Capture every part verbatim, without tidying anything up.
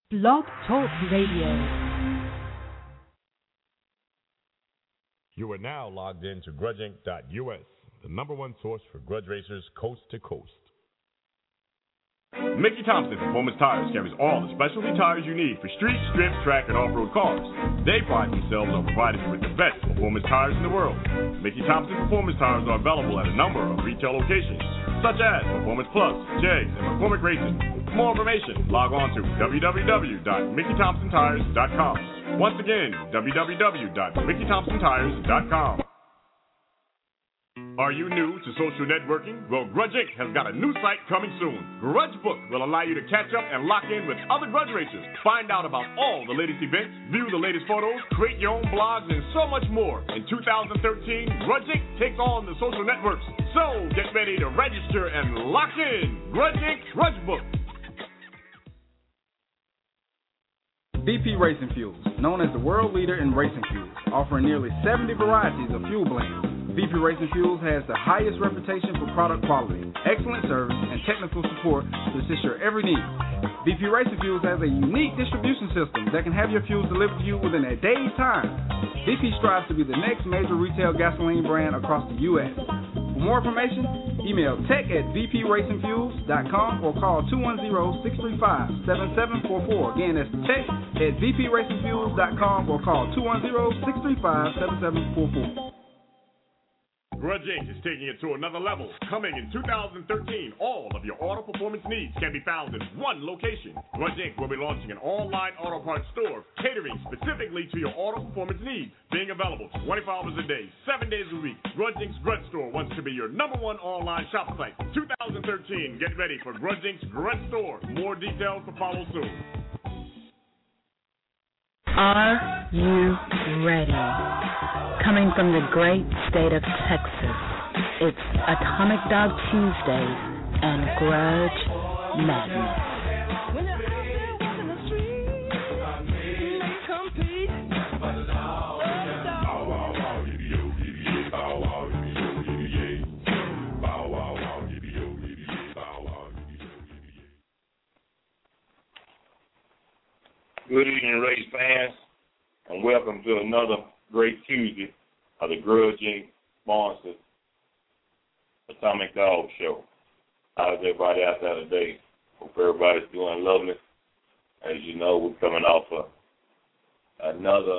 Blog Talk Radio. You are now logged in to grudge inc dot U S, the number one source for grudge racers coast to coast. Mickey Thompson Performance Tires carries all the specialty tires you need for street, strip, track, and off-road cars. They pride themselves on providing you with the best performance tires in the world. Mickey Thompson Performance Tires are available at a number of retail locations, such as Performance Plus, Jegs, and McCormick Racing. For more information, log on to w w w dot mickey thompson tires dot com. Once again, w w w dot mickey thompson tires dot com. Are you new to social networking? Well, Grudge Incorporated has got a new site coming soon. Grudge Book will allow you to catch up and lock in with other grudge racers. Find out about all the latest events, view the latest photos, create your own blogs, and so much more. In two thousand thirteen, Grudge Incorporated takes on the social networks. So get ready to register and lock in. Grudge Incorporated Grudge Book. V P Racing Fuels, known as the world leader in racing fuels, offering nearly seventy varieties of fuel blends. V P Racing Fuels has the highest reputation for product quality, excellent service, and technical support to assist your every need. V P Racing Fuels has a unique distribution system that can have your fuels delivered to you within a day's time. V P strives to be the next major retail gasoline brand across the U S For more information, email tech at v p racing fuels dot com or call two one zero, six three five, seven seven four four. Again, that's tech at v p racing fuels dot com or call two one zero, six three five, seven seven four four. Grudge Incorporated is taking it to another level. Coming in two thousand thirteen, all of your auto performance needs can be found in one location. Grudge Incorporated will be launching an online auto parts store catering specifically to your auto performance needs, being available twenty-four hours a day, seven days a week. Grudge Incorporated's Grudge Store wants to be your number one online shop site. two thousand thirteen, get ready for Grudge Incorporated's Grudge Store. More details to follow soon. Are you ready? Coming from the great state of Texas, it's Atomic Dog Tuesdays and Grudge Madness. Good evening, race fans, and welcome to another great Tuesday of the Grudge Incorporated sponsored Atomic Dog Show. How's everybody out there today? Hope everybody's doing lovely. As you know, we're coming off of another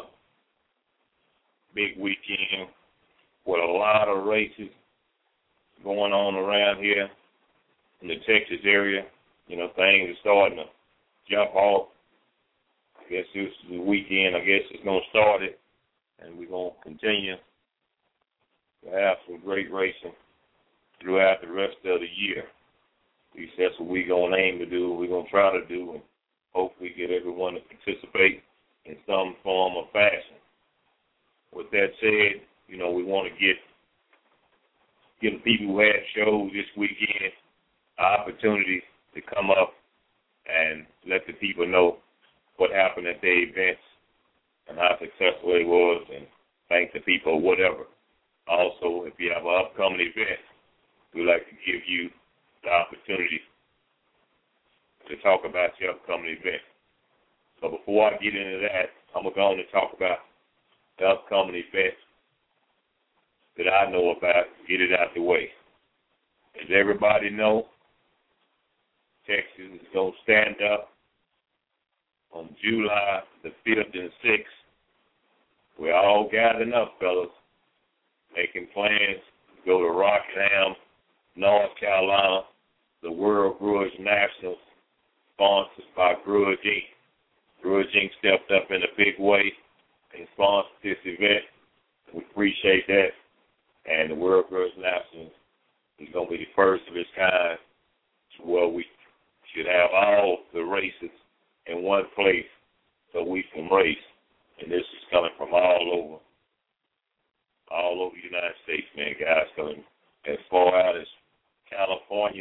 big weekend with a lot of races going on around here in the Texas area. You know, things are starting to jump off. I guess this is the weekend. I guess it's going to start it, and we're going to continue to have some great racing throughout the rest of the year. At least that's what we're going to aim to do, we're going to try to do, and hopefully get everyone to participate in some form or fashion. With that said, you know, we want to get, get the people who had shows this weekend an opportunity to come up and let the people know what happened at their events and how successful it was, and thank the people or whatever. Also, if you have an upcoming event, we'd like to give you the opportunity to talk about your upcoming event. So before I get into that, I'm going to talk about the upcoming event that I know about, get it out the way. As everybody know, Texas is going to stand up on July the fifth and sixth. We're all gathering up, fellas, making plans to go to Rockingham, North Carolina, the World Grudge Nationals, sponsored by Grudge Incorporated. Grudge Incorporated stepped up in a big way and sponsored this event. We appreciate that. And the World Grudge Nationals is going to be the first of its kind where we should have all the races in one place so we can race. And this is coming from all over, all over the United States, man, guys, coming as far out as California,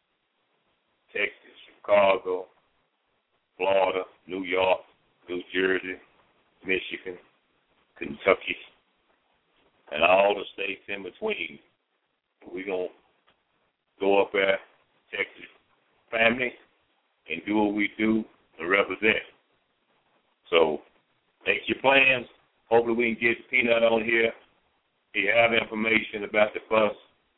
Texas, Chicago, Florida, New York, New Jersey, Michigan, Kentucky, and all the states in between. We're going to go up there, Texas family, and do what we do and represent. plans. Hopefully we can get Peanut on here. He have information about the bus.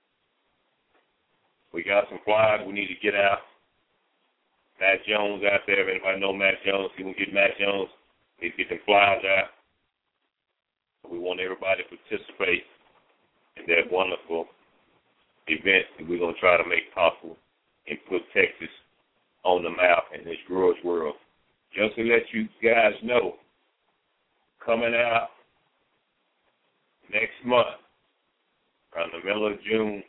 We got some flyers we need to get out. Matt Jones out there. If anybody know Matt Jones, you can get Matt Jones. Need to get some flyers out. We want everybody to participate in that wonderful event that we're going to try to make possible and put Texas on the map in this growers world. Just to let you guys know, coming out next month, around the middle of June,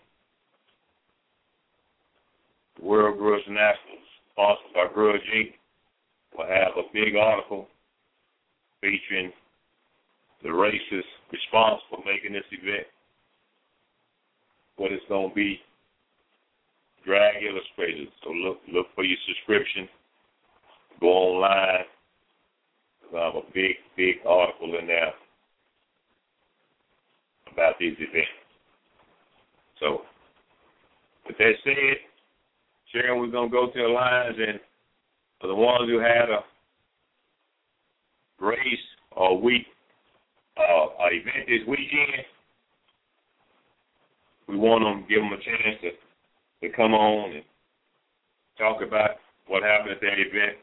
the World Grudge Nationals, sponsored by Grudge Incorporated, will have a big article featuring the races responsible for making this event, what it's going to be, drag illustrators. So look look for your subscription. Go online. We'll have a big, big article in there about these events. So with that said, Sharon, we're going to go to the lines, and for the ones who had a race or week, uh, an event this weekend, we want them to give them a chance to, to come on and talk about what happened at that event.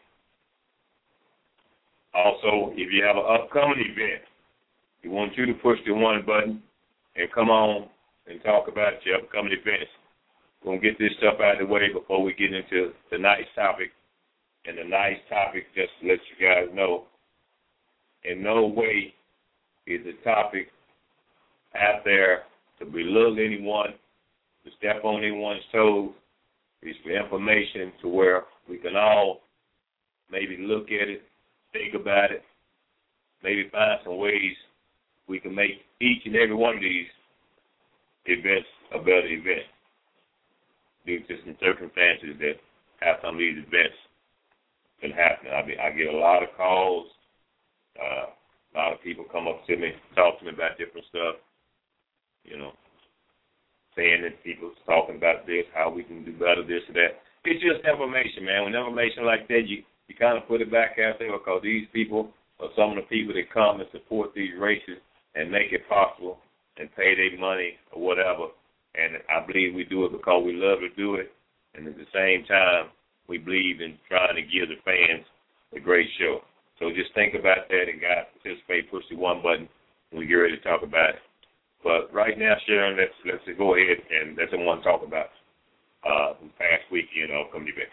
Also, if you have an upcoming event, we want you to push the one button and come on and talk about your upcoming events. We're going to get this stuff out of the way before we get into the nice topic. And the nice topic, just to let you guys know, in no way is the topic out there to belittle anyone, to step on anyone's toes. It's for information to where we can all maybe look at it, think about it, maybe find some ways we can make each and every one of these events a better event due to some circumstances that have some of these events can happen. I mean, I get a lot of calls. Uh, a lot of people come up to me, talk to me about different stuff, you know, saying that people's talking about this, how we can do better, this or that. It's just information, man. When information like that, you, you kind of put it back out there because these people are some of the people that come and support these races and make it possible and pay their money or whatever. And I believe we do it because we love to do it. And at the same time, we believe in trying to give the fans a great show. So just think about that and guys participate, push the one button when we get ready to talk about it. But right now, Sharon, let's let's go ahead and let's want to talk about uh, the past weekend of upcoming event.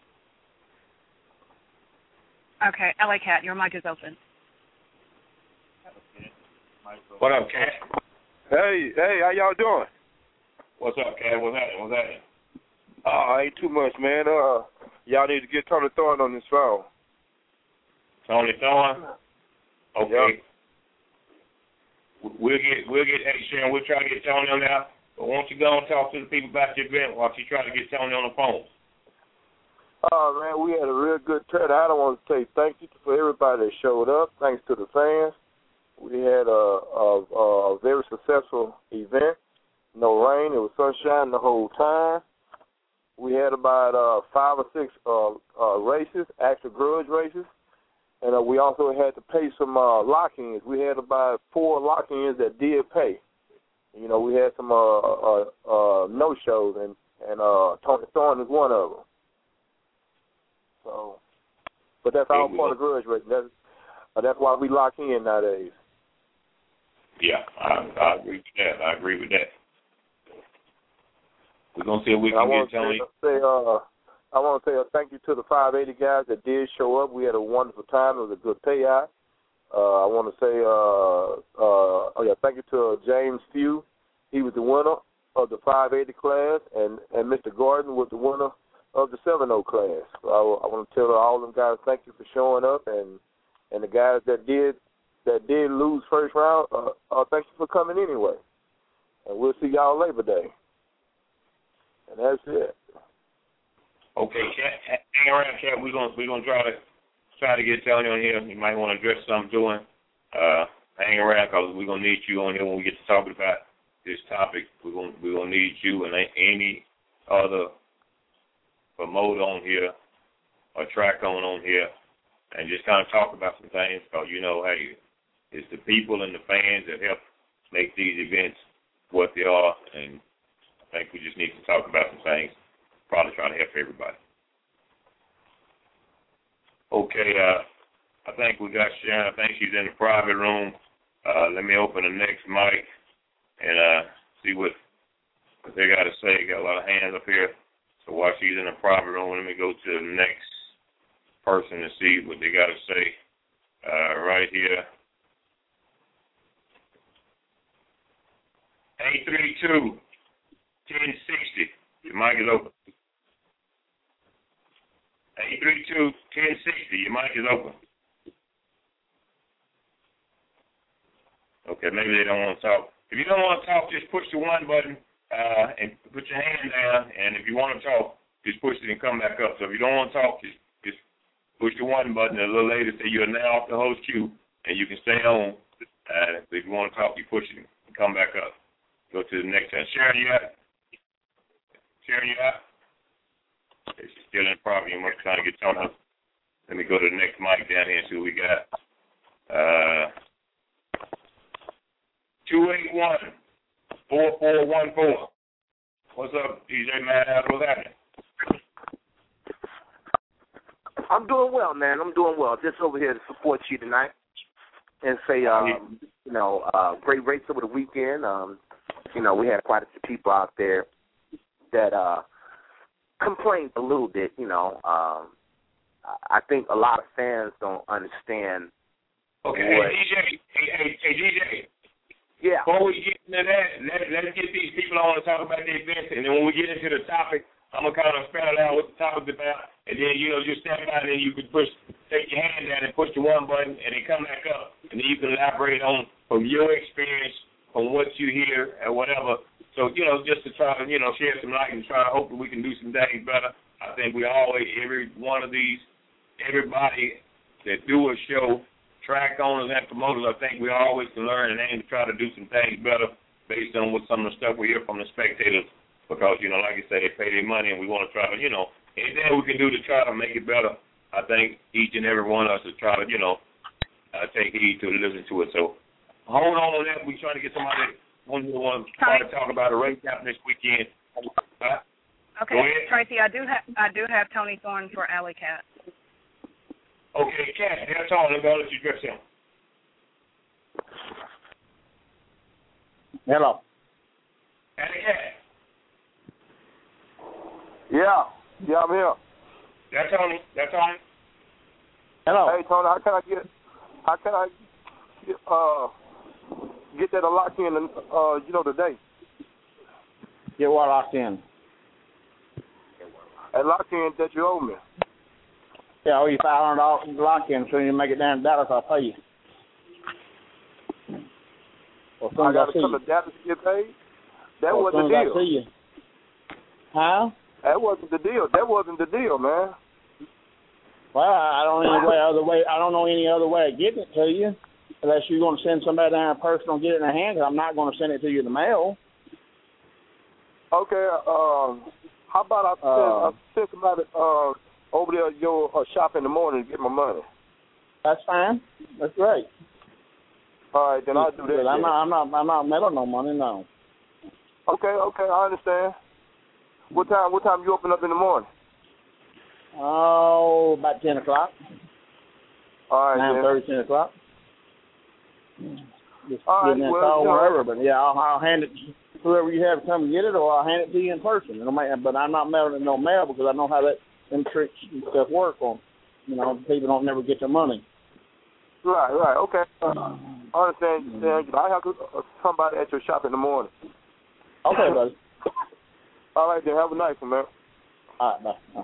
Okay, L A Cat, your mic is open. What up, Cat? Hey, hey, how y'all doing? What's up, Cat? What's happening? What's happening? Oh, ain't too much, man. Uh, y'all need to get Tony Thorne on this phone. Tony Thorne? Okay. Yep. We'll get, we'll get, hey, Sharon, we'll try to get Tony on there. But why don't you go and talk to the people about your event while she try to get Tony on the phone? Oh, man, we had a real good turnout. I want to say thank you for everybody that showed up. Thanks to the fans. We had a, a, a very successful event. No rain. It was sunshine the whole time. We had about uh, five or six uh, uh, races, actual grudge races. And uh, we also had to pay some uh, lock-ins. We had about four lock-ins that did pay. You know, we had some uh, uh, uh, no-shows, and, and uh, Tony Thorne is one of them. So, but that's all part of grudge racing. That's, uh, that's why we lock in nowadays. Yeah, I, I agree with that. I agree with that. We're going to see if we can get Tony. Say, uh, I want to say a thank you to the five eighty guys that did show up. We had a wonderful time. It was a good payout. Uh, I want to say, uh, uh, oh yeah, thank you to uh, James Few. He was the winner of the five eighty class, and, and Mister Gordon was the winner of the seven oh class. So I, I want to tell all them guys thank you for showing up, and and the guys that did that did lose first round, uh, uh, thank you for coming anyway. And we'll see y'all Labor Day. And that's it. Okay, Cat, hang around, Cat. We're gonna we're gonna try to try to get Tony on here. You might want to address something to him. Uh, hang around, cause we're gonna need you on here when we get to talking about this topic. We're gonna we're gonna need you and any other promoter on here or track on on here, and just kind of talk about some things. Cause you know, hey, It's the people and the fans that help make these events what they are, and I think we just need to talk about some things, probably trying to help everybody. Okay, uh, I think we got Sharon. I think she's in the private room. Uh, let me open the next mic and uh, see what, what they got to say. Got a lot of hands up here. So while she's in the private room, let me go to the next person and see what they got to say uh, right here. eight three two, ten sixty. Your mic is open. eight three two, ten sixty. Your mic is open. Okay, maybe they don't want to talk. If you don't want to talk, just push the one button uh, and put your hand down. And if you want to talk, just push it and come back up. So if you don't want to talk, just, just push the one button. And a little later, say you're now off the host queue, and you can stay on. Uh, if you want to talk, you push it and come back up. Go to the next one. Sharon, you out? Sharon, you out? Okay, she's still in the property. I'm trying to get someone else. Let me go to the next mic down here and see what we got. Uh, two eight one, four four one four. What's up, D J Madhouse? What's happening? I'm doing well, man. I'm doing well. Just over here to support you tonight and say, um, you know, uh, great race over the weekend. Um, you know, we had quite a few people out there that uh, complained a little bit, you know. Um, I think a lot of fans don't understand. Okay, what, hey, D J, hey, hey, hey, D J. Yeah. Before we get into that, let, let's get these people on to talk about the events, and then when we get into the topic, I'm going to kind of spell it out what the topic's about, and then, you know, just step out and you can push, take your hand down and push the one button, and then come back up, and then you can elaborate on from your experience, from what you hear, and whatever. So, you know, just to try to, you know, share some light and try to hope that we can do some things better. I think we always, every one of these, everybody that do a show, track owners and promoters, I think we always can learn and aim to try to do some things better based on what some of the stuff we hear from the spectators. Because, you know, like you say, they pay their money and we want to try to, you know, anything we can do to try to make it better, I think each and every one of us is try to, you know, uh, take heed to listen to it. So hold on to that. We're trying to get somebody one who wants to talk about a race happening this weekend. Uh, okay, Tracy, I do have I do have Tony Thorne for Alley Cat. Okay, Cat, that's all. Let me let you address him. Hello. Alley Cat. Yeah, yeah, I'm here. That's Tony. That's Tony. Hello. Hey, Tony, how can I get, how can I get, uh, get that locked in, uh, you know, today? Get what locked in? That lock in that you owe me. Yeah, I owe you five hundred dollars lock in. As soon as you make it down to Dallas, I'll pay you. Well, I got to come to Dallas to get paid? That well, wasn't the deal. I see you. Huh? That wasn't the deal. That wasn't the deal, man. Well, I don't know any way other way. I don't know any other way of getting it to you, unless you're going to send somebody down in person and get it in their hands. I'm not going to send it to you in the mail. Okay. Um. How about I send, uh, I send somebody uh, over there your uh, shop in the morning to get my money? That's fine. That's great. All right, then I'll do that. I'm not. I'm not. I'm not mailing no money. No. Okay. Okay. I understand. What time? What time you open up in the morning? Oh, about ten o'clock. All right. Nine thirty, ten o'clock. Just all getting right, that well, call you know, wherever, but yeah, I'll, I'll hand it to whoever you have to come and get it, or I'll hand it to you in person. It'll make, but I'm not mailing it no mail because I know how that them tricks and stuff work on. You know, people don't never get their money. Right. Right. Okay. Uh, I understand. Mm-hmm. I have to uh, somebody at your shop in the morning. Okay, buddy. All right, then. Have a nice one, man. All right, bye. bye.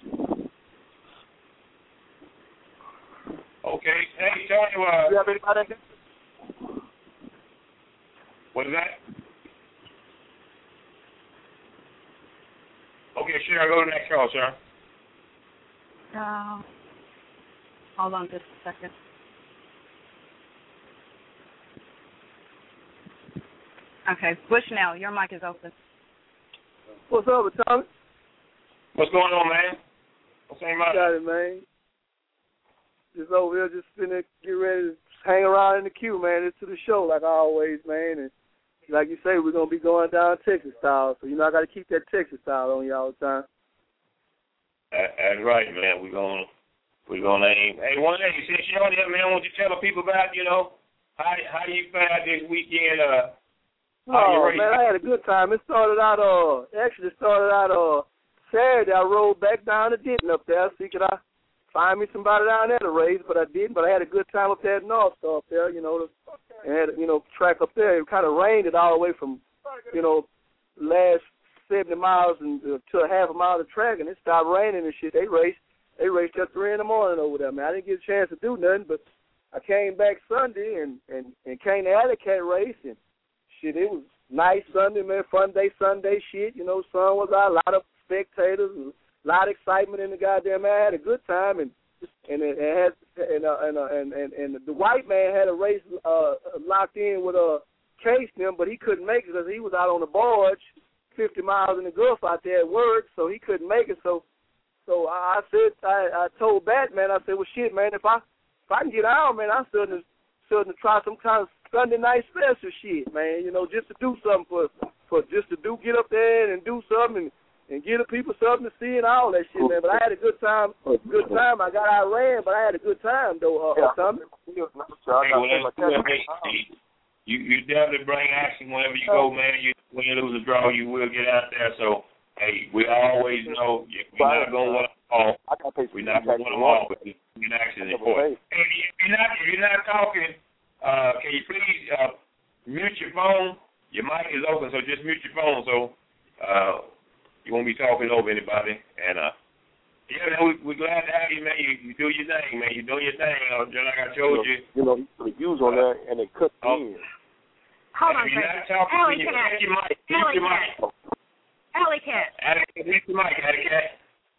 Okay. Hey, Tony, uh, you have anybody? What is that? Okay, sure. I'll go to the next call, sir. Uh, hold on just a second. Okay, Bushnell, your mic is open. What's up, Tommy? What's going on, man? What's going on? Got it, man. just over here, just finna get ready to hang around in the queue, man. It's to the show, like always, man. And like you say, we're gonna be going down Texas style, so you know I got to keep that Texas style on you all the time. That's right, man. We're gonna we're gonna aim. Hey, one day, since you're on here, man, won't you tell the people about, you know, how how you found this weekend? Uh, oh man, I had a good time. It started out uh actually it started out uh Saturday. I rode back down to Denton up there. See, could I find me somebody down there to race? But I didn't. But I had a good time up there at North Star up there. You know, and had you know track up there. It kind of rained it all the way from you know last seventy miles and uh, to a half a mile of track, and it stopped raining and shit. They raced. They raced at three in the morning over there, man. I didn't get a chance to do nothing, but I came back Sunday and and and came to Alley Cat race and shit. It was nice Sunday, man. Fun day Sunday shit. You know, sun was out. A lot of spectators, and a lot of excitement in the goddamn man. I had a good time, and and it, it had and, uh, and, uh, and and and the white man had a race uh, locked in with a uh, Case them, but he couldn't make it because he was out on the barge, fifty miles in the Gulf out there at work, so he couldn't make it. So, so I, I said, I, I told Batman, I said, well, shit, man, if I if I can get out, man, I'm starting to starting to try some kind of Sunday night special shit, man. You know, just to do something for for just to do get up there and do something. And, And give the people something to see and all that shit, man. But I had a good time. Good time. I got out ran, but I had a good time, though, uh, yeah. Tommy. Hey, well, you, you definitely bring action whenever you go, man. You, when you lose a draw, you will get out there. So, hey, we always know we're not going to want to fall. We're not going to want to fall, but in action is important. Hey, if you're not, if you're not talking, uh, can you please uh, mute your phone? Your mic is open, so just mute your phone. So, uh, you won't be talking over anybody. And, uh, yeah, man, we, we're glad to have you, man. You, you do your thing, man. You're doing your thing. Uh, just like I told you. You know, the views on there, and it cuts uh, in. Hold on, you're not talking, Alley you Cat. your mic. Alley your Cat. mic. Alley Cat. Alley Cat, your mic, Alley Cat.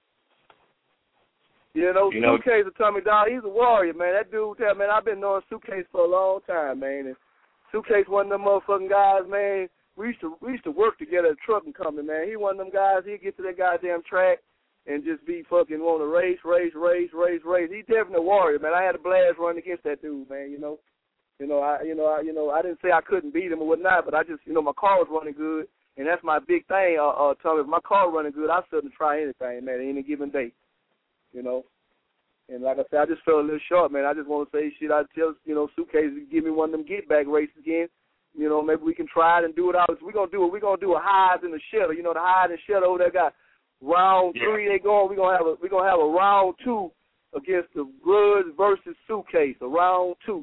You know, you know, Suitcase of Tommy Dog, he's a warrior, man. That dude, there, man, I've been knowing Suitcase for a long time, man. And Suitcase, one of them motherfucking guys, man. We used to we used to work together at a trucking company, man. He one of them guys, he'd get to that goddamn track and just be fucking want to race, race, race, race, race. He's definitely a warrior, man. I had a blast running against that dude, man, you know. You know, I you know, I you know, I didn't say I couldn't beat him or whatnot, but I just, you know, my car was running good, and that's my big thing, uh, uh Tommy. If my car running good, I shouldn't try anything, man, any given day. You know. And like I said, I just fell a little short, man. I just want to say shit. I tell, you know, Suitcase to give me one of them get back races again. You know, maybe we can try it and do it out. We're going to do it. We're going to do a hides in the shutter. You know, the hide and shutter over there got round yeah. three. They going. We're going to have a, we're going to have a round two against the Grudge versus Suitcase, a round two.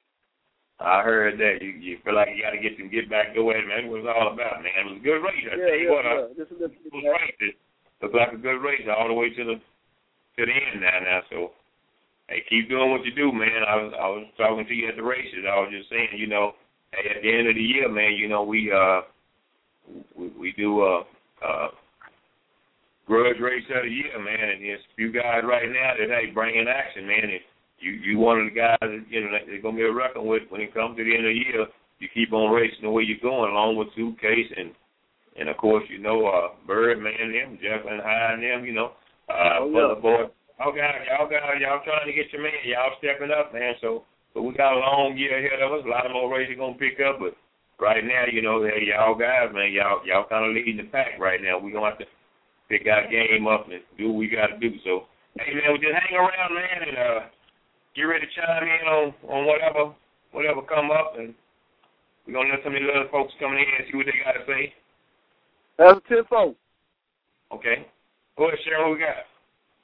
I heard that. You, you feel like you got to get some get back go ahead, man. What it was all about, man. It was a good race. I yeah, tell you yeah, what, yeah. I, This is a, it was right. It looked like a good race all the way to the to the end now. Now, so hey, keep doing what you do, man. I was I was talking to you at the races. I was just saying, you know. Hey, at the end of the year, man, you know, we uh we, we do a, a grudge race of the year, man, and there's a few guys right now that, hey, bringing action, man, and you you one of the guys that, you know, they're going to be reckoned with when it comes to the end of the year. You keep on racing the way you're going, along with Suitcase and, and of course, you know, uh, Birdman and them, Jeff and High and them, you know, uh, oh, yeah. Boy, y'all guys, y'all guys, y'all trying to get your man, y'all stepping up, man, so. But we got a long year ahead of us. A lot of more races going to pick up. But right now, you know, hey, y'all guys, man, y'all y'all kind of leading the pack right now. We're going to have to pick our game up and do what we got to do. So, hey, man, we just hang around, man, and uh, get ready to chime in on, on whatever whatever come up. And we're going to let some of these other folks come in and see what they got to say. That's a ten four. Okay. Go ahead, Sharon, what we got?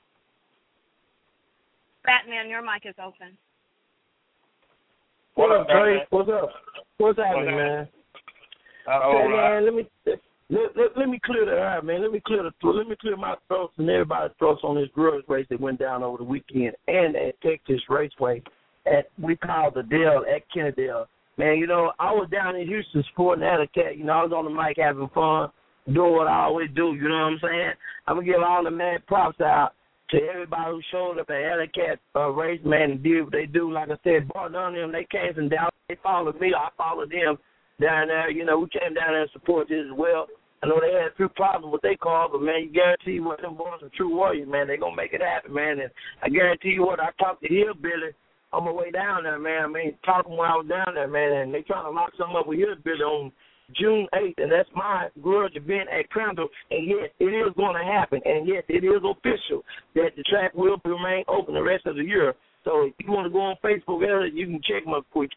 Batman, your mic is open. What up, Trey? What's up? What's happening, man? Oh, man, let me let, let, let me clear the air, man. Let me clear the let me clear my throats and everybody's throats on this grudge race that went down over the weekend and at Texas Raceway at we call the Dell at Kennedale. Man, you know, I was down in Houston supporting Alley Cat. You know, I was on the mic having fun, doing what I always do. You know what I'm saying? I'm gonna give all the mad props out to everybody who showed up at Alley Cat uh, race, man, and did what they do. Like I said, brought down them, they came from down, they followed me, I followed them down there. You know, we came down there and supported this as well. I know they had a few problems with their car, but, man, you guarantee what them boys are true warriors, man. They're going to make it happen, man. And I guarantee you what, I talked to Hillbilly on my way down there, man. I mean, talking when I was down there, man, and they trying to lock something up with Hillbilly on June eighth, and that's my grudge event at Crandall. And, yes, it is going to happen. And, yes, it is official that the track will remain open the rest of the year. So if you want to go on Facebook, you can check my quick.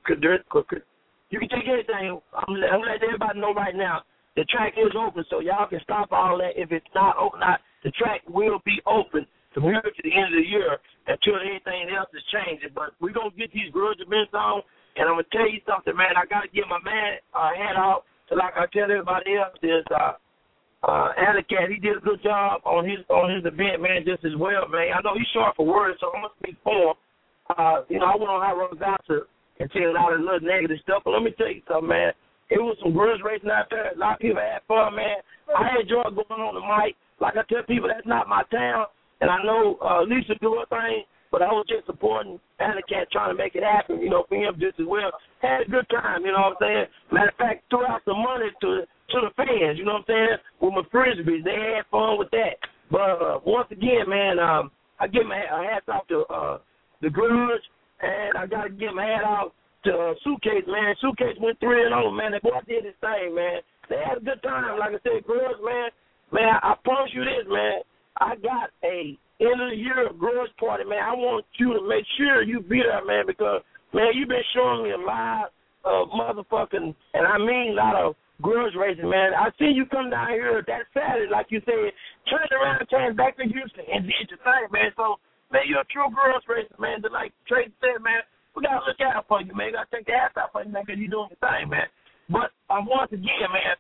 You can take anything. I'm, I'm letting everybody know right now. The track is open, so y'all can stop all that. If it's not open, not, the track will be open from here to the end of the year until anything else is changing. But we're going to get these grudge events on, and I'm going to tell you something, man. I got to get my man uh, hat off. So like I tell everybody else, there's uh, uh, Alley Cat. He did a good job on his on his event, man, just as well, man. I know he's short for words, so I'm going to speak for him. Uh, you know, I went on Hot Rod Gossip and tell all the little negative stuff, but let me tell you something, man. It was some grudge racing out there. A lot of people had fun, man. I enjoyed going on the mic. Like I tell people, that's not my town. And I know uh, Lisa do her thing, but I was just supporting Alley Cat trying to make it happen, you know, for him just as well. Had a good time, you know what I'm saying? Matter of fact, threw out some money to to the fans, you know what I'm saying, with my Frisbees. They had fun with that. But uh, once again, man, um, I give my a hat off to uh, the grudge, and I got to give my hat off to uh, Suitcase, man. Suitcase went three and oh, man. That boy did his thing, man. They had a good time. Like I said, grudge, man. Man, I, I promise you this, man. I got a end of the year grudge party, man. I want you to make sure you be there, man, because, man, you've been showing me a lot of motherfucking, and I mean a lot of grudge racing, man. I see you come down here that Saturday, like you said, turned around and came back to Houston and did your thing, man. So, man, you're a true grudge racer, man. Just like Tracy said, man. We got to look out for you, man. We got to take the ass out for you, man, because you're doing your thing, man. But uh, once again, man,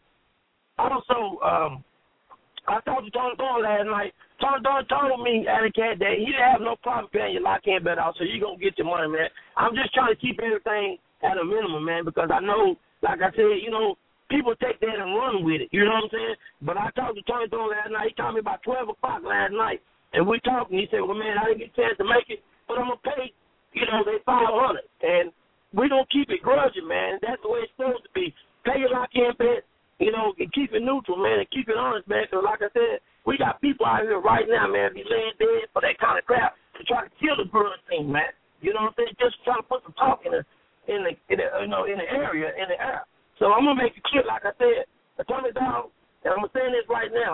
also, um, I talked to Tony Thorne last night. Tony Thorne told me, Alley Cat, that he didn't have no problem paying your lock-in bet off, so you're going to get your money, man. I'm just trying to keep everything at a minimum, man, because I know, like I said, you know, people take that and run with it. You know what I'm saying? But I talked to Tony Thorne last night. He called me about twelve o'clock last night, and we talked, and he said, well, man, I didn't get a chance to make it, but I'm going to pay. You know, they five hundred, and we don't keep it grudging, man. That's the way it's supposed to be. Pay your lock-in bet, you know, and keep it neutral, man, and keep it honest, man. Because like I said, we got people out here right now, man, be laying dead for that kind of crap to try to kill the grudge thing, man. You know what I'm saying? Just trying to put some talk in the, in the, in the you know, in the area, in the air. So I'm gonna make it clear, like I said, Atomic Dog, and I'm saying this right now.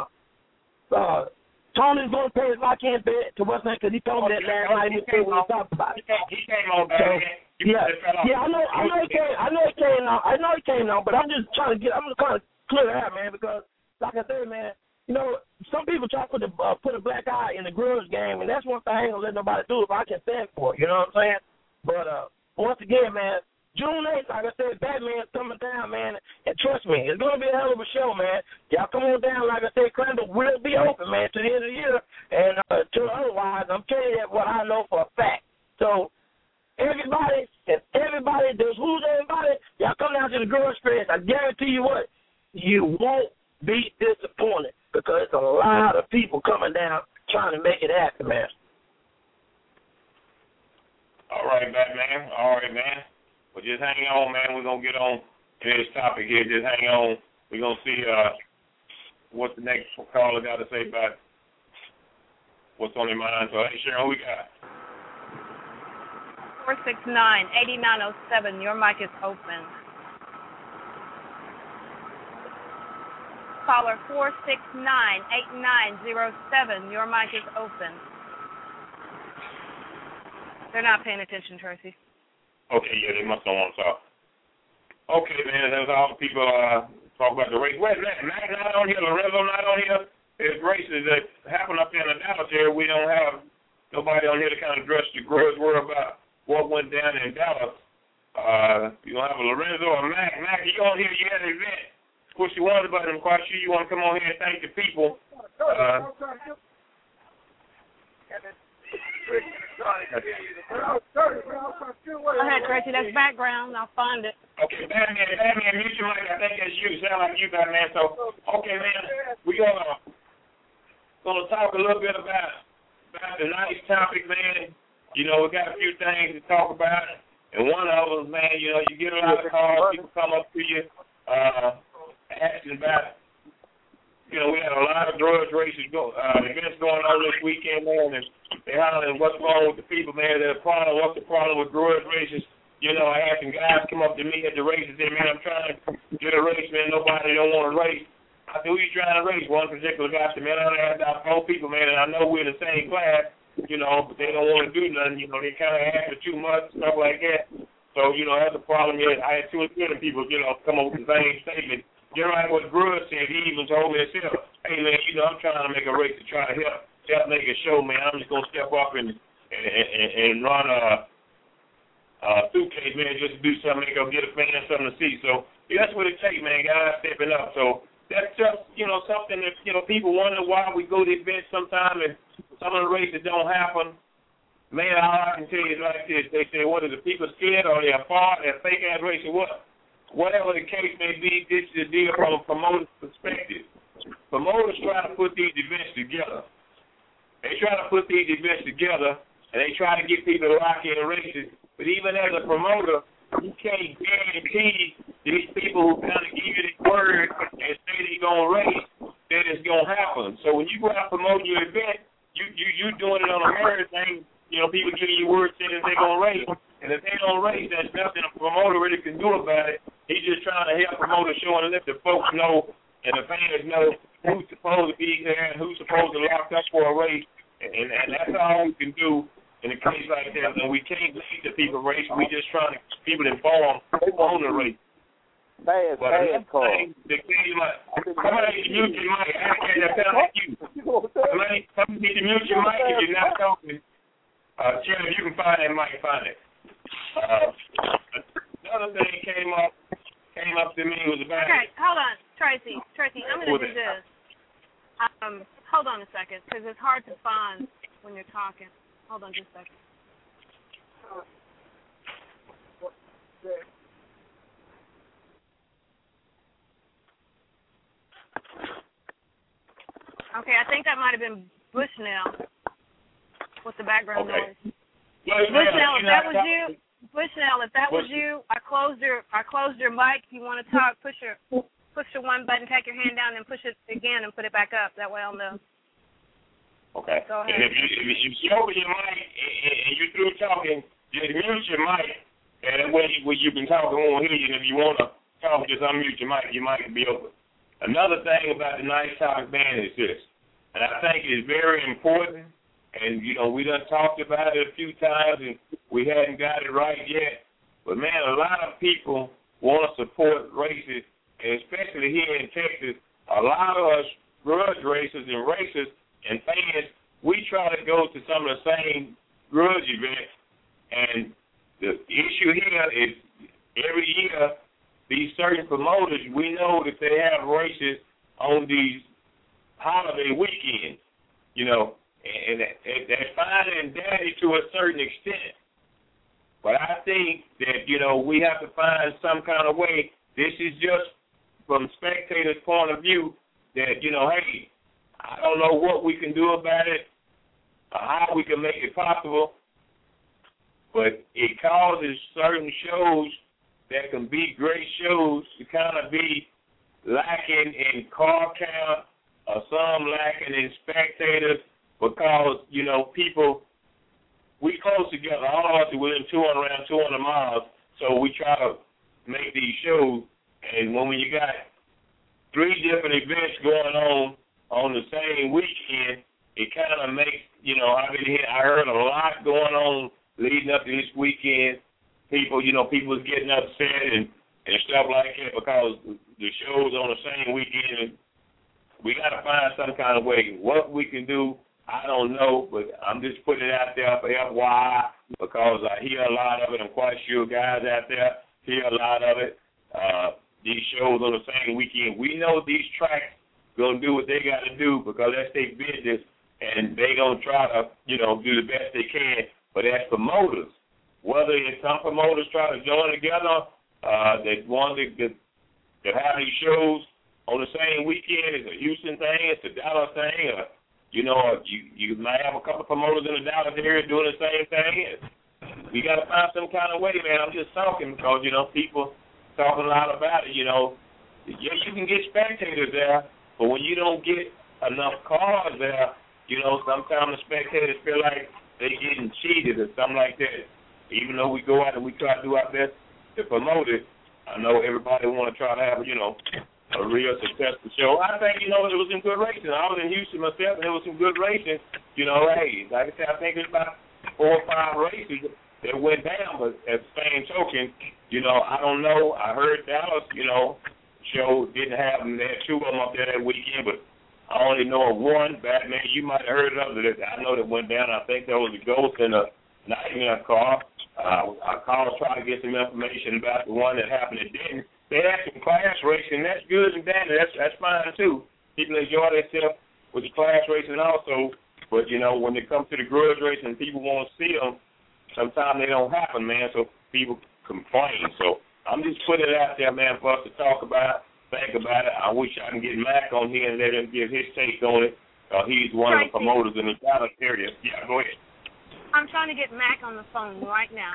Uh, Tony's going to pay his lock-in bet to what's that, because he told me that last night before we talked about it. He came on, so, yeah, yeah, I know, I know he came, I know he came on, I know he came on, but I'm just trying to get, I'm just trying to clear it out, man, because, like I said, man, you know, some people try to put a, uh, put a black eye in the grudge game, and that's one thing I ain't going to let nobody do if I can stand for it, you know what I'm saying? But, uh, once again, man, June eighth, like I said, Batman's coming down, man, and trust me, it's going to be a hell of a show, man. Y'all come on down, like I said, Crandall will be open, man, to the end of the year, and uh, to otherwise, I'm telling you what I know for a fact. So, everybody, and everybody, there's who's everybody, y'all come down to the Grudge Fest, I guarantee you what, you won't be disappointed, because it's a lot of people coming down trying to make it happen, man. All right, Batman, all right, man. But just hang on, man. We're going to get on to this topic here. Just hang on. We're going to see uh, what the next caller got to say about what's on their mind. So, hey, Sharon, who we got? four six nine, eight nine zero seven. Your mic is open. Caller four six nine, eight nine zero seven. Your mic is open. They're not paying attention, Tracy. Okay, yeah, they must not want to talk. Okay, man, that's all the people uh, talk about the race. Wait, Matt, Matt not on here, Lorenzo not on here. There's races that happen up here in the Dallas area. We don't have nobody on here to kind of address the grudge word about what went down in Dallas. Uh, you don't have a Lorenzo or Mac. Mac, you on here, you had an event. Push you wanted, but I'm quite sure you want to come on here and thank the people. Uh, Go ahead, Tracy. That's background. I'll find it. Okay, Batman, Batman, mute your mic. I think that's you. Sound like you, Batman. So, okay, man, we're gonna gonna talk a little bit about about the nice topic, man. You know, we got a few things to talk about, and one of them, man, you know, you get a lot of calls, people come up to you, uh, asking about you know, we had a lot of grudge races go, uh, events going on this weekend, man, and they're hollering what's wrong with the people, man. They're the problem. What's the problem with grudge races? You know, I had some guys come up to me at the races and say, man, I'm trying to get a race, man. Nobody don't want to race. I said, who you trying to race? One particular guy said, man, I had about four people, man, and I know we're in the same class, you know, but they don't want to do nothing. You know, they kind of ask for too much, stuff like that. So, you know, that's the problem. Is I had two or three people, you know, come up with the same statement. Just like what Grudge said, he even told me himself, hey, man, you know, I'm trying to make a race to try to help, help make a show, man. I'm just going to step up and, and, and, and run a, a suitcase, man, just to do something, go get a fan something to see. So, yeah, that's what it takes, man, guys stepping up. So, that's just, you know, something that, you know, people wonder why we go to events sometimes and some of the races don't happen. Man, all I can tell you is like this. They say, what, are the people scared or they're far, they're fake-ass racing, what? Whatever the case may be, this is the deal from a promoter's perspective. Promoters try to put these events together. They try to put these events together, and they try to get people to lock in races. But even as a promoter, you can't guarantee these people who kind of give you the word and say they're going to race that it's going to happen. So when you go out promoting your event, you you you doing it on a merit thing. You know, people giving you word saying that they're going to race. And if they don't race, there's nothing a promoter really can do about it. He's just trying to help promote a show and let the folks know and the fans know who's supposed to be there and who's supposed to lock up for a race. And, and, and that's all we can do in a case like that. And we can't lead the people race. We just trying to keep people informed on the race. Bad, but bad call. Somebody can mute your mic. I can't sound like you. Somebody, somebody need to mute your mic if you're not talking. Uh, Chairman, if you can find that mic, find it. Uh, another thing came up came up to me was about. Okay, hold on, Tracy. Tracy, I'm going to do this. Um, hold on a second, because it's hard to find when you're talking. Hold on just a second. Okay, I think that might have been Bushnell with the background okay. noise. Yeah, Bushnell, if that was talking. you, Bushnell, if that was you, I closed your I closed your mic. You want to talk? Push your push your one button, take your hand down, and push it again, and put it back up. That way I'll know. Okay. Go ahead. And if you if you open your mic and, and you're through talking, just mute your mic, and that way when you've been talking, we won't hear you. And if you want to talk, just unmute your mic. Your mic will be open. Another thing about the Nice Topic Band is this, and I think it is very important. And, you know, we done talked about it a few times, and we hadn't got it right yet. But, man, a lot of people want to support races, and especially here in Texas, a lot of us grudge racers and racers and fans, we try to go to some of the same grudge events. And the issue here is every year, these certain promoters, we know that they have races on these holiday weekends, you know. And that's fine and dandy to a certain extent. But I think that, you know, we have to find some kind of way. This is just from spectators' point of view that, you know, hey, I don't know what we can do about it or how we can make it possible, but it causes certain shows that can be great shows to kind of be lacking in car count or some lacking in spectators. Because, you know, people, we close together, all of us are within two hundred, around two hundred miles, so we try to make these shows. And when you got three different events going on on the same weekend, it kind of makes, you know, I've been here, I heard a lot going on leading up to this weekend. People, you know, people was getting upset and, and stuff like that because the show's on the same weekend. We got to find some kind of way. What we can do, I don't know, but I'm just putting it out there for F Y I because I hear a lot of it. I'm quite sure guys out there hear a lot of it. Uh, these shows on the same weekend. We know these tracks going to do what they got to do because that's their business, and they going to try to, you know, do the best they can. But as promoters, whether it's some promoters try to join together, uh, they want to, to, to have these shows on the same weekend. It's a Houston thing, it's a Dallas thing, or You know, you you might have a couple of promoters in the Dallas area doing the same thing. We got to find some kind of way, man. I'm just talking because, you know, people talking a lot about it, you know. Yeah, you can get spectators there, But when you don't get enough cars there, you know, sometimes the spectators feel like they're getting cheated or something like that. Even though we go out and we try to do our best to promote it, I know everybody want to try to have, you know, a real successful show. I think, you know, it was some good racing. I was in Houston myself, and there was some good racing. You know, hey, like I said, I think it's about four or five races that went down, but at the same token, you know, I don't know. I heard Dallas, you know, show didn't have them. They had two of them up there that weekend, but I only know of one. Batman, you might have heard of it. I know that went down. I think there was a ghost in a nightmare car. Uh, I called trying to get some information about the one that happened at Denton. They had some class racing. That's good and dandy. That's that's fine too. People enjoy themselves with the class racing also. But you know, when it comes to the grudge racing, people want to see them. Sometimes they don't happen, man. So people complain. So I'm just putting it out there, man, for us to talk about. Think about it. I wish I can get Mac on here and let him give his take on it. Uh, he's one Tracy. of the promoters in the Dallas area. Yeah, go ahead. I'm trying to get Mac on the phone right now.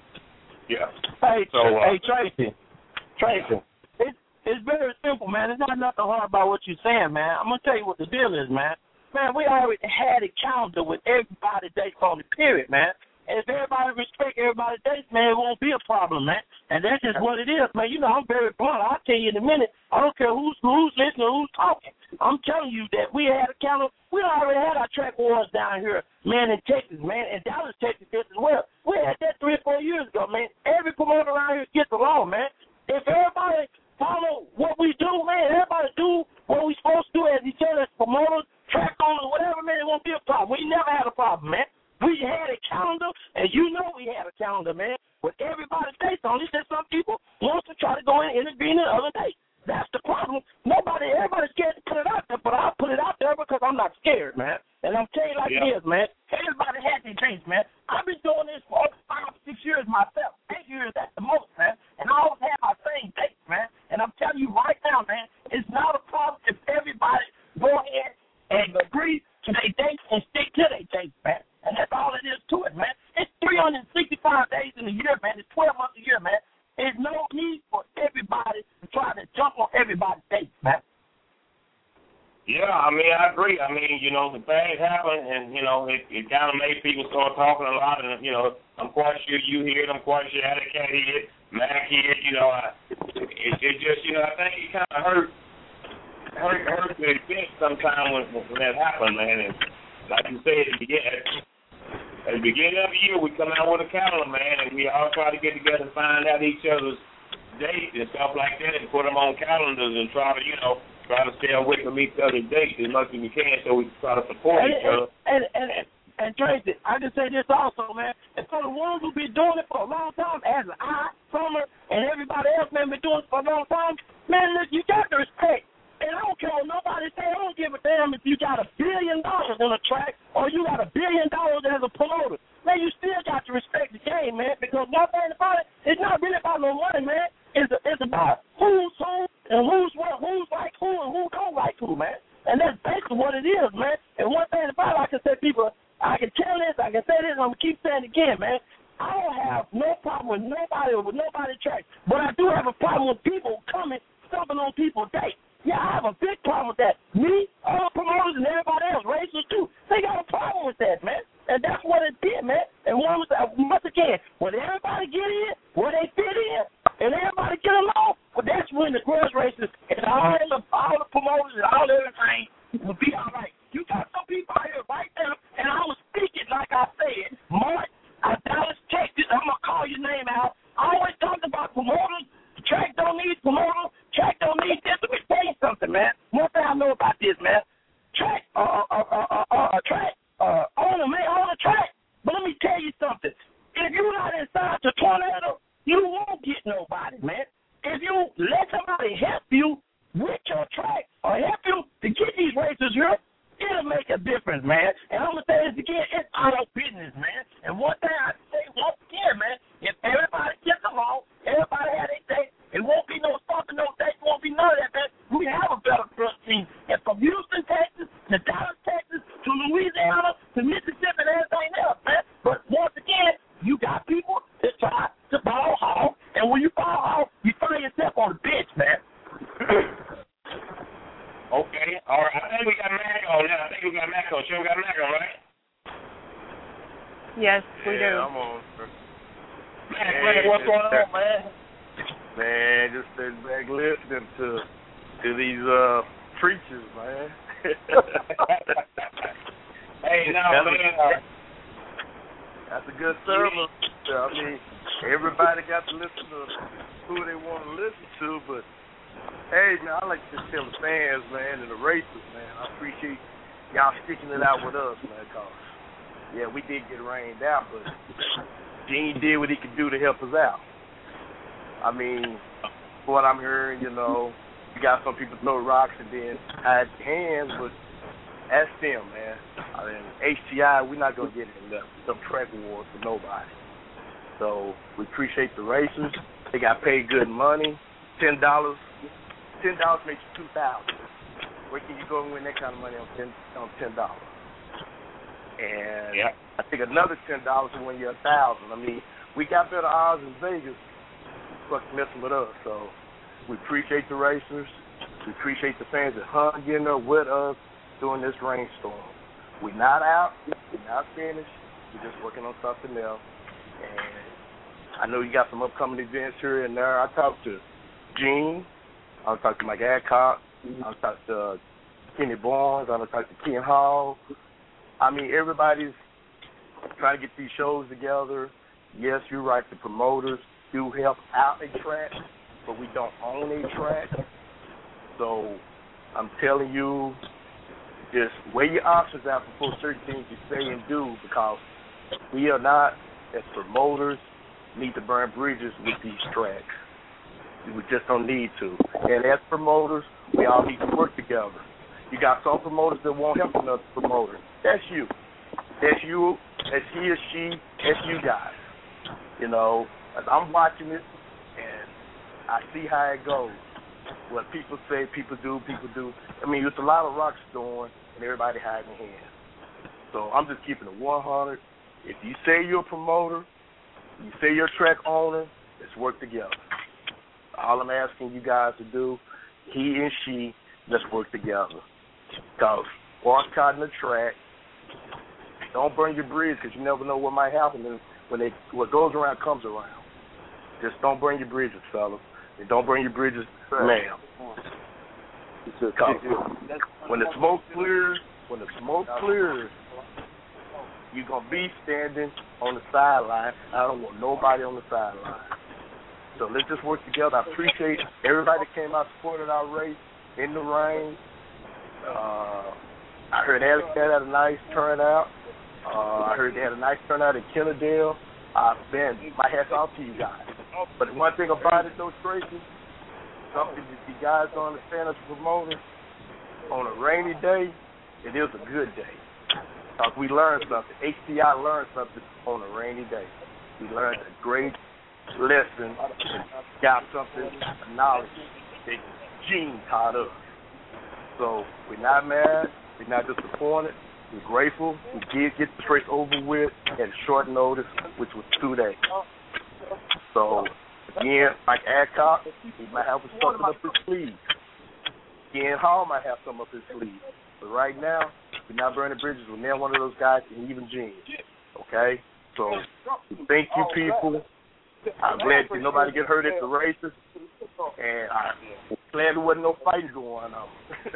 Yeah. Hey, so, uh, hey Tracy. Tracy. It's it's very simple, man. It's not nothing hard about what you're saying, man. I'm gonna tell you what the deal is, man. Man, we already had a calendar with everybody dates on it, period, man. And if everybody respect everybody's dates, man, it won't be a problem, man. And that's just what it is, man. You know, I'm very blunt. I'll tell you in a minute. I don't care who's who's listening or who's talking. I'm telling you that we had a calendar. We already had our track wars down here, man, in Texas, man, and Dallas, Texas as well. We had that three or four years ago, man. Every promoter around here gets along, man. If everybody follow what we do, man, everybody do what we supposed to do as each other, as promoters, track owners, whatever, man, it won't be a problem. We never had a problem, man. We had a calendar, and you know we had a calendar, man, with everybody's dates on it. Just some people want to try to go in and intervene in other dates. That's the problem. Nobody, everybody's scared to put it out there, but I'll put it out there because I'm not scared, man. And I'm telling you like yeah. it is, man. Everybody has their dates, man. I've been doing this for over five, six years myself, eight years at the most, man. And I always have my same dates, man. And I'm telling you right now, man, it's not a problem if everybody go ahead and agree to their dates and stick to their dates, man. And that's all it is to it, man. It's three hundred sixty-five days in a year, man. It's twelve months a year, man. There's no need for everybody to try to jump on everybody's dates, man. Yeah, I mean, I agree. I mean, you know, the things happen, and, you know, it, it kind of made people start talking a lot. And, you know, I'm quite sure you hear it. I'm quite sure Alley Cat hear it. Mac hear it. You know, I, it, it just, you know, I think it kind of hurt, hurt, hurt the event sometimes when, when that happened, man. And like you said, at the beginning, at the beginning of the year, we come out with a calendar, man, and we all try to get together and find out each other's dates and stuff like that and put them on calendars and try to, you know, try to stay away from each other's dates as much as we can so we can try to support and, each other. And, and, and, and Tracy, I can say this also, man. And for the ones who've been doing it for a long time, as I, Summer, and everybody else, man, been doing it for a long time, man, look, you got to respect. And I don't care what nobody say. I don't give a damn if you got a billion dollars on a track or you got a billion dollars as a promoter. Man, you still got to respect the game, man, because one thing about it, it's not really about no money, man. It's, a, it's about who's who and who's what, who's like who and who don't like who, man. And that's basically what it is, man. And one thing about it, I can say people, I can tell this, I can say this, I'm going to keep saying it again, man. I don't have no problem with nobody or with nobody's track, but I do have a problem with people coming, stomping on people's dates. Yeah, I have a big problem with that. Me, all the promoters, and everybody else, racers too, they got a problem with that, man. And that's what it did, man. And one was, uh, once again, when everybody get in, where they fit in, and everybody get along, well, that's when the grudge races and all the, all the promoters and all everything will be all right. You got some people out here right now, and I was speaking, like I said, Mark, out Dallas, Texas, I'm going to call your name out. I always talked about promoters. The track don't need promoters. Track don't need this. Let me tell you something, man. One thing I know about this, man. Track, uh, uh, uh, uh, uh, track, uh, owner, man, own a track. But let me tell you something. If you're not inside the tornado, you won't get nobody, man. If you let somebody help you with your track or help you to get these racers here, it'll make a difference, man. And I'm going to say this again, it's our business, man. And one thing I say once again, man, if everybody gets along, everybody had their day, it won't be no stopping, no dates, won't be none of that, man. We have a better trust team. And from Houston, Texas, to Dallas, Texas, to Louisiana, to Mississippi, and everything else, man. But once again, you got people that try to ball Yes, we yeah, do. I'm on. Man, what's going on, man? Man, just sitting back listening to to these uh preachers, man. Hey, no, that's man. A, that's a good sermon. I mean, everybody got to listen to who they want to listen to, but hey, man, I like to just tell the fans, man, and the racers, man, I appreciate y'all sticking it out with us, man, cause yeah, we did get rained out, but Gene did what he could do to help us out. I mean, what I'm hearing, you know, you got some people throw rocks and then hide their hands, but that's them, man. I mean, H T I, we're not going to get in them, them track awards for nobody. So we appreciate the racers. They got paid good money, ten dollars. ten dollars makes you two thousand dollars. Where can you go and win that kind of money on ten on ten dollars? And yeah. I think another ten dollars will win you a thousand. I mean, we got better odds in Vegas. Fuck messing with us. So we appreciate the racers. We appreciate the fans that hung in there with us during this rainstorm. We're not out. We're not finished. We're just working on something else. And I know you got some upcoming events here and there. I talked to Gene. I talked to Mike Adcock. I talked to uh, Kenny Barnes. I talked to Ken Hall. I mean, everybody's trying to get these shows together. Yes, you're right. The promoters do help out a track, but we don't own a track. So I'm telling you, just weigh your options out before certain things you say and do, because we are not, as promoters, need to burn bridges with these tracks. We just don't need to. And as promoters, we all need to work together. You got some promoters that won't help another promoter. That's you. That's you. That's he or she. That's you guys. You know, as I'm watching it, and I see how it goes. What people say, people do, people do. I mean, it's a lot of rocks throwing, and everybody hiding their hands. So I'm just keeping it one hundred. If you say you're a promoter, you say you're a track owner, let's work together. All I'm asking you guys to do, he and she, let's work together. Because boycotting the track, don't burn your bridge, because you never know what might happen. And when they, what goes around comes around. Just don't burn your bridges, fellas. And don't burn your bridges, ma'am. When the smoke clears, when the smoke clears, you're going to be standing on the sideline. I don't want nobody on the sideline. So let's just work together. I appreciate everybody that came out and supported our race in the rain. Uh, I heard Alley Cat had a nice turnout. Uh, I heard they had a nice turnout in Kennedale. Uh, man, my hat's off to you guys. But one thing about it, though, Tracy, something that you guys don't understand as a promoter, on a rainy day, it is a good day. Because we learned something. H T I learned something on a rainy day. We learned a great lesson and got something, knowledge that Gene taught us. So we're not mad. We're not disappointed. We're grateful. We did get the race over with at short notice, which was two days. So, again, Mike Adcock, he might have something up his sleeve. Ken Hall might have something up his sleeve. But right now, we're not burning bridges. We're near one of those guys, and even Gene. Okay? So, thank you, people. I'm glad that nobody get hurt at the races. And I'm glad there wasn't no fighting going on.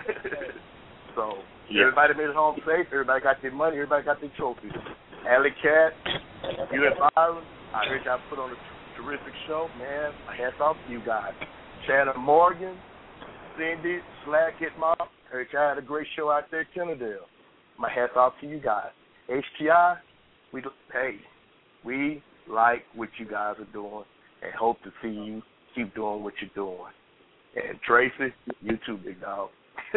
So, yeah. Everybody made it home safe. Everybody got their money. Everybody got their trophies. Alley Cat, you and Byron, I heard y'all put on a terrific show. Man, my hats off to you guys. Shannon Morgan, Cindy, Slack, Hit Mom, heard y'all had a great show out there at Kennedale. My hats off to you guys. H T I, we hey, we like what you guys are doing and hope to see you keep doing what you're doing. And Tracy, you too, big dog.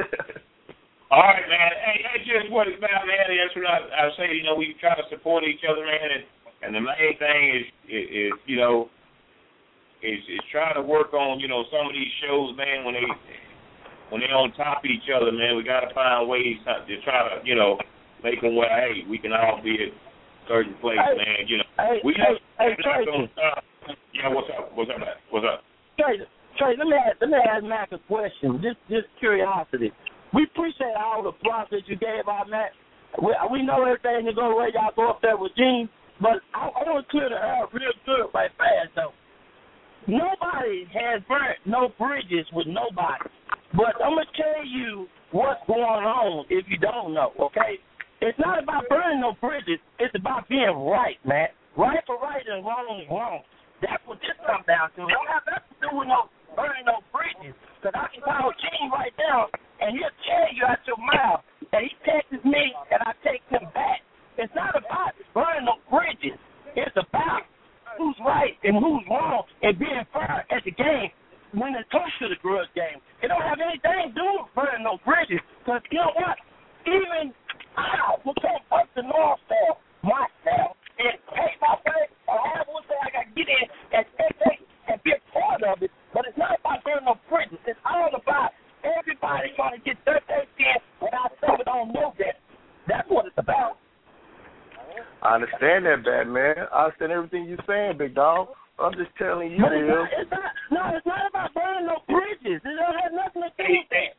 All right, man. Hey, that's just what it's about, man. That's what I, I say. You know, we try to support each other, man. And, and the main thing is, is, is you know, is, is trying to work on, you know, some of these shows, man. When they when they're on top of each other, man, we got to find ways to try to, you know, make them where, hey, we can all be at certain place, hey, man. You know, hey, we hey, hey, not gonna stop. Yeah, what's up? What's up, man? What's up? Tracy, Tracy, let me ask, let me ask Mac a question. Just, just curiosity. We appreciate all the props that you gave our Matt. We, we know everything is going to way y'all go up there with Gene, But I, I want to clear the air real good right fast, though. Nobody has burnt no bridges with nobody. But I'm going to tell you what's going on if you don't know, okay? It's not about burning no bridges. It's about being right, man. Right for right and wrong is wrong. That's what this comes down to. It don't have nothing to do with no burning no bridges. Because I can call Gene right now, and he'll tell you out your mouth that he texts me and I text him back. It's not about burning no bridges. It's about who's right and who's wrong and being fair at the game when it comes to the grudge game. It don't have anything to do with burning no bridges. Because you know what? Even I will come up to North Star myself and take my way or have one thing I got to get in and take and be a part of it. But it's not about burning no bridges. It's all about everybody trying to get their things in without saying don't know that. That's what it's about. I understand that, bad man. I understand everything you're saying, big dog. I'm just telling you, but it's Bill. not, it's not, no, it's not about burning no bridges. It don't have nothing to do with that.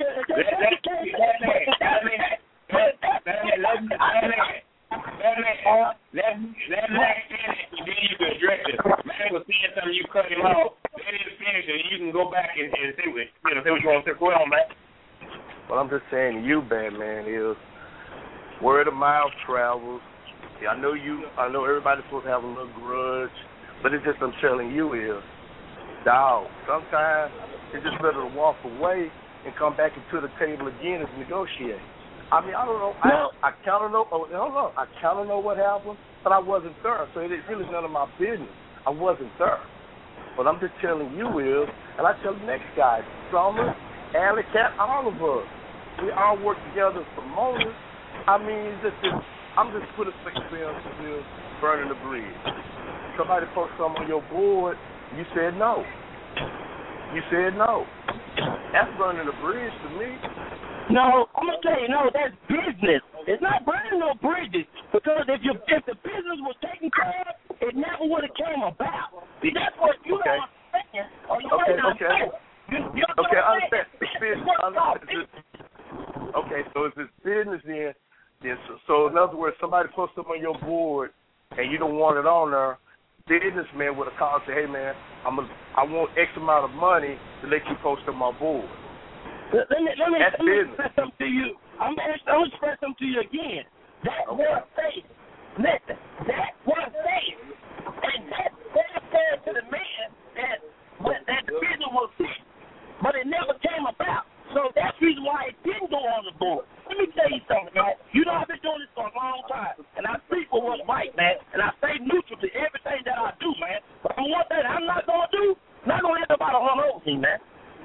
Let him finish, and then you can address it. Man was saying something, you cut him off. Let him finish, and you can go back and, and say what you know, say what you want to say. Go on, man. What I'm just saying to you, bad man, is word of mouth travels. Yeah, I know you. I know everybody's supposed to have a little grudge, but it's just I'm telling you is, dog. Sometimes it's just better to walk away and come back into the table again and negotiate. I mean, I don't know. I, I kind of know. Oh, hold on. I kind of know what happened, but I wasn't there, so it really is none of my business. I wasn't there. What I'm just telling you is, and I tell the next guy, Summer, Alley Cat, all of us, we all work together for Mona. I mean, it's just this. I'm just putting a fix bill burning the bridge. Somebody put something on your board, you said no. You said no. That's burning the bridge to me. No, I'm gonna tell you, no, that's business. It's not burning no bridges because if you if the business was taken care of, it never would have came about. See, that's what you okay. don't understand. Or you okay, don't okay. understand. You, you okay, I understand. It's business. understand. Okay, so if it's business then. Yes, so in other words, somebody puts something on your board and you don't want it on there, businessman would have called and say, hey man, I'm a, I want X amount of money to let you post on my board. Let, let me let me, That's let me business. express something to you. I'm gonna I'm gonna express something to you again. That's okay. what I'm saying. Listen, that's what I'm saying. And that's what I said to the man that that the business was fixed, but it never came about. So that's the reason why it didn't go on the board. Let me tell you something, man. You know I've been doing this for a long time, and I speak for what's right, man, and I stay neutral to everything that I do, man. But one thing I'm not going to do, not going to let nobody run over me, man.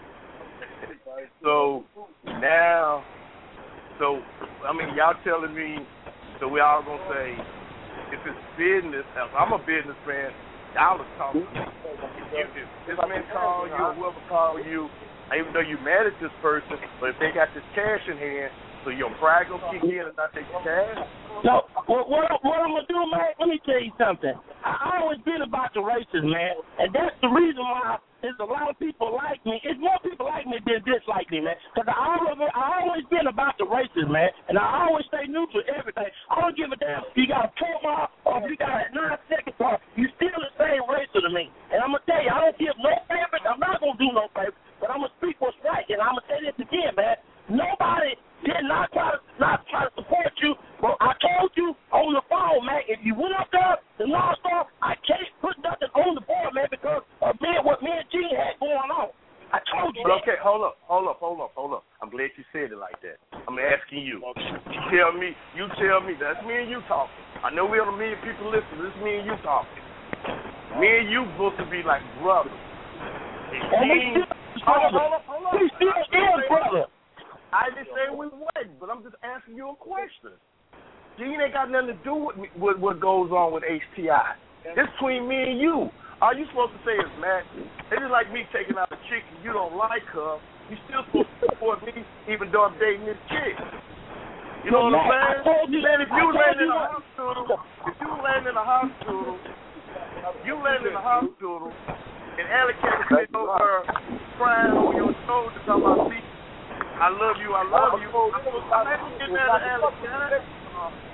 So now, so, I mean, y'all telling me, so we all going to say, if it's business, if I'm a businessman, y'all are talking to me. If, if this man call you or whoever call you, even though you mad at this person, but if they got this cash in hand, so your pride gonna kick in and not take the cash? No, what, what, what I'm gonna do, man? Let me tell you something. I always been about the races, man, and that's the reason why there's a lot of people like me. It's more people like me than dislike me, man. Because I always, I always been about the races, man, and I always stay neutral to everything. I don't give a damn if you got a four mile or if you got a nine second car. You still the same racer to me, and I'm gonna tell you, I don't give no favors. I'm not gonna do no favors, but I'm gonna speak what's right, and I'm gonna say this again, man. Nobody did not try to not try to support you. But I told you on the phone, man, if you went up there to North Star, I can't put nothing on the board, man, because of me, what me and Gene had going on. I told you but that. Okay, hold up, hold up, hold up, hold up. I'm glad you said it like that. I'm asking you. You tell me, you tell me, that's me and you talking. I know we have a million people listening. This is me and you talking. Me and you supposed to be like brothers. And Gene, hold up, hold up, hold up. We still is, brother. I didn't say we wasn't, but I'm just asking you a question. Gene ain't got nothing to do with, me, with what goes on with H T I. It's between me and you. All you supposed to say is, man, it's just like me taking out a chick and you don't like her. You still supposed to support me even though I'm dating this chick. You know what I'm saying? Man, if you land in a hospital, if you land in a hospital, you land in a hospital, and Alley Cat is sitting over her crying on your shoulder talking about me. I love you, I love you. I'm not getting mad at Alley Cat.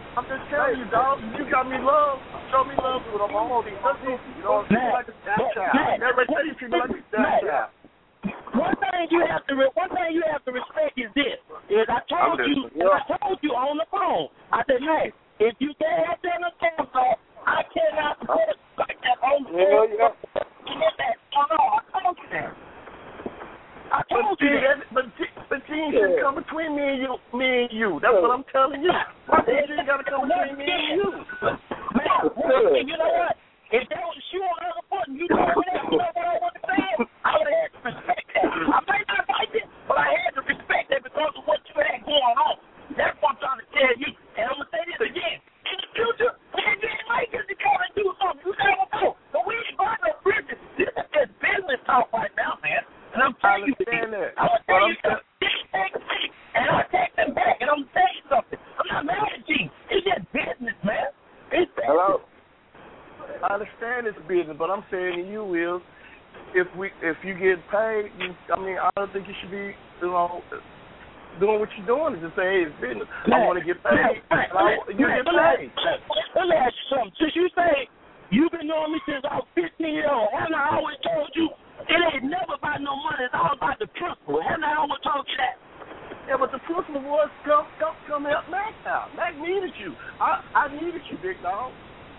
I'm just telling you, dog. You got me love. Show me love with them all these people. You know, treat me like a stepchild. Never say you treat me like a stepchild. One thing you have to re- one thing you have to respect is this. Is I told you yeah. I told you on the phone. I said, man, if you can't have that on camera, I cannot put it like that on the phone. Yeah, yeah. I told you that. I told but you that. that. But but Gene yeah. should come between me and you. Me and you. That's yeah. what I'm telling you. Why did you got to come between me and you? Man, you know what? If that was a shoe on the other button, you know what, you know what I want to say? I would have had to respect that. I might not like it, but I had to respect that because of what you had going on. That's what I'm trying to tell you. And I'm going to say this again. In the future, when you might get to come and do something, you never know. But we ain't going no business. This is just business talk right now, man. And I'm telling you, that. I'm going to tell you something. And I'll take them back, and I'm going to tell you something. I'm not mad at you. It's just business, man. It's business. Hello? I understand it's business, but I'm saying to you is, if we if you get paid, you, I mean, I don't think you should be, you know, doing what you're doing. Is just say, hey, it's business. Man, I want to get paid. Man, I, you man, get paid. Let me ask you something. Since you say you've been knowing me since I was fifteen years old, and I always told you it ain't never about no money. It's all about the principle. And I always told you that. Yeah, but the principle was come come come help Mac out. Mac needed you. I I needed you, big dog.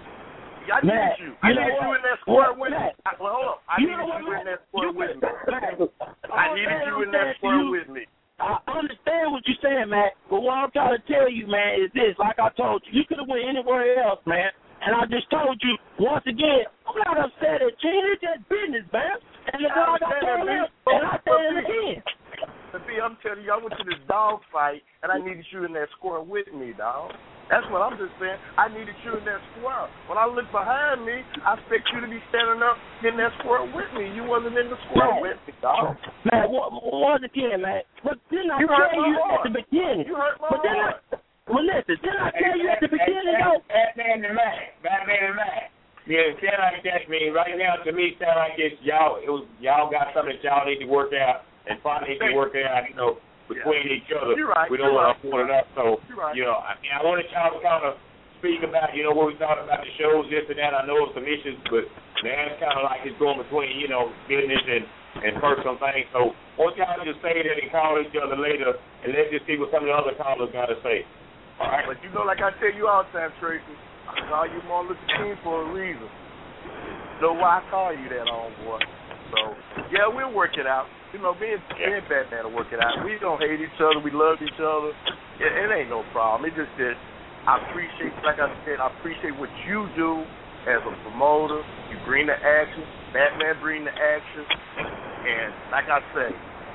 I needed Matt, you. I you needed you in that square with me. I, well, hold up. I you needed you in that square with me. I I needed you in that square with me. I understand what you're saying, Matt, but what I'm trying to tell you, man, is this. Like I told you, you could have went anywhere else, man. And I just told you, once again, I'm not upset at you. It's just business, man. And it's like I told you, and I say it again. But see, I'm telling you, I went to this dog fight, and I needed you in that square with me, dog. That's what I'm just saying. I needed you in that square. When I look behind me, I expect you to be standing up in that square with me. You wasn't in the square man. with me, dog. Man, once again, man. But didn't I you tell you heart. at the beginning? You hurt my but then heart. I, well, listen, didn't I tell hey, you at the beginning, hey, though? Batman and Mac. Batman and Mac. Yeah, it sound like that. I mean, right now, to me, it sound like it's y'all. It was y'all got something that y'all need to work out, and finally need to work out. You know, between yeah. each other. You're right. We don't want to pull it up. So, right. you know, I, mean, I wanted y'all to kind of speak about, you know, what we thought about the shows, this and that. I know it's some issues, but now it's kind of like it's going between, you know, business and, and personal things. So, why don't y'all just say that and call each other later, and let's just see what some of the other callers got to say. All right? But you know, like I tell you all the time, Tracy, I call you Martin Luther King for a reason. You know why I call you that, homeboy? So, yeah, we'll work it out. You know, me and, yeah. me and Batman will work it out. We don't hate each other. We love each other. It, it ain't no problem. It just that I appreciate, like I said, I appreciate what you do as a promoter. You bring the action. Batman bring the action. And like I said,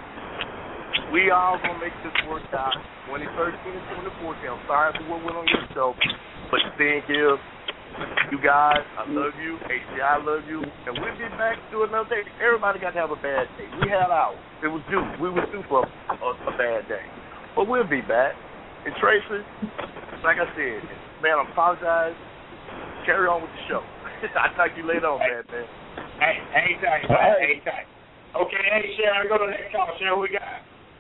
we all gonna make this work out. twenty thirteen and twenty fourteen. I'm sorry for what went on your show, but the thing is, you guys, I love you. H C I love you. And we'll be back to another day. Everybody got to have a bad day. We had ours. It was due. We were due for a, a bad day. But we'll be back. And Tracy, like I said, man, I apologize. Carry on with the show. I'll talk to you later on, man, man. Hey, hang tight, man. Hang tight. Okay, hey, Sharon, go to the next call. Sharon, what we got?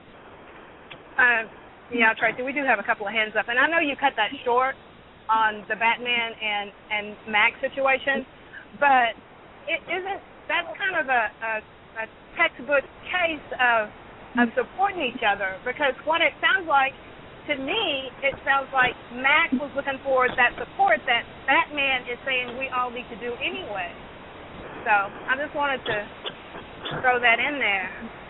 Uh, yeah, Tracy, we do have a couple of hands up. And I know you cut that short on the Batman and, and Mac situation, but it isn't, that's kind of a, a, a textbook case of, of supporting each other, because what it sounds like, to me, it sounds like Mac was looking for that support that Batman is saying we all need to do anyway. So I just wanted to throw that in there.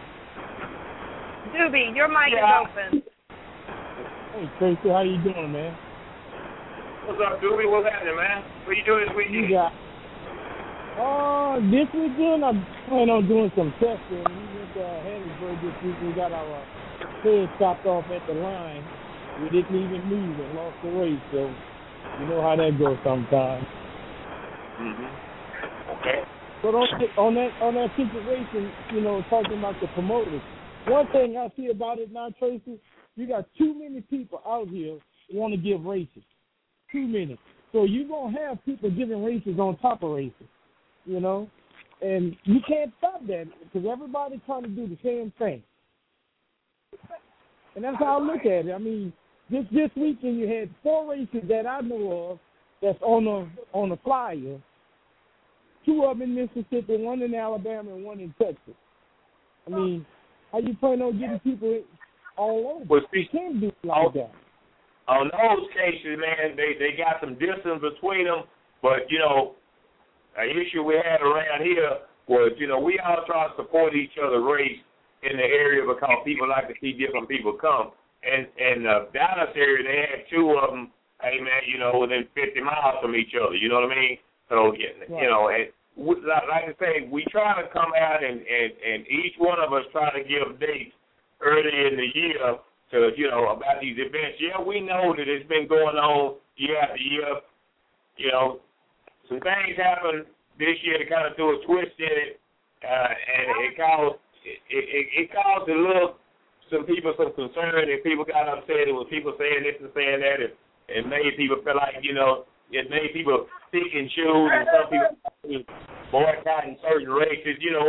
Doobie, your mic yeah. is open. Hey, Tracy, how you doing, man? What's up, Doobie? What's happening, man? What you doing this weekend? You got, uh, this weekend, I plan on doing some testing. We went to Harrisburg this week. We got our head stopped off at the line. We didn't even move and lost the race, so you know how that goes sometimes. Mm-hmm. Okay. But on, on that on that situation, you know, talking about the promoters, one thing I see about it now, Tracy, you got too many people out here who want to give races. Too many. So you're going to have people giving races on top of races, you know? And you can't stop that because everybody's trying to do the same thing. And that's how I look at it. I mean, this this weekend you had four races that I know of that's on the on the flyer. Two of them in Mississippi, one in Alabama, and one in Texas. I mean, how you plan on getting people all over? Well, see, you can't do it like on, that. On those cases, man, they, they got some distance between them. But, you know, an issue we had around here was, you know, we all try to support each other race in the area because people like to see different people come. And in the Dallas area, they had two of them, hey, man, you know, within fifty miles from each other. You know what I mean? So, you know, and like I say, we try to come out and, and, and each one of us try to give dates early in the year to, you know, about these events. Yeah, we know that it's been going on year after year. You know, some things happened this year to kind of do a twist in it, uh, and it caused it, it, it caused a little some people some concern, and people got upset. It was people saying this and saying that, and it made people feel like, you know, it made people pick and choose, and some people boycotting certain races. You know,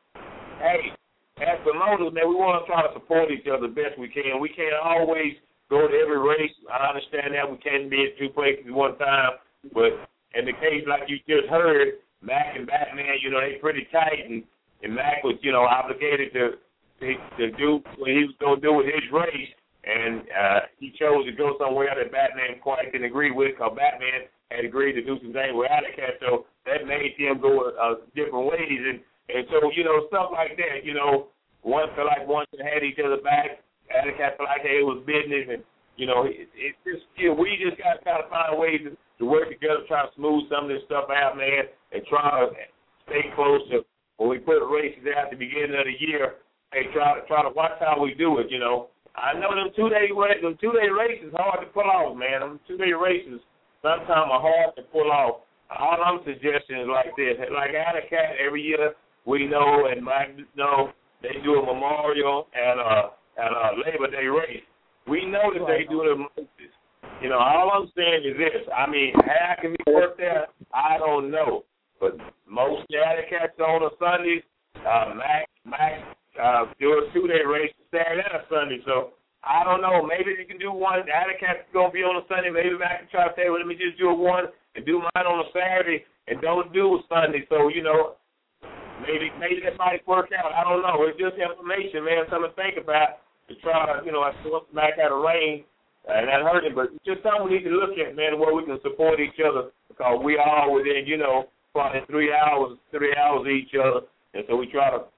hey, as promoters, man, we want to try to support each other the best we can. We can't always go to every race. I understand that we can't be at two places at one time, but in the case like you just heard, Mac and Batman, you know, they pretty tight, and, and Mac was, you know, obligated to to, to do what he was going to do with his race. And uh, he chose to go somewhere that Batman quite didn't agree with, because Batman had agreed to do some things with Alley Cat, so that made him go uh, different ways. And, and so, you know, stuff like that, you know, one felt like one had each other back, Alley Cat felt like, hey, it was business. And, you know, it, it's just, you know, we just got to kind of find ways to, to work together, try to smooth some of this stuff out, man, and try to stay close to when we put races out at the beginning of the year. Hey, try to try to watch how we do it, you know. I know them two-day them two-day races hard to pull off, man. Them two-day races sometimes are hard to pull off. All I'm suggesting is like this. Like Alley Cat, every year we know and Mike know they do a memorial and a, and a Labor Day race. We know that they do them races. You know, all I'm saying is this. I mean, how can we work there? I don't know. But most Alley Cats on a Sunday, uh, Mac, Mac, Uh, do a two-day race Saturday and a Sunday. So I don't know. Maybe you can do one. The Alley Cat's going to be on a Sunday. Maybe I can try to say, well, let me just do a one and do mine on a Saturday and don't do a Sunday. So, you know, maybe maybe that might work out. I don't know. It's just information, man, something to think about to try to, you know, I saw Mac out of rain and that hurt him. But it's just something we need to look at, man, where we can support each other, because we all within, you know, probably three hours, three hours of each other. And so we try to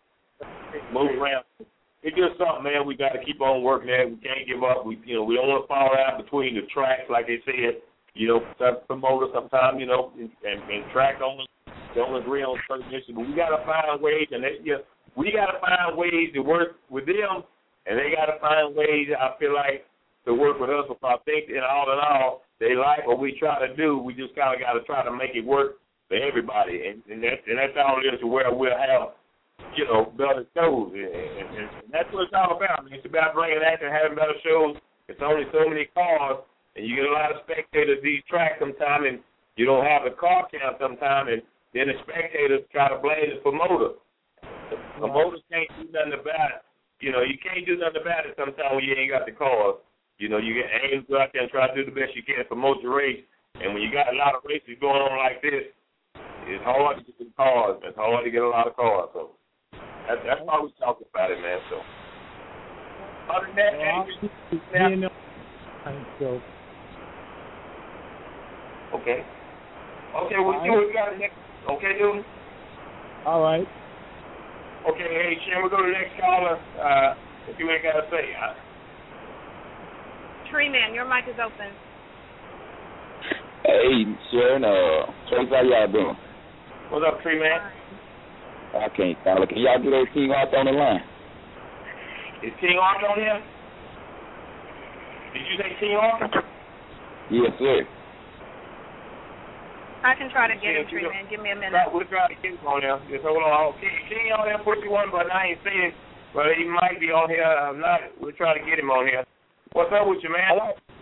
move around. It's just something, man, we got to keep on working at. We can't give up. We, you know, we don't want to fall out between the tracks, like they said. You know, some promoters sometimes, you know, and, and, and track owners don't agree on certain issues. But we got to find ways, and they, you know, we got to find ways to work with them, and they got to find ways, I feel like, to work with us. Because I think, in all in all, they like what we try to do. We just kind of got to try to make it work for everybody, and, and, that, and that's all it is to where we'll have, you know, better shows. And, and, and that's what it's all about. I mean, it's about bringing action, having better shows. It's only so many cars, and you get a lot of spectators at these tracks sometimes, and you don't have the car count sometimes, and then the spectators try to blame the promoter. The promoters can't do nothing about it. You know, you can't do nothing about it sometimes when you ain't got the cars. You know, you get aim to go out there and try to do the best you can to promote your race. And when you got a lot of races going on like this, it's hard to get the cars. It's hard to get a lot of cars. So that's, that's why we talk about it, man. So other than that, well, now, so. Okay. Okay, well, right. we got the next. Okay, dude. All right. Okay, hey, Shan, we'll go to the next caller. Uh, if you ain't got to say. Uh, Tree Man, your mic is open. Hey, Sharon, uh, Trace, how y'all doing? What's up, Tree Man? I can't follow. Can y'all get old King Arthur on the line? Is King Arthur on here? Did you say King Arthur? Yes, sir. I can try to get him, Tree Man. Give me a minute. We'll try to get him on there. Just hold on. King, King on there, put you one, but I ain't seen it. But he might be on here. I'm not. We'll try to get him on here. What's up with you, man?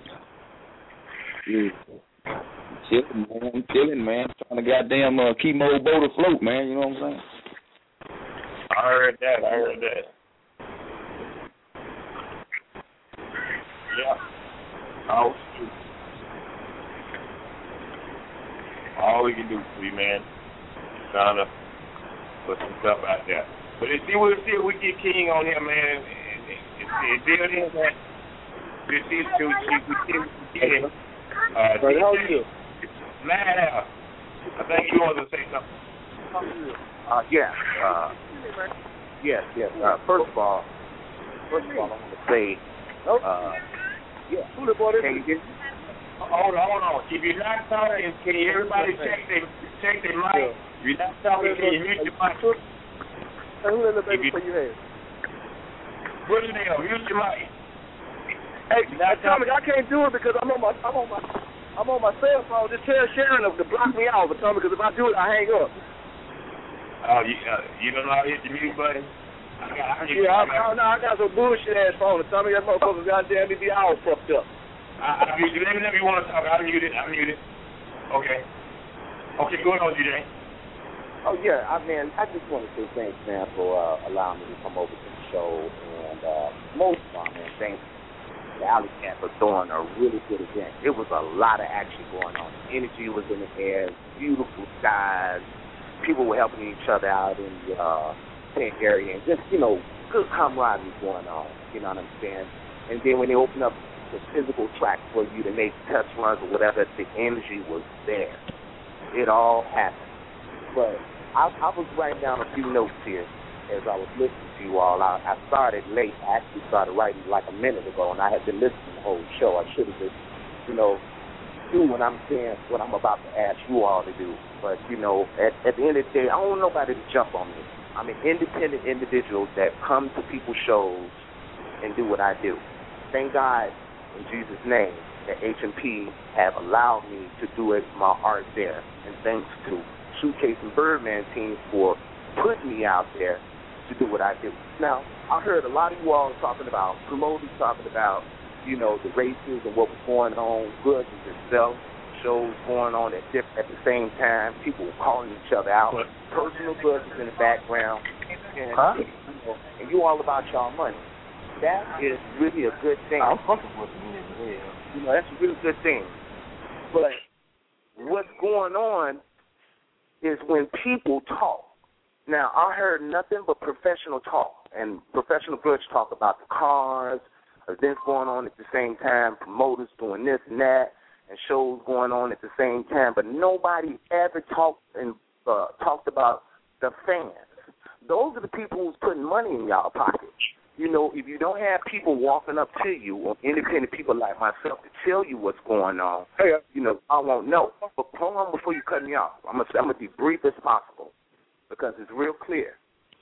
Yeah. Chilling, man. Chilling, man. Trying to goddamn uh, keep my old boat afloat, man. You know what I'm saying? I heard that. I heard that. Yeah. Oh, all we can do for you, man, trying to put some stuff out there. But it's see, we'll see if we get King on here, man. It's still there, man. We'll see if we get him. Uh, Brother, how are you? Man, I think you wanted to say something. Uh, yeah. Uh, yes, yes. Uh, first of all, first of all, I want to say, uh, yeah. Can you get? Hold on, hold on. If you're not talking, can you everybody check their check their mic? If you're not talking, can you mute your mic? Who in the baby for you have? Put it down. Mute your mic. Hey, now, Tommy, I can't do it because I'm on my I'm on my I'm on my cell phone. Just tell Sharon to block me out, but Tommy, because if I do it, I hang up. Oh, you uh, you don't know how to hit the mute button? I got, I yeah, I, I, no, I got some bullshit ass phone. Tommy, that motherfucker goddamn me be all fucked up. I, I mute you. Let me let me want to talk. I mute it. I mute it. Okay. Okay, go on, G J. Oh yeah, I mean, I just want to say thanks, man, for uh, allowing me to come over to the show, and uh, most of all, man, thanks to Alley Cat for throwing a really good event. It was a lot of action going on. Energy was in the air, beautiful skies. People were helping each other out in the uh, tent area, and just, you know, good camaraderie going on. You know what I'm saying? And then when they opened up the physical track for you to make test runs or whatever, the energy was there. It all happened. But I, I was writing down a few notes here as I was listening to you all. I, I started late. I actually started writing like a minute ago, and I had been listening the whole show. I should have just, you know, do what I'm saying, what I'm about to ask you all to do. But, you know, at, at the end of the day, I don't want nobody to jump on me. I'm an independent individual that comes to people's shows and do what I do. Thank God, in Jesus' name, that H M P have allowed me to do it, my art there. And thanks to Suitcase and Birdman team for putting me out there to do what I do. Now, I heard a lot of you all talking about, promoters talking about, you know, the races and what was going on, goods itself, shows going on at, diff- at the same time, people were calling each other out, personal goods in the background, and, huh? you know, and you all about y'all money. That is really a good thing. I'm comfortable with it. You know, that's a really good thing. But what's going on is when people talk. Now, I heard nothing but professional talk and professional grudge talk about the cars, events going on at the same time, promoters doing this and that, and shows going on at the same time. But nobody ever talked and uh, talked about the fans. Those are the people who's putting money in y'all pockets. You know, if you don't have people walking up to you, or independent people like myself, to tell you what's going on, hey, you know, I won't know. But hold on before you cut me off. I'm going I'm to be brief as possible because it's real clear.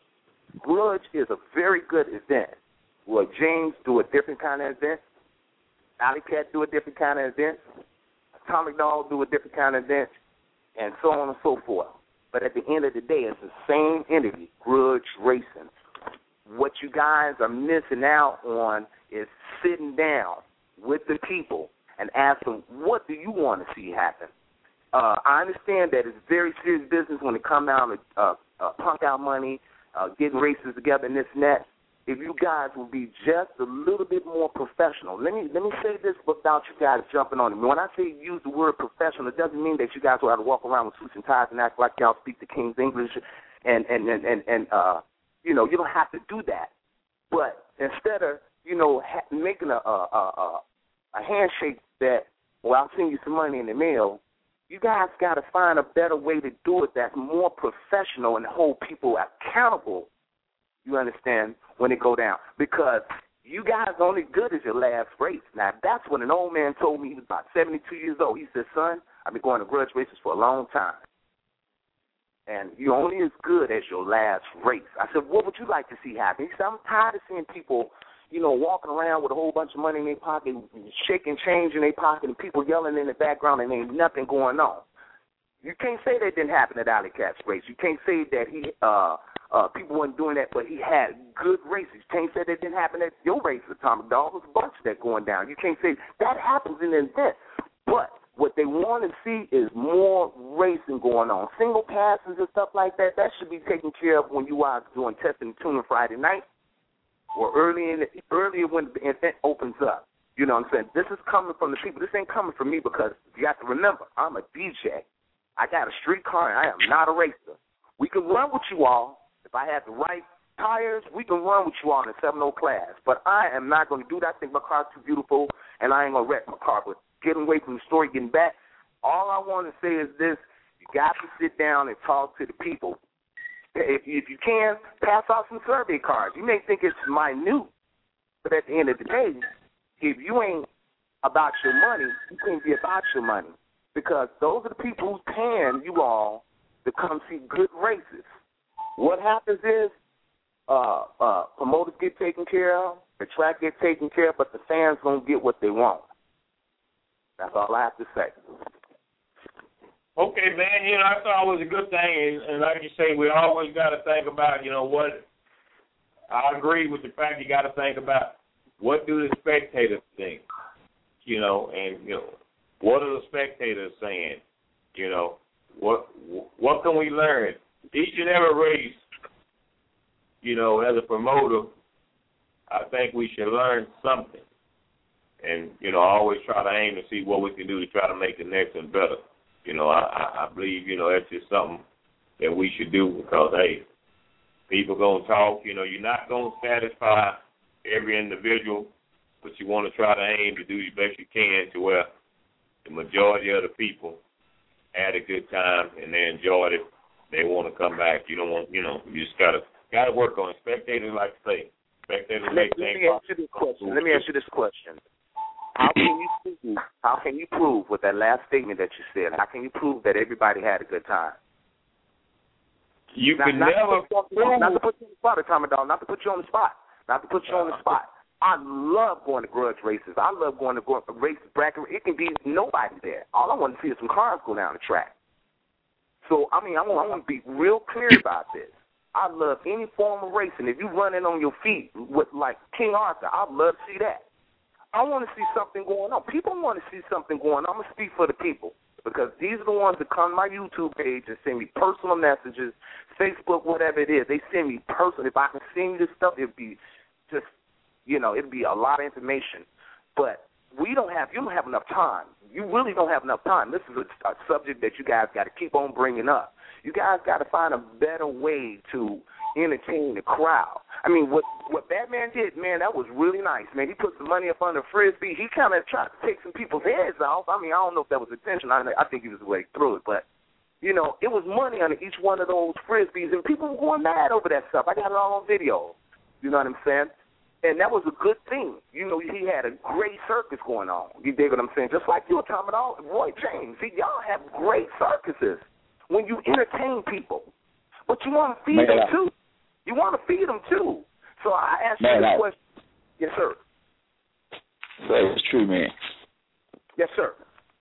Grudge is a very good event. Will James do a different kind of event? Alley Cat do a different kind of event? Atomic Dog do a different kind of event? And so on and so forth. But at the end of the day, it's the same entity, Grudge Racing. What you guys are missing out on is sitting down with the people and ask them, what do you want to see happen? Uh, I understand that it's very serious business when it comes down to uh, uh, punk out money, uh, getting races together and this and that. If you guys will be just a little bit more professional. Let me let me say this without you guys jumping on it. When I say use the word professional, it doesn't mean that you guys will have to walk around with suits and ties and act like y'all speak the King's English and, and, and, and, and uh, you know, you don't have to do that. But instead of, you know, ha- making a, a, a, a handshake that, well, I'll send you some money in the mail, you guys got to find a better way to do it that's more professional and hold people accountable, you understand, when it go down. Because you guys are only good as your last race. Now, that's what an old man told me. He was about seventy-two years old. He said, son, I've been going to grudge races for a long time. And you're only as good as your last race. I said, what would you like to see happen? He said, I'm tired of seeing people, you know, walking around with a whole bunch of money in their pocket, shaking change in their pocket, and people yelling in the background, and ain't nothing going on. You can't say that didn't happen at Alley Cat's race. You can't say that he uh, uh, people weren't doing that, but he had good races. You can't say that didn't happen at your race with Atomic Dog. There's a bunch of that going down. You can't say that happens in an event. But what they want to see is more racing going on. Single passes and stuff like that, that should be taken care of when you are doing testing and tuning Friday night or early in the, earlier when the event opens up. You know what I'm saying? This is coming from the people. This ain't coming from me because you have to remember, I'm a D J. I got a street car, and I am not a racer. We can run with you all. If I had the right tires, we can run with you all in a seven oh class. But I am not going to do that. I think my car's too beautiful, and I ain't going to wreck my car. But getting away from the story, getting back, all I want to say is this. You got to sit down and talk to the people. If you, if you can, pass out some survey cards. You may think it's minute, but at the end of the day, if you ain't about your money, you can't be about your money because those are the people who's paying you all to come see good races. What happens is uh, uh, promoters get taken care of, the track gets taken care of, but the fans don't get what they want. That's all I have to say. Okay, man, you know, that's always a good thing, and, and like you say, we always got to think about, you know, what, I agree with the fact you got to think about what do the spectators think, you know, and, you know, what are the spectators saying, you know, what what can we learn? Each and every race, you know, as a promoter, I think we should learn something. And, you know, I always try to aim to see what we can do to try to make the next one better. You know, I, I believe, you know, that's just something that we should do because, hey, people going to talk. You know, you're not going to satisfy every individual, but you want to try to aim to do the best you can to where the majority of the people had a good time and they enjoyed it. They want to come back. You don't want, you know, you just got to got to work on it. Spectators like to say. Spectators let, make let things me ask you this question. Let me ask you this question. How can you prove, how can you prove with that last statement that you said, how can you prove that everybody had a good time? You not, can not never to put, prove. Not to put you on the spot, Tommy Dog, not to put you on the spot. Not to put you on the spot. I love going to grudge races. I love going to go, races, bracket. It can be nobody there. All I want to see is some cars go down the track. So, I mean, I want, I want to be real clear about this. I love any form of racing. If you running on your feet with, like, King Arthur, I'd love to see that. I want to see something going on. People want to see something going on. I'm going to speak for the people because these are the ones that come to my YouTube page and send me personal messages, Facebook, whatever it is. They send me personal. If I can send you this stuff, it would be just, you know, it would be a lot of information. But we don't have, you don't have enough time. You really don't have enough time. This is a, a subject that you guys got to keep on bringing up. You guys got to find a better way to entertain the crowd. I mean, what what Batman did, man, that was really nice, man. He put some money up under Frisbee. He kind of tried to take some people's heads off. I mean, I don't know if that was intentional. I, I think he was way through it. But, you know, it was money under each one of those Frisbees, and people were going mad over that stuff. I got it all on video. You know what I'm saying? And that was a good thing. You know, he had a great circus going on. You dig what I'm saying? Just like you were talking about Roy James. See, y'all have great circuses when you entertain people. But you want to feed Man, them, too. You want to feed them, too. So I asked Man, you the I, question. Yes, sir. That's true, man. Yes, sir.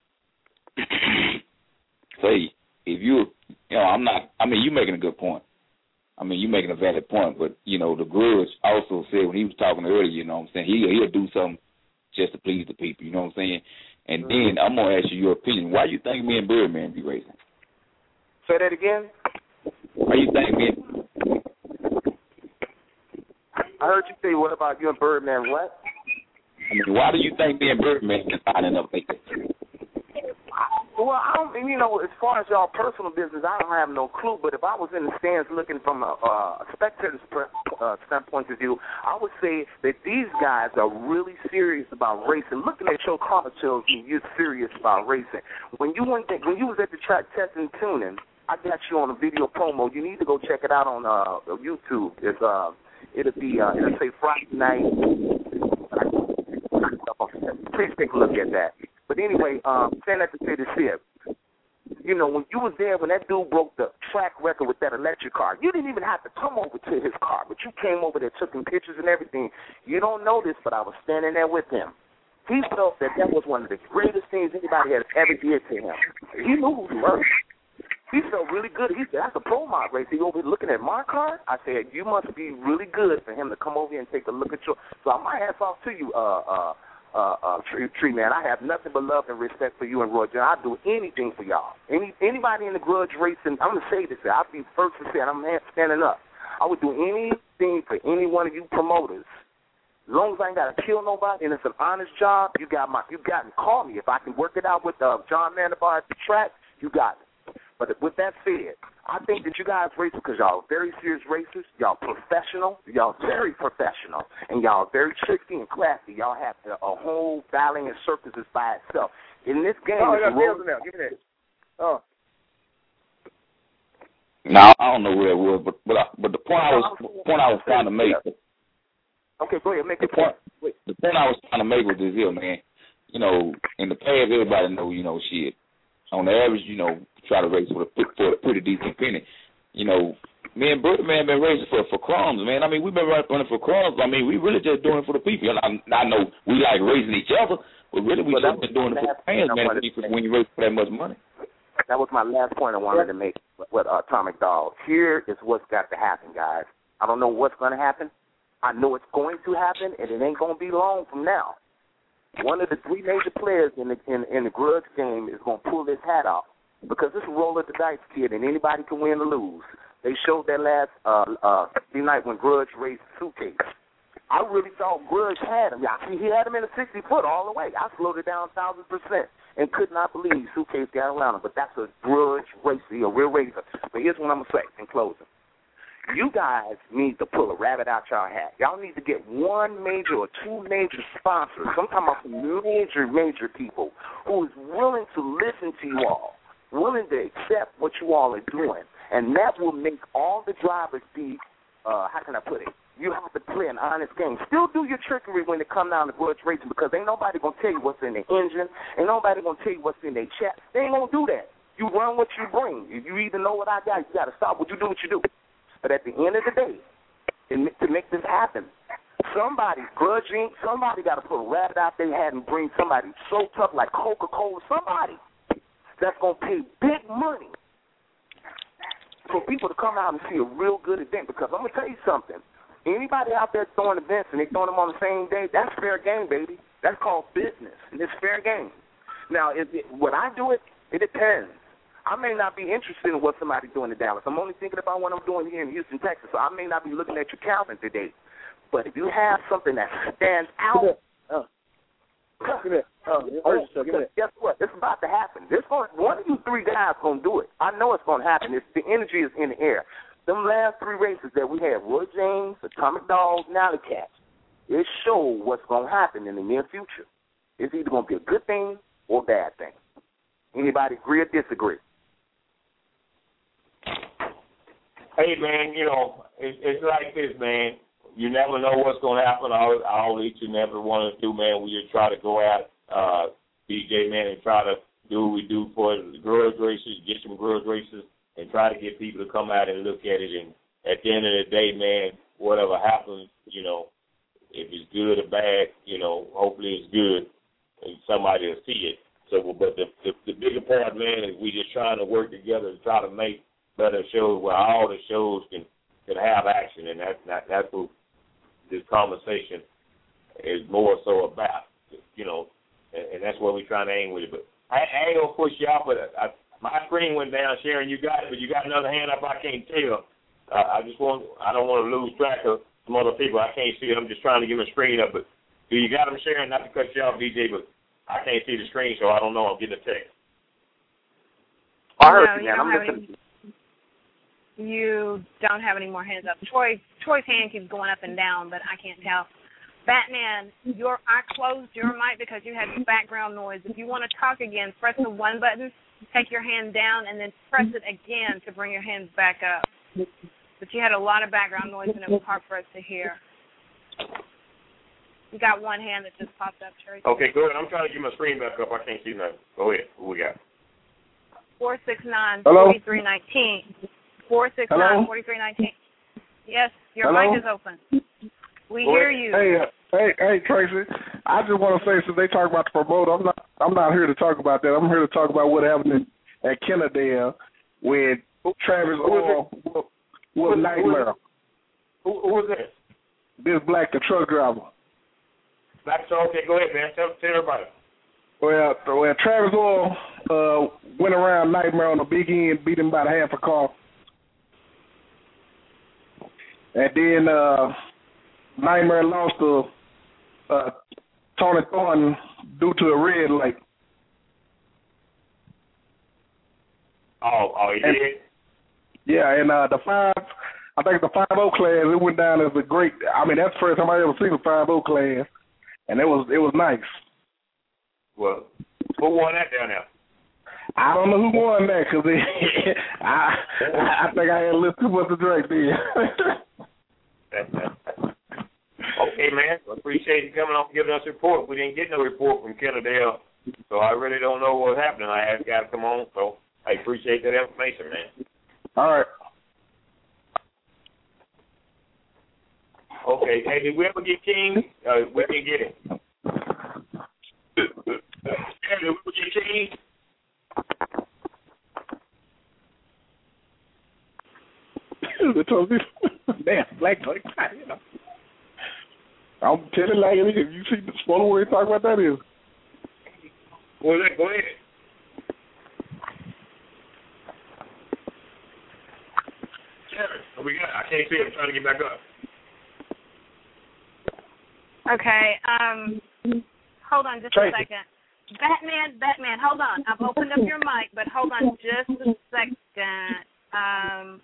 Say, if you, you know, I'm not, I mean, you're making a good point. I mean, you're making a valid point, but, you know, the Grudge also said when he was talking earlier, you know what I'm saying, he, he'll do something just to please the people, you know what I'm saying? And mm-hmm. then I'm going to ask you your opinion. Why you think me and Birdman be racing? Say that again? Why you think me and... I heard you say, what about you and Birdman, what? I mean, why do you think me and Birdman can find enough people? Well, I don't, you know, as far as y'all personal business, I don't have no clue. But if I was in the stands looking from a, a spectator's uh, standpoint of view, I would say that these guys are really serious about racing. Looking at your car tells me you're serious about racing. When you went, when you was at the track testing tuning, I got you on a video promo. You need to go check it out on uh, YouTube. It's uh, it'll be uh, it'll say Friday night. Please take a look at that. But anyway, um, saying that to say this here, you know, when you was there, when that dude broke the track record with that electric car, you didn't even have to come over to his car, but you came over there, took him pictures and everything. You don't know this, but I was standing there with him. He felt that that was one of the greatest things anybody had ever did to him. He knew who he was. He felt really good. He said, that's a pro mod race. He over here looking at my car. I said, you must be really good for him to come over here and take a look at your. So my hat's off to you, uh, uh, Uh, uh, tree, tree man. I have nothing but love and respect for you and Roy John. I'd do anything for y'all. Any anybody in the grudge racing, I'm gonna say this. I'll be first to say it. I'm standing up. I would do anything for any one of you promoters As long as I ain't got to kill nobody and it's an honest job, you got my, you got me. Call me. If I can work it out with uh, John Mandelbar at the track, you got it. But with that said, I think that you guys race because y'all are very serious racers. Y'all professional. Y'all very professional. And y'all are very tricky and classy. Y'all have a, a whole valley and circuses by itself. In this game, oh, I got roll- now. Give me that. Oh. No, I don't know where it was, but but, I, but the point I was point I was trying to make. Okay, go ahead, make the point. The point I was trying to make was this here, man. You know, in the past, everybody know, you know, shit. On the average, you know, try to race with a, for a pretty decent penny. You know, me and Bertha, man, been racing for for crumbs, man. I mean, we've been running for crumbs. I mean, we really just doing it for the people. I, I know we like racing each other, but really we just been doing it for the fans, man. When you race for that much money. That was my last point I wanted to make with uh, Atomic Dog. Here is what's got to happen, guys. I don't know what's going to happen. I know it's going to happen, and it ain't going to be long from now. One of the three major players in the in, in the grudge game is going to pull his hat off because it's a roll of the dice, kid, and anybody can win or lose. They showed that last uh, uh, night when Grudge raced Suitcase. I really thought Grudge had him. I see he had him in a sixty foot all the way. I slowed it down a thousand percent and could not believe Suitcase got around him. But that's a Grudge racer, a real racer. But here's what I'm gonna say in closing. You guys need to pull a rabbit out your hat. Y'all need to get one major or two major sponsors. I'm talking about some major, major people who is willing to listen to you all, willing to accept what you all are doing. And that will make all the drivers be, uh, how can I put it? You have to play an honest game. Still do your trickery when it come down to grudge racing because ain't nobody going to tell you what's in their engine. Ain't nobody going to tell you what's in their chest. They ain't going to do that. You run what you bring. If you either know what I got, you got to stop what you do, what you do. But at the end of the day, to make this happen, somebody, grudging, somebody got to put a rabbit out their hat and bring somebody so tough like Coca-Cola, somebody that's going to pay big money for people to come out and see a real good event. Because I'm going to tell you something. Anybody out there throwing events and they throwing them on the same day, that's fair game, baby. That's called business, and it's fair game. Now, is it, when I do it, it depends. I may not be interested in what somebody's doing in Dallas. I'm only thinking about what I'm doing here in Houston, Texas, so I may not be looking at your calendar today. But if you have something that stands out, uh, uh, oh, guess what? It's about to happen. This going, one of you three guys going to do it. I know it's going to happen. It's, the energy is in the air. Them last three races that we had, Roy James, Atomic Dogs, and Alley Cats, it showed what's going to happen in the near future. It's either going to be a good thing or a bad thing. Anybody agree or disagree? Hey, man, you know, it, it's like this, man. You never know what's going to happen. All, all each and every one of us do, man, we just try to go out, uh, D J, man, and try to do what we do for the grudge races, get some grudge races, and try to get people to come out and look at it. And at the end of the day, man, whatever happens, you know, if it's good or bad, you know, hopefully it's good, and somebody will see it. So, but the, the, the bigger part, man, is we just trying to work together to try to make better shows where all the shows can, can have action, and that's that, that's what this conversation is more so about, you know, and, and that's what we're trying to aim with it. But I, I ain't gonna push you out, but I, my screen went down, Sharon. You got it, but you got another hand up. I can't tell. Uh, I just want, I don't want to lose track of some other people. I can't see it. I'm just trying to get my screen up. But do you got them, Sharon? Not to cut you off, D J, but I can't see the screen, so I don't know. I'm getting a text. I heard no, you, man. I'm listening. Any, you don't have any more hands up. Troy, Troy's hand keeps going up and down, but I can't tell. Batman, your I closed your mic because you had background noise. If you want to talk again, press the one button, take your hand down, and then press it again to bring your hands back up. But you had a lot of background noise, and it was hard for us to hear. You got one hand that just popped up, Tracy. Okay, go ahead. I'm trying to get my screen back up. I can't see nothing. Go ahead. Who we got? four six nine, four three one nine. four six nine, four three one nine. Yes, your Hello? mic is open. We Go hear ahead. you. Hey, uh, hey, hey, Tracy. I just want to say, since they talk about the promoter, I'm not, I'm not here to talk about that. I'm here to talk about what happened in, at Kennedale when Travis Oil was Nightmare. Who, who was that? This black the truck driver. Black truck. Okay, go ahead, man. Tell, tell everybody. Well, well, Travis Oil uh, went around Nightmare on the big end, beat him about a half a car. And then uh, Nightmare lost to uh, Tony Thornton due to a red light. Oh, oh, he and, did? Yeah, and uh, the five, I think the five oh class, it went down as a great, I mean, that's the first time I ever seen a five oh class, and it was it was nice. Well, who won that down there? I don't know who won that, because I, I think I had a little too much to drink then. Okay, man. I appreciate you coming on and giving us a report. We didn't get no report from Kennedale, so I really don't know what's happening. I had got to come on, so I appreciate that information, man. All right. Okay. Hey, did we ever get King? Uh, we can get him. Hey, did we ever get King? They told me, man, black like you know. I'm telling like it is. You see the spoiler where you talk about that is. Go ahead, go ahead. Kevin, what we got? I can't see him. I'm trying to get back up. Okay. Um. Hold on just Tracy. a second. Batman, Batman, hold on. I've opened up your mic, but hold on just a second. Um.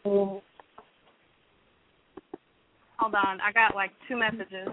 Hold on. I got like two messages.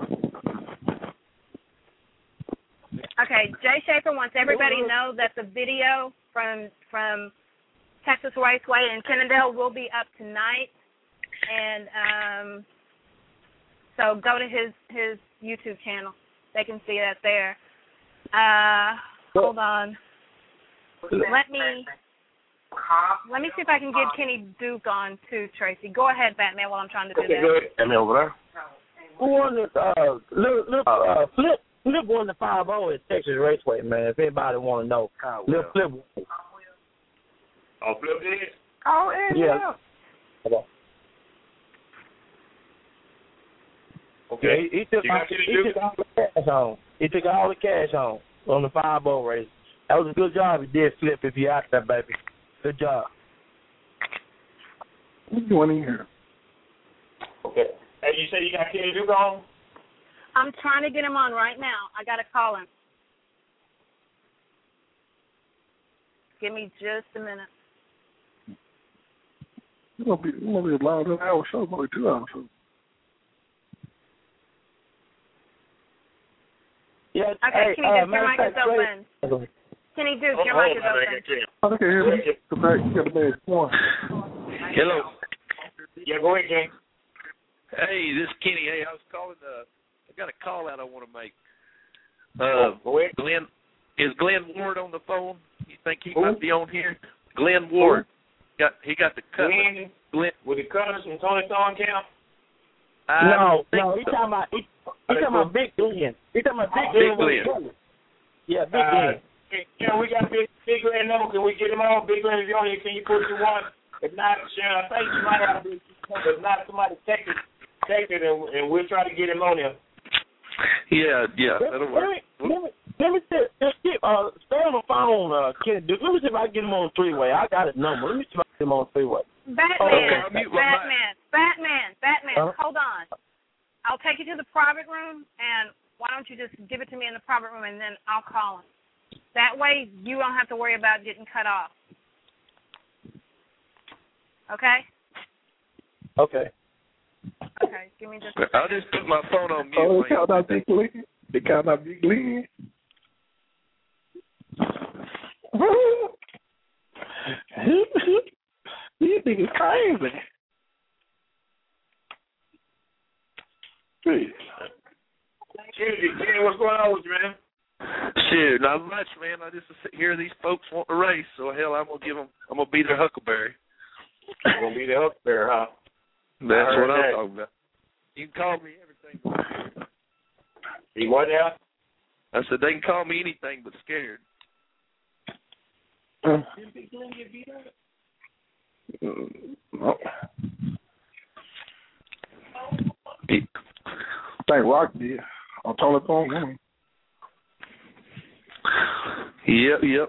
Okay. Jay Schaefer wants everybody to know that the video from from Texas Raceway in Kennedale will be up tonight, and um, so go to his his YouTube channel. They can see that there. Uh, hold on. Let me let me see if I can get Kenny Duke on too, Tracy. Go ahead, Batman, while I'm trying to do that. Go ahead. Batman over there. Who won the uh, Lip, Lip, uh, Flip? Flip won the five oh at Texas Raceway, man. If anybody want to know, Lip Flip. Oh, Flip did? Oh, yeah. yeah. Okay. Yeah, he, he took, you all, got he, he took all the cash home. He took all the cash home on the five oh race. That was a good job he did, Flip, if you out there, baby. Good job. What are you doing here? Okay. Hey, you say you got Kenny Duke on? I'm trying to get him on right now. I got to call him. Give me just a minute. It's gonna be, it's gonna be a long an hour show, probably two hours show. Yeah. Okay, hey, Kenny uh, Duke, your mic is open. Kenny Duke, your mic is open. I think I hear me. The back, you got the bad one. Hello. Yeah, go ahead, King. Hey, this is Kenny. Hey, I was calling. Uh, I got a call out I want to make. Uh, oh, go ahead. Glenn, is Glenn Ward on the phone? You think he Who? might be on here? Glenn Ward. Who? Got he got the cut. Glenn, Glenn with the cutters from Tony Thorne camp. No, no, he talking about he, he talking about Big Glenn. He talking about Big Glenn. Big Glenn. Yeah, Big uh, Glenn. Yeah, we got Big, Big Glenn number. Can we get him on? Big Glenn is on here. Can you put you one? If not, Sharon, I think you might have to. If not, somebody text it, text it, and, and we'll try to get him on here. Yeah, yeah, that'll work. Let me, let me, let me see, just get, uh, stay on the phone, uh, Kenny Duke. Let me see if I can get him on three-way. I got his number. Let me see if I can get him on three-way. Batman, oh, okay. Batman, Batman, Batman, huh? hold on. I'll take you to the private room, and why don't you just give it to me in the private room, and then I'll call him. That way you don't have to worry about getting cut off. Okay? Okay. Okay, give me just a I'll just put my phone on mute. Oh, they count out Big Glenn. They count out Big Glenn. These niggas crazy. Hey, Kenny, what's going on with you, man? Shit, not much, man. I just hear these folks want to race, so hell, I'm gonna give them. I'm gonna be their Huckleberry. You're gonna be their Huckleberry, huh? That's what I'm that. talking about. You can call me everything. You what now? I said they can call me anything but scared. Uh, no. He, I think Rock did. On Tony Thorne. Yep, yep.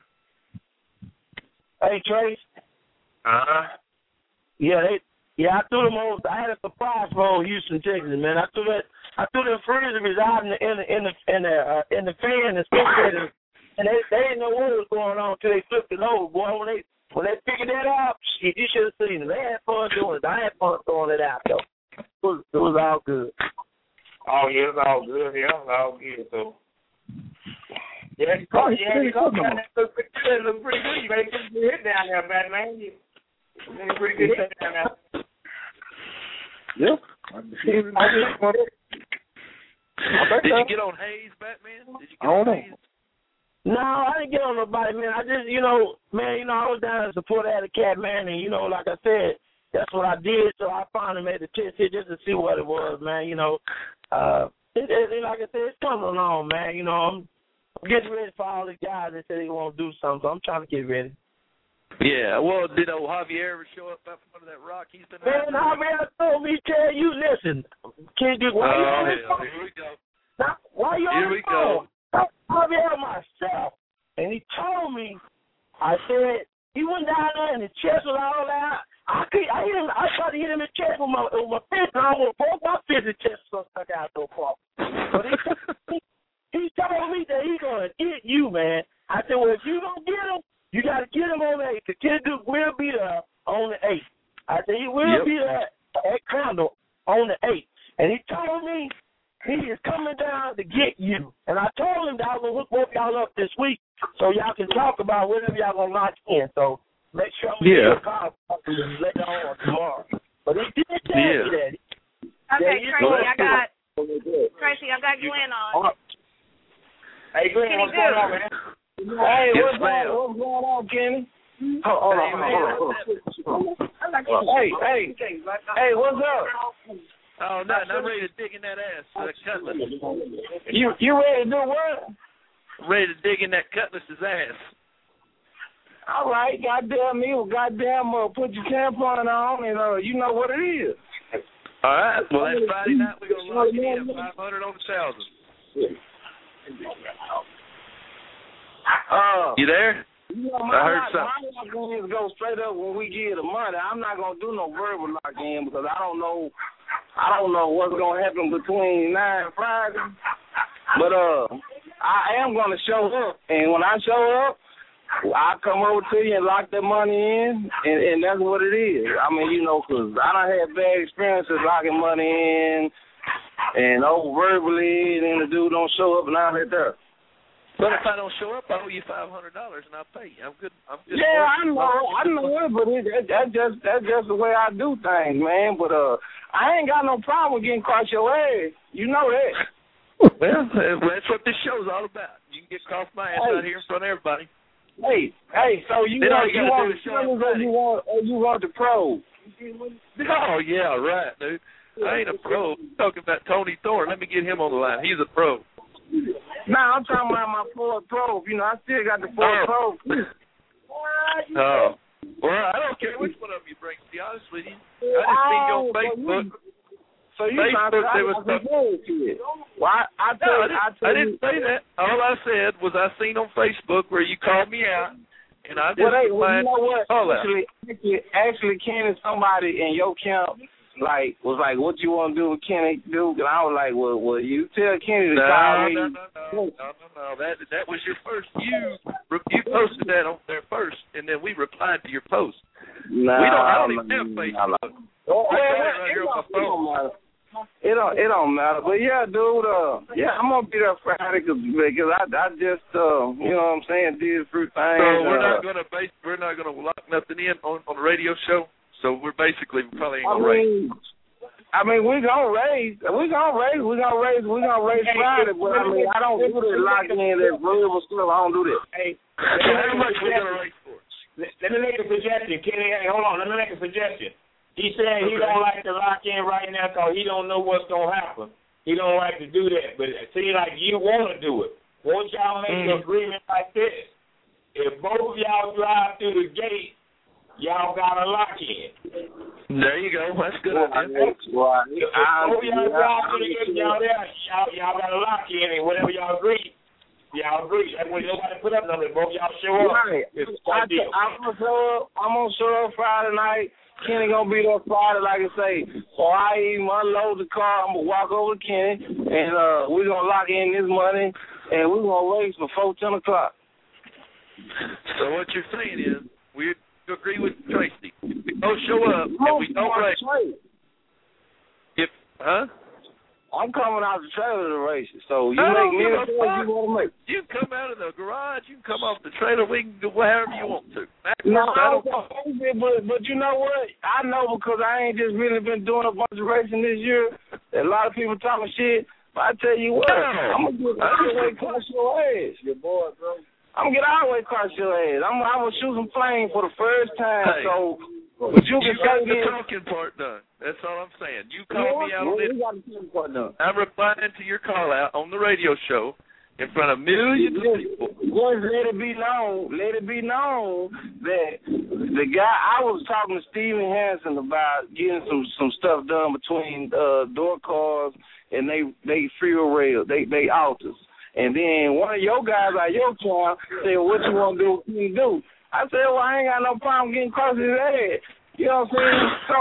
Hey, Trace. Uh-huh. Yeah, they, yeah, I threw them on. I had a surprise for Houston, Texas, man. I threw that I threw them frisbees out in the in the in the in the, uh, in the fan and spectators, and they they didn't know what was going on until they flipped it over. Boy, when they when they figured that out, shit, you should have seen them. They had fun doing it. I had fun throwing it out though. It was, it was all good. Oh yeah, it was all good. Yeah, it was all good. So. Yeah, you caught, yeah, you caught down there. Look pretty good. Look pretty good. You made a pretty good hit down there, Batman. You made a pretty good hit down there. Yeah. Did you get on Hayes, Batman? Did you get I don't on know. Hayes? No, I didn't get on nobody, man. I just, you know, man, you know, I was down to support Alley Cat, man, and, you know, like I said, that's what I did, so I finally made the test here just to see what it was, man, you know. Uh, it, it, like I said, it's coming along, man, you know. I'm, I'm getting ready for all the guys that say they want to do something, so I'm trying to get ready. Yeah, well, did old Javier ever show up up under that rock? He's been Man, Javier told me, tell you, listen, kid, why oh, you on the hell, phone? here we go. Now, why you Here on we the phone? go. Javier myself, and he told me, I said, he went down there and his chest was all out. I could, I hit him, I tried to hit him in the chest with my, with my fist, and I almost broke my fist and chest so stuck out so far. But he, he told me that he's going to get you, man. I said, well, if you don't get him, you got to get him on the eighth. The Kid Duke will be there on the eighth. I said, he will yep. be there at Crandall on the eighth. And he told me he is coming down to get you. And I told him that I was going to hook both y'all up this week so y'all can talk about whatever y'all going to lock in. So make sure I'm yeah. going to call later on or tomorrow. But he did tell yeah. me that. Okay, yeah, Tracy, I got Tracy, I got Glenn on. Hey, Glenn, what's going on, man? Hey, yes, what's, going, what's going on, Kenny? Hold on, hold on, hold on. Hey, hey, hey, what's up? Oh, nothing. I'm ready to dig in that ass, uh, Cutlass. You you ready to do what? Ready to dig in that Cutlass's ass. All right, goddamn me, goddamn, uh, put your tampon on, and uh, you know what it is. All right. Well, that's Friday night. We're gonna lock it in five hundred on the thousand. Uh, you there? You know, my I heard lock, something. my lock-in is go straight up when we get the money. I'm not gonna do no verbal lock-in because I don't know, I don't know what's gonna happen between now and Friday. But uh, I am gonna show up, and when I show up, I'll come over to you and lock that money in, and, and that's what it is. I mean, you know, because I done had bad experiences locking money in, and over verbally, and then the dude don't show up and all that there. But if I don't show up, I owe you five hundred dollars, and I'll pay you. I'm good. I'm just yeah, I know, I know it, but it, that, that just that's just the way I do things, man. But uh, I ain't got no problem with getting across your ass. You know that. Well, that's what this show's all about. You can get across my ass hey. out here in front of everybody. Hey, hey, so you then want you, you want the show or you want or you want the pro? Oh yeah, right, dude. I ain't a pro. I'm talking about Tony Thorne. Let me get him on the line. He's a pro. Nah, I'm talking about my Ford Pro. You know, I still got the Ford oh. Pro. Oh. Well, I don't care which one of them you bring, to be honest with you. I just seen you on Facebook. So you Facebook, there was stuff. Well, I, I, no, told, I, didn't, I, told I didn't say that. All I said was I seen on Facebook where you called me out, and I just well, hey, well, you know what? All actually, actually, actually, Kenny, somebody in your camp, like, was like, what you want to do with Kenny Duke? And I was like, well, well you tell Kenny to no, call me. No, no, no, no, no, no. That, that was your first. You you posted that on there first, and then we replied to your post. No, we don't, I don't even no, have Facebook. Well, I got well, it right here on my phone. It don't, it don't matter, but yeah, dude. Uh, yeah, I'm gonna be there Friday cause, because I, I just, uh, you know what I'm saying, did a few things. So we're uh, not gonna base, we're not gonna lock nothing in on, on the radio show. So we're basically probably ain't I gonna mean, raise. I mean, we gonna raise, we gonna raise, we gonna raise, we gonna raise Friday. But I mean, I don't do that locking in that verbal stuff. I don't do that. Hey, how much we gonna raise for? Let me make a suggestion, Kenny. Hey, hold on. Let me make a suggestion. He said he okay. don't like to lock in right now because he don't know what's gonna happen. He don't like to do that, but it seems like you want to do it. Won't y'all make mm. an agreement like this? If both of y'all drive through the gate, y'all got to lock in. There you go. That's good. Well, idea. well, if both of y'all drive through the gate, y'all there, y'all, y'all got to lock in, and whatever y'all agree, y'all agree. That way nobody put up nothing. Both y'all show up. Right. I, I'm gonna show up. I'm gonna show up Friday night. Kenny gonna be there Friday, like I say. Before I even unload the car, I'm gonna walk over to Kenny, and uh, we're gonna lock in this money, and we're gonna race before ten o'clock. So what you're saying is, we agree with Tracy. If we don't show up and we don't race, if huh? I'm coming out the trailer to race it. So you I make me don't a give a choice fuck. you want to make. You can come out of the garage, you can come off the trailer, we can do whatever you want to. Backwards, No, I don't but but you know what? I know because I ain't just really been doing a bunch of racing this year. A lot of people talking shit. But I tell you what, I'm gonna get all the way across your ass. Your boy, bro. I'm gonna get all the way across your ass. I'm I'm gonna shoot some flame for the first time. Hey, so, but you can you got say the this. talking part done. That's all I'm saying. You Yeah, called me out on yeah, it. we got the talking part done. I'm replying to your call out on the radio show in front of millions of people. Just let it be known, let it be known that the guy, I was talking to Steven Hansen about getting some some stuff done between uh, door cars and they they freeway rail, they they altars. And then one of your guys out your town said, "What you want to do? What can you do?" I said, "Well, I ain't got no problem getting across his head." You know what I'm saying? So,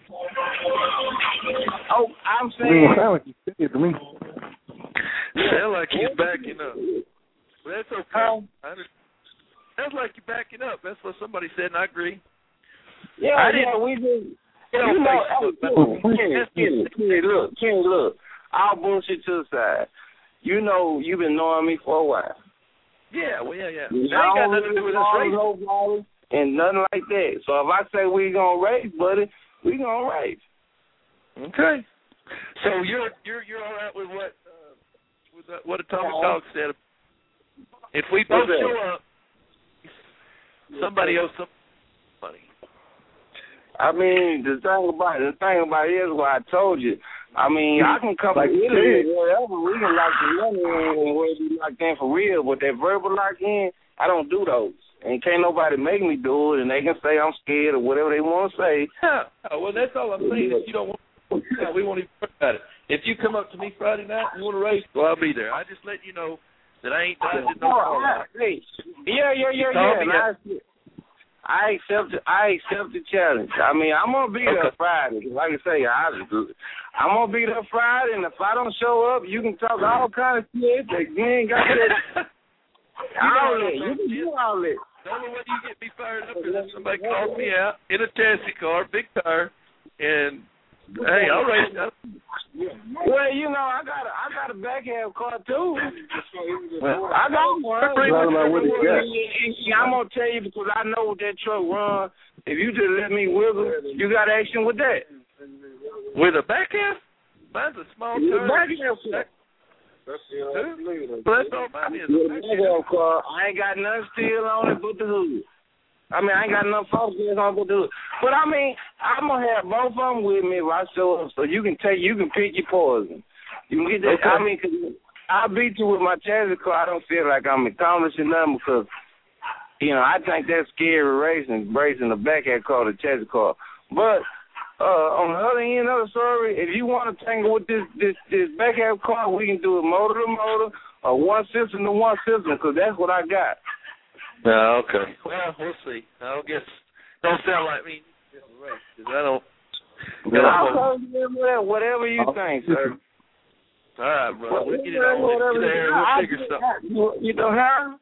oh, I'm saying. Sound like you said it to me. Sound like he's backing up. Well, that's okay. I understand. Sounds like you're backing up. That's what somebody said, and I agree. Yeah, I yeah, didn't, we just. you You know, know, Facebook, hey, Kenny, Kenny, Kenny, look, Kenny, look. All bullshit to the side. You know, you've been knowing me for a while. Yeah, well, yeah, yeah. You That ain't got know, nothing to do with this race. nobody and nothing like that. So if I say we gonna race, buddy, we gonna race. Okay. So you're you're you're all right with what uh, with uh, what Atomic Uh-huh. Dog said. If we both Okay. show up, somebody owes some money. I mean, the thing about it, the thing about it is what I told you. I mean, I can come Like to you Italy said. or wherever. We can lock the money in and we'll be locked in for real. But that verbal lock in, I don't do those. And can't nobody make me do it. And they can say I'm scared or whatever they want to say. Yeah. Oh, well, that's all I'm saying. If you don't want, yeah, we won't even talk about it. If you come up to me Friday night and you want to race, well, I'll be there. I just let you know that I ain't done no call out. Hey, yeah, yeah, yeah, Call yeah. me And up. I, I accept it. I accept the challenge. I mean, I'm gonna be there Okay. Friday. Like I say, I, I'm gonna be there Friday, and if I don't show up, you can talk all kind of shit. That you ain't got that. All that. You can do all that. The only way you get me fired up is if somebody calls me out in a taxi car, big car, and hey, all right. Well, you know, I got a, I got a backhand car too. I got one. I'm gonna tell you because I know what that truck run. If you just let me wiggle, you got action with that. With a backhand? Mine's a small car. Backhand car. Well, that's all mine is. With a backhand car, I ain't got nothing still on it but the hood. I mean, I ain't got enough folks on it but the hood. But I mean, I'm gonna have both of them with me if I show up, so you can take, you can pick your poison. You can get that. Okay. I mean, cause I beat you with my chassis car. I don't feel like I'm accomplishing nothing because, you know, I think that's scary racing, racing the backhand car, the chassis car. But uh, on the other end of the story, if you want to tangle with this this this backhand car, we can do it motor to motor or one system to one system because that's what I got. Yeah, okay. Well, we'll see. I don't guess. Don't sound like me. Because I don't. I'll call you whatever you think, sir. All right, bro. We'll get it on. Get there. We'll figure something. You know how?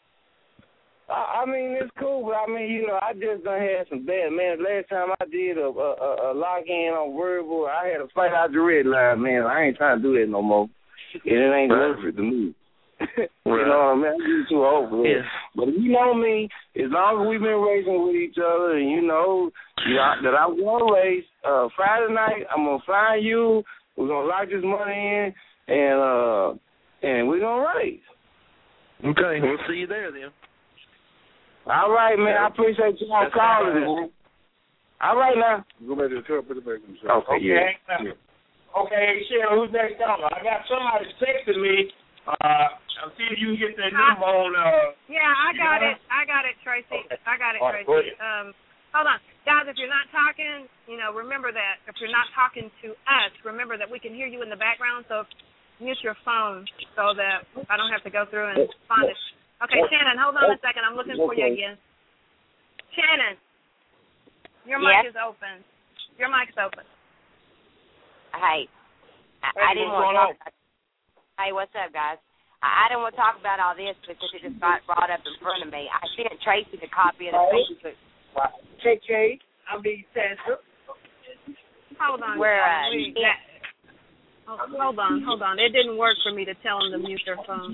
I, I mean, it's cool, but I mean, you know, I just done had some bad, man. Last time I did a, a, a log-in on verbal, I had a fight out the red line, man. I ain't trying to do that no more. And it ain't worth it to me. You know what I mean? I'm getting too old for that. Yeah. But if you know me, as long as we've been racing with each other and you know, you know that I'm going to race, uh, Friday night, I'm going to find you. We're going to lock this money in, and uh, and we're going to race. Okay. We'll see you there then. All right, man. I appreciate you all calling, man. All right, now. Go back to the truck, put it back in the truck. Okay, Okay. yeah. Okay, Cheryl, who's next caller? I got somebody texting me. Uh, I'll see if you can get that number on. Uh, Yeah, I got yeah. it. I got it, Tracy. Okay. I got it, All right, Tracy. go ahead. Um, hold on. Guys, if you're not talking, you know, remember that. If you're not talking to us, remember that we can hear you in the background, so mute your phone so that I don't have to go through and find it. Okay, Shannon, hold on a second. I'm looking for you again. Shannon. Your yes. mic is open. Your mic's open. Hey, I, Hey, I didn't what's want to going talk about. Hey, what's up, guys? I, I didn't want to talk about all this because it just got brought up in front of me. I sent Tracy the copy of the Facebook. K K, I mean Sandra. Hold on. Where, uh, Wait, that, oh, hold on, hold on. It didn't work for me to tell them to mute their phone.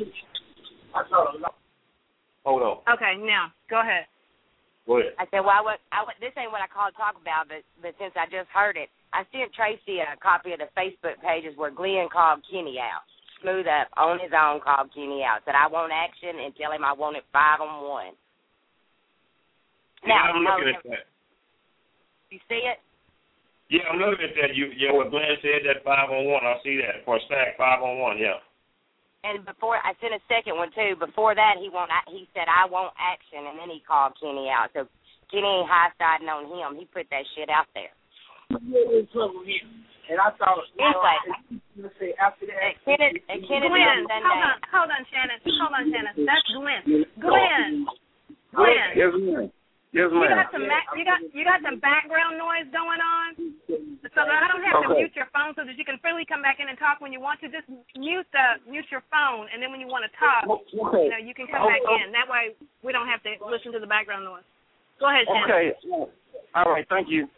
Hold on. Okay, now, go ahead. Go ahead. I said, well, I, would, I would, this ain't what I called to talk about, but, but since I just heard it, I sent Tracy a copy of the Facebook pages where Glenn called Kenny out. Smooth up, on his own, called Kenny out. Said, I want action, and tell him I want it five on one. Yeah, Now, I'm looking you know, at that. You see it? Yeah, I'm looking at that. You, yeah, what Glenn said, that five on one. I see that for a stack, five on one. Yeah. And before I sent a second one too. Before that, he want he said I want action, and then he called Kenny out. So Kenny ain't high siding on him. He put that shit out there. And I thought, you know, anyway, say after that. Kenny, Kenny Glenn, Sunday. hold on, hold on, Shannon. Hold on, Shannon. That's Glenn. Glenn. Glenn. Yes, ma'am. Yes, You ma'am. got some ma- you got you got some background noise going on, so that I don't have to Okay. mute your phone, so that you can freely come back in and talk when you want to. Just mute the mute your phone, and then when you want to talk, Okay. you know, you can come back in. That way, we don't have to listen to the background noise. Go ahead, Shannon. Okay. All right. Thank you.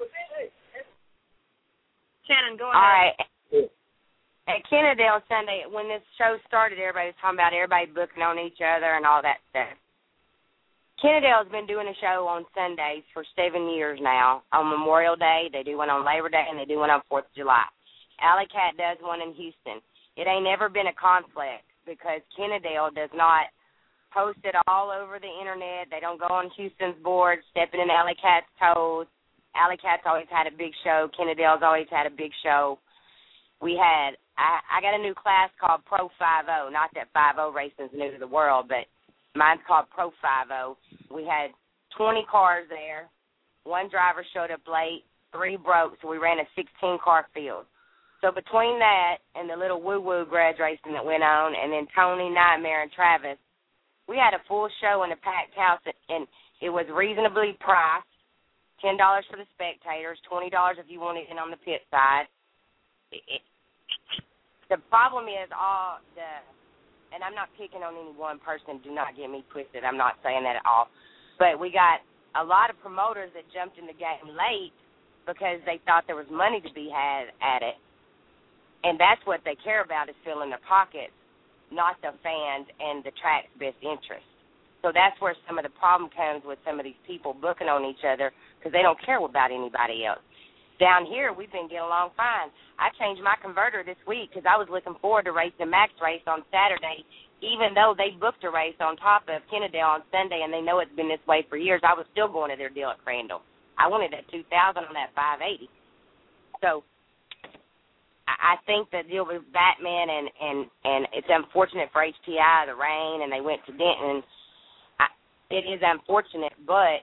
Shannon, go All ahead. right. At Kennedale Sunday, when this show started, everybody was talking about everybody booking on each other and all that stuff. Kennedale's been doing a show on Sundays for seven years now. On Memorial Day, they do one on Labor Day, and they do one on fourth of July. Alley Cat does one in Houston. It ain't never been a conflict because Kennedale does not post it all over the Internet. They don't go on Houston's board stepping in Alley Cat's toes. Alley Cat's always had a big show. Kennedale's always had a big show. We had, I, I got a new class called Pro five oh. Not that five oh racing's new to the world, but mine's called Pro five oh. We had twenty cars there. One driver showed up late. Three broke, so we ran a sixteen-car field. So between that and the little woo-woo grudge racing that went on, and then Tony, Nightmare, and Travis, we had a full show in a packed house, and it was reasonably priced. ten dollars for the spectators, twenty dollars if you wanted in on the pit side. It, it, the problem is all the, and I'm not picking on any one person, do not get me twisted, I'm not saying that at all, but we got a lot of promoters that jumped in the game late because they thought there was money to be had at it, and that's what they care about is filling their pockets, not the fans and the track's best interest. So that's where some of the problem comes with some of these people booking on each other because they don't care about anybody else. Down here, we've been getting along fine. I changed my converter this week because I was looking forward to racing the Max race on Saturday, even though they booked a race on top of Kennedale on Sunday, and they know it's been this way for years. I was still going to their deal at Crandall. I wanted that two thousand on that five eighty. So I think the deal with Batman, and, and, and it's unfortunate for H T I, the rain, and they went to Denton. I, it is unfortunate, but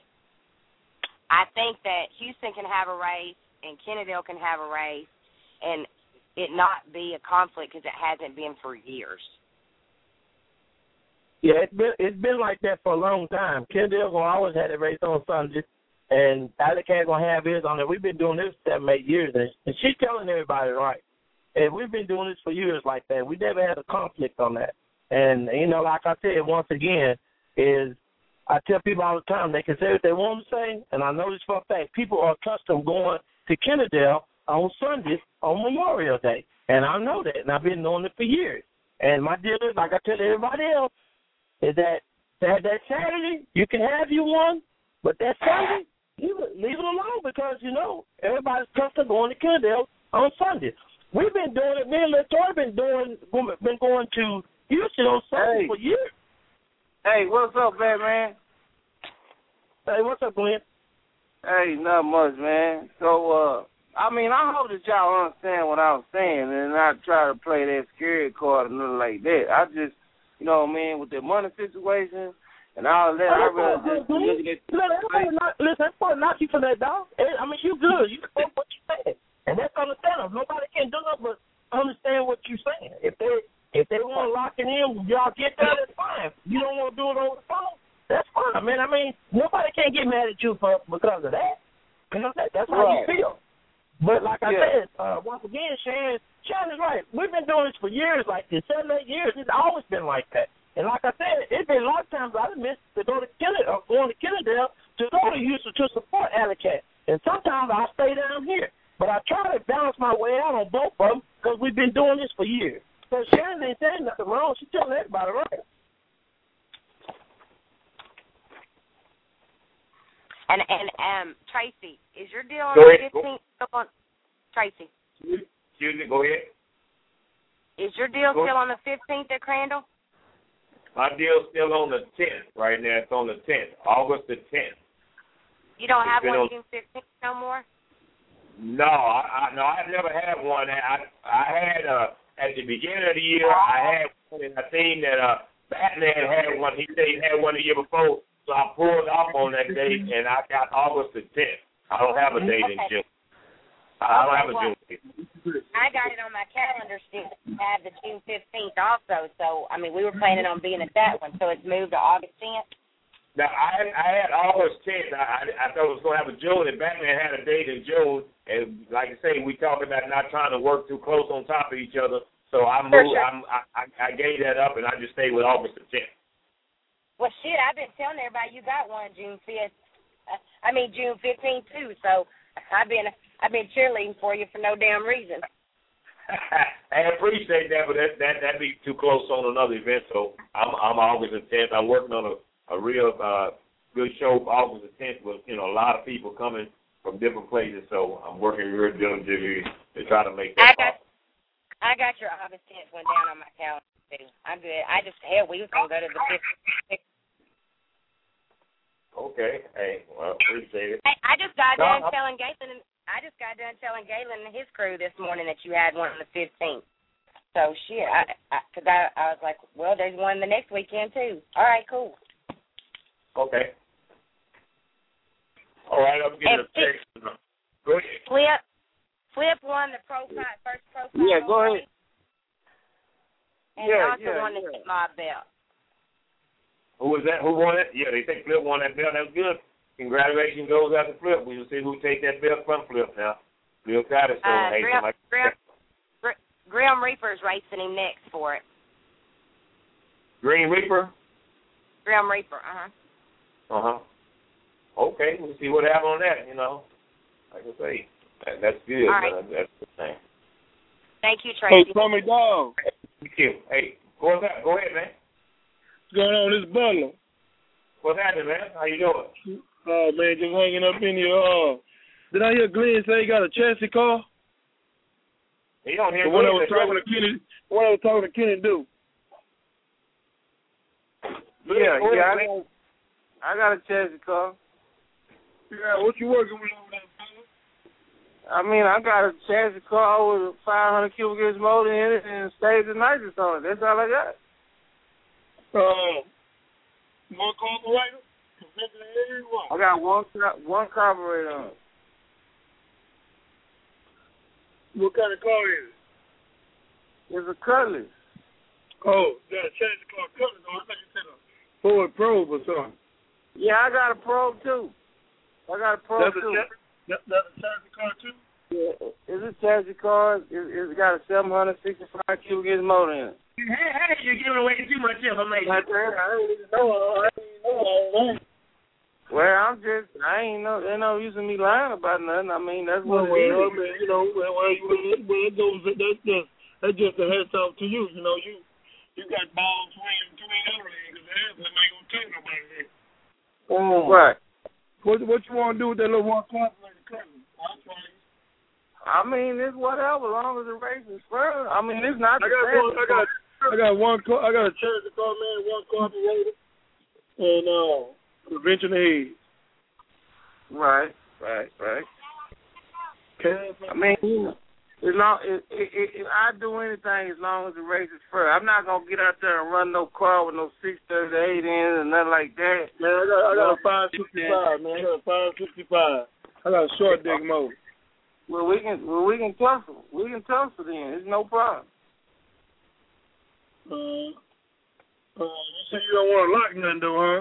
I think that Houston can have a race and Kennedale can have a race and it not be a conflict because it hasn't been for years. Yeah, it's been it's been like that for a long time. Kennedale gonna always have a race on Sunday, and Alley Cat gonna have his on it. We've been doing this seven, eight years, and, and she's telling everybody right. And we've been doing this for years like that. We never had a conflict on that. And you know, like I said once again, is I tell people all the time they can say what they want to say, and I know this for a fact. People are accustomed going to Kennedale on Sundays on Memorial Day, and I know that, and I've been doing it for years. And my deal is, like I tell everybody else, is that that, that Saturday you can have you one, but that Sunday leave it, leave it alone because you know everybody's accustomed going to Kennedale on Sunday. We've been doing it. Me and Latoya been doing, been going to Houston on Sunday Hey. for years. Hey, what's up, Batman? Hey, what's up, Glenn? Hey, not much, man. So, uh, I mean, I hope that y'all understand what I was saying and not try to play that scary card or nothing like that. I just, you know what I mean, with the money situation and all that, I really just look at it. Listen, that's probably not you for that, dog. I mean, you good. You know what you saying. And that's understandable. Nobody can do nothing but understand what you're saying. If they if they want to lock it in, y'all get that, that's fine. You don't want to do it over the phone, that's fine, man. I mean, nobody can't get mad at you for because of that. Shannon, Shannon's right. We've been doing this for years like this, seven, eight years. It's always been like that. And like I said, it's been a lot of times I've missed to go to Kennedale, going to Kennedale to go to Houston to support Alley Cat. And sometimes I stay down here. But I try to balance my way out on both of them because we've been doing this for years. So Shannon ain't saying nothing wrong. She's telling everybody right. And and um Tracy, is your deal on Go the ahead. fifteenth still on Tracy? Excuse me, go ahead. Is your deal Go still ahead. on the fifteenth at Crandall? My deal's still on the tenth right now. It's on the tenth, August the tenth. You don't have It's been one on- June fifteenth no more? No, I, I no, I've never had one. I I had uh at the beginning of the year I had one, and I seen that uh Batman had one. He said he had one the year before, so I pulled off on that date, and I got August the tenth. I don't have a date in Okay. June. I don't have a well, June date. I got it on my calendar still to have the June fifteenth also. So I mean, we were planning on being at that one, so it's moved to August tenth. Now I had, I had August tenth. I, I I thought it was gonna have a June, and Batman had a date in June. And like I say, we talked about not trying to work too close on top of each other. So I moved. sure. I'm, I I gave that up, and I just stayed with August the tenth. Well, shit, I've been telling everybody you got one June fifth. I mean June fifteenth too. So I've been I've been cheerleading for you for no damn reason. I appreciate that, but that that that'd be too close on another event. So I'm I'm August the tenth. I'm working on a a real uh, good show for August the tenth with you know a lot of people coming from different places. So I'm working real diligently to try to make that. I got I got your August tenth one down on my calendar too. I'm good. I just hell we was gonna go to the fifteenth. Okay. Hey, well, appreciate it. Hey, I just got No, done I'm- telling Galen and I just got done telling Galen and his crew this morning that you had one on the fifteenth. So shit, I, I cause I, I was like, well, there's one the next weekend too. All right, cool. Okay. All right, I'm getting a text. Go ahead. Flip, Flip won the pro fight, first pro fight. Yeah, go ahead. And Yeah, also yeah, won the yeah. mob belt. Who was that? Who won it? Yeah, they think Flip won that belt. That's good. Congratulations goes out to Flip. We'll see who take that belt from Flip now. Real kind of so Uh, hey, Grim, somebody- Grim, Gr- Grim Reaper's racing him next for it. Green Reaper? Grim Reaper, uh-huh. Uh-huh. Okay, we'll see what happens on that, you know. Like I say, that, that's good. All right. Man. That's the thing. Thank you, Hey, Tracy. Tommy Dog. Thank you. Hey, go ahead, go ahead, man. What's going on? This Butler. What's happening, man? How you doing? Oh, man, just hanging up in here. Uh, did I hear Glenn say he got a chassis car? He don't hear The one I Glenn, was talking to Kenny, the one I was talking to Kenny do. Yeah, Go ahead, yeah, I Glenn. got, I got a chassis car. Yeah, what you working with over there, fella? I mean, I got a chassis car with a five hundred cubic inch motor in it and stays and nitrous on it. That's all I got. Uh, one carburetor? I got one car- one carburetor on it. What kind of car is it? It's a Cutlass. Oh, got a chassis car Cutlass. Oh, I thought you said a Ford Probe or something. Yeah, I got a Probe too. I got a Probe That's a too. chassis, that, that's a chassis car too? Yeah, it's a chassis car. It, it's got a seven hundred sixty-five cubic inch motor in it. Hey, hey, you're giving away too much information. I didn't even know. I didn't even know all that. Well, I'm just, I ain't no, ain't no use in me lying about nothing. I mean, that's what Well, it is. well, I mean, you know, well, well, well, well it goes, that's just, that's just a heads up to you. You know, you you got balls swinging between other legs, because the hands ain't gonna tell nobody that. Oh. Right. What, what you want to do with that little one carburetor Cutlass? I'll try it. I mean, it's whatever, as long as the race is fair. I mean, it's not I the got same. one, I got, I got one, car, I got a chassis car, man, one carburetor, and uh, prevention aid. Right, right, right. Okay. I mean, you know, as long it, it, it, it, I do anything as long as the race is fair. I'm not gonna get out there and run no car with no six thirty-eight in and nothing like that. Man, I got, I got a five sixty-five, man. I got a five sixty-five. I got a short deck motor. Well, we can, well, we can tussle. We can tussle then. It's no problem. Uh, uh, you say you don't want to lock nothing, though, huh?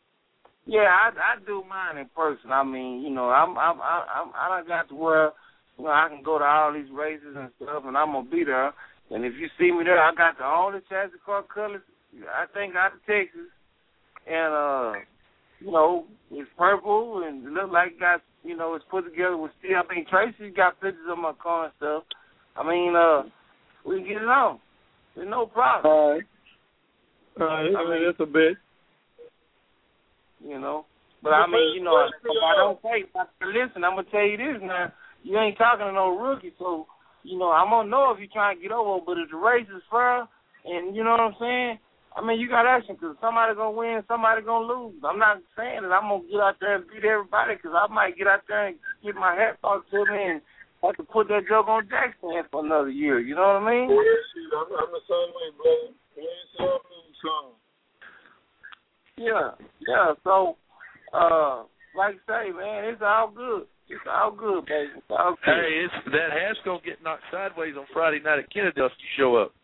Yeah, I I do mine in person. I mean, you know, I'm I'm I'm I done got to where you know, I can go to all these races and stuff, and I'm gonna be there. And if you see me there, I got the only chassis car colors, I think, out of Texas. And, uh, you know, it's purple and it looks like it got, you know, it's put together with steel. I mean, Tracy's got pictures of my car and stuff. I mean, uh, we can get it on. There's no problem. All right. All right. I mean, that's a bit. You know. But, I mean, you know, if I don't pay, listen, I'm going to tell you this now. You ain't talking to no rookie, so, you know, I'm going to know if you're trying to get over, but if the race is fair, and you know what I'm saying, I mean, you got action because somebody going to win, somebody going to lose. I'm not saying that I'm going to get out there and beat everybody because I might get out there and get my hat talked to me and have to put that joke on Jackson for another year. You know what I mean? Yeah, I'm, I'm the same way, brother. Win some, lose some. Yeah, yeah. So, uh, like I say, man, it's all good. It's all good, baby. It's all good. Hey, it's, that hat's going to get knocked sideways on Friday night at Kennedale if you show up.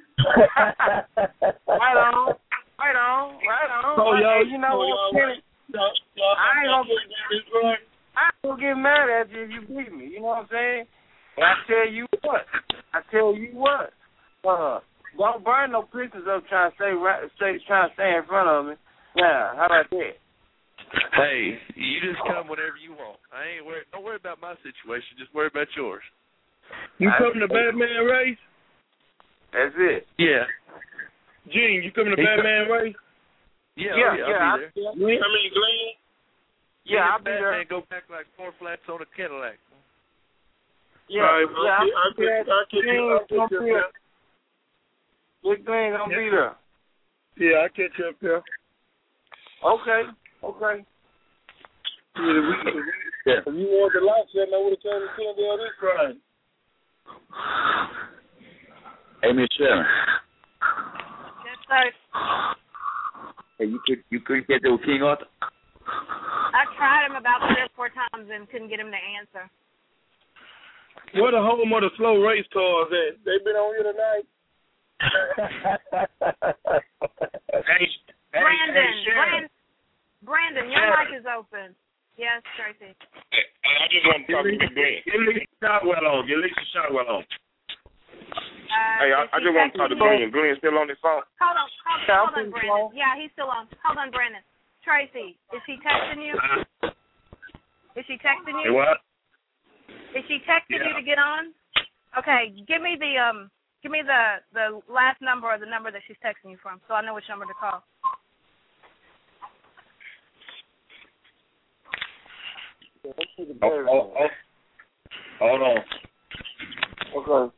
Right on. Right on. Right on. So, y'all, hey, you know so what? y'all, Kenny, y'all, y'all, I ain't gonna get I ain't gonna get mad at you if you beat me. You know what I'm saying? And I tell you what. I tell you what. Uh, don't burn no pictures up trying to stay right, stay, trying to stay in front of me. Yeah, how about that? Hey, you just come whenever you want. I ain't worried. Don't worry about my situation. Just worry about yours. You coming to Batman race? That's it. Yeah. Gene, you coming to He Batman race? Yeah, Yeah, oh, yeah, yeah, I'll be there. I- Glenn? I mean, Glenn? Yeah, I'll be Batman there. go back like four flats on a Cadillac. Yeah, All right, well, yeah, I'll I'll be there. get- I'll get you- I'll get you up Big thing gonna Yeah. be there. Yeah, I'll catch you up there. Okay, okay. Yeah, we, Yeah. if you want the lights, then I would have told you to tell me this Friday. Hey, Miss Sharon. Yes, sir. Hey, you could you couldn't get there with King Arthur? I tried him about three or four times and couldn't get him to answer. Where the home of the slow race cars at? They been on here tonight? Hey, Brandon, hey, Sharon. Brandon, Brandon, your Sharon. mic is open. Yes, Tracy. Hey, I just want to talk to Big Glenn. Get Lisa Shotwell on. Get Lisa Shotwell on. Uh, Hey, I, is I he just want to talk to texting you? Glenn. Glenn still on his phone? Hold on, hold, Yeah, hold I'm on, pretty Brandon. slow. Yeah, he's still on. Hold on, Brandon. Tracy, is she texting you? Uh, Is she texting Hey, you? what? Is she texting you Yeah. to get on? Okay, give me the um, give me the the last number or the number that she's texting you from, so I know which number to call. Oh, oh, oh. Hold on. Okay.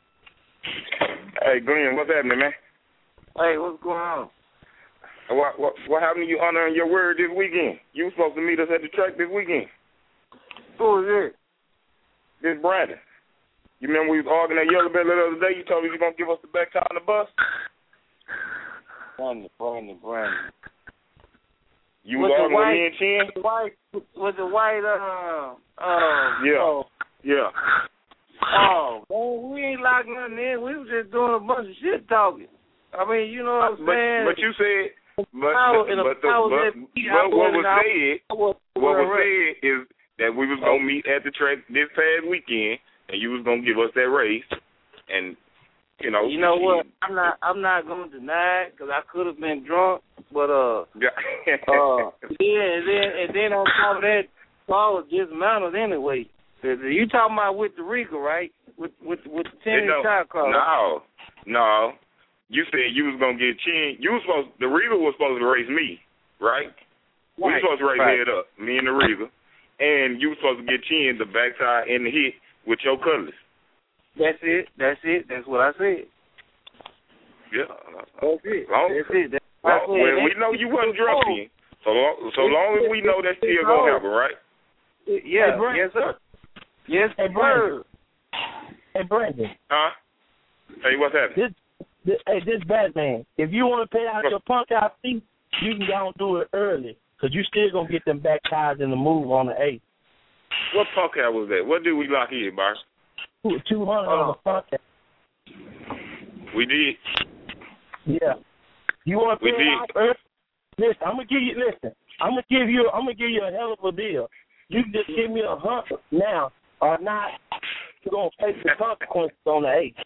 Hey, Glenn, what's happening, man? Hey, what's going on? What, what, what happened to you honoring your word this weekend? You were supposed to meet us at the track this weekend. Who is it? This Brandon. You remember we was arguing at Yellow Bell the other day? You told me you were going to give us the back tire on the bus? Brandon, Brandon, Brandon. You was arguing with me and Chin? The white, with the white, uh, uh, Yeah. Oh, Yeah. oh, man, we ain't locking nothing in. We was just doing a bunch of shit talking. I mean, you know what I'm But, saying? but you said, but, I was- but, and the, I was but, at- but what was I- said, I was- what was I- said is that we was going to meet at the track this past weekend, and you was going to give us that race, and, you know. You know what? I'm not. I'm not going to deny it because I could have been drunk, but uh, Yeah. uh, yeah, and then and then on top of that, Paul was dismounted anyway. You talking about with the Riga, right? With with with the ten no, shot car? no, no. You said you was gonna get Chin. You was supposed. The Riga was supposed to race me, right? We were Right, supposed to race right. head up, me and the Riga, and you was supposed to get Chin the backside and the hit with your colors. That's it. That's it. That's what I said. Yeah. That's it. Long, That's it. That's what I long, said. well, That's we know you wasn't drunk then. So long, so long as we know that's still gonna happen, right? Yeah. Hey, Brandon. Yes, sir. Yes, Hey, sir. Brandon. Hey, Brandon. Huh? Hey, what's happening? This, this, hey, this Batman. If you want to pay out your punk out fee, you can go and do it early, because you still going to get them back tires in the move on the eighth. What punk out was that? What did we lock in, Bar? two hundred on the punk out. We did. Yeah. You want to We pay did. it out early? Listen, I'm gonna give you. Listen, I'm gonna give you. I'm gonna give you a hell of a deal. You can just give me a hundred now or not. you're gonna face the consequences on the eighth.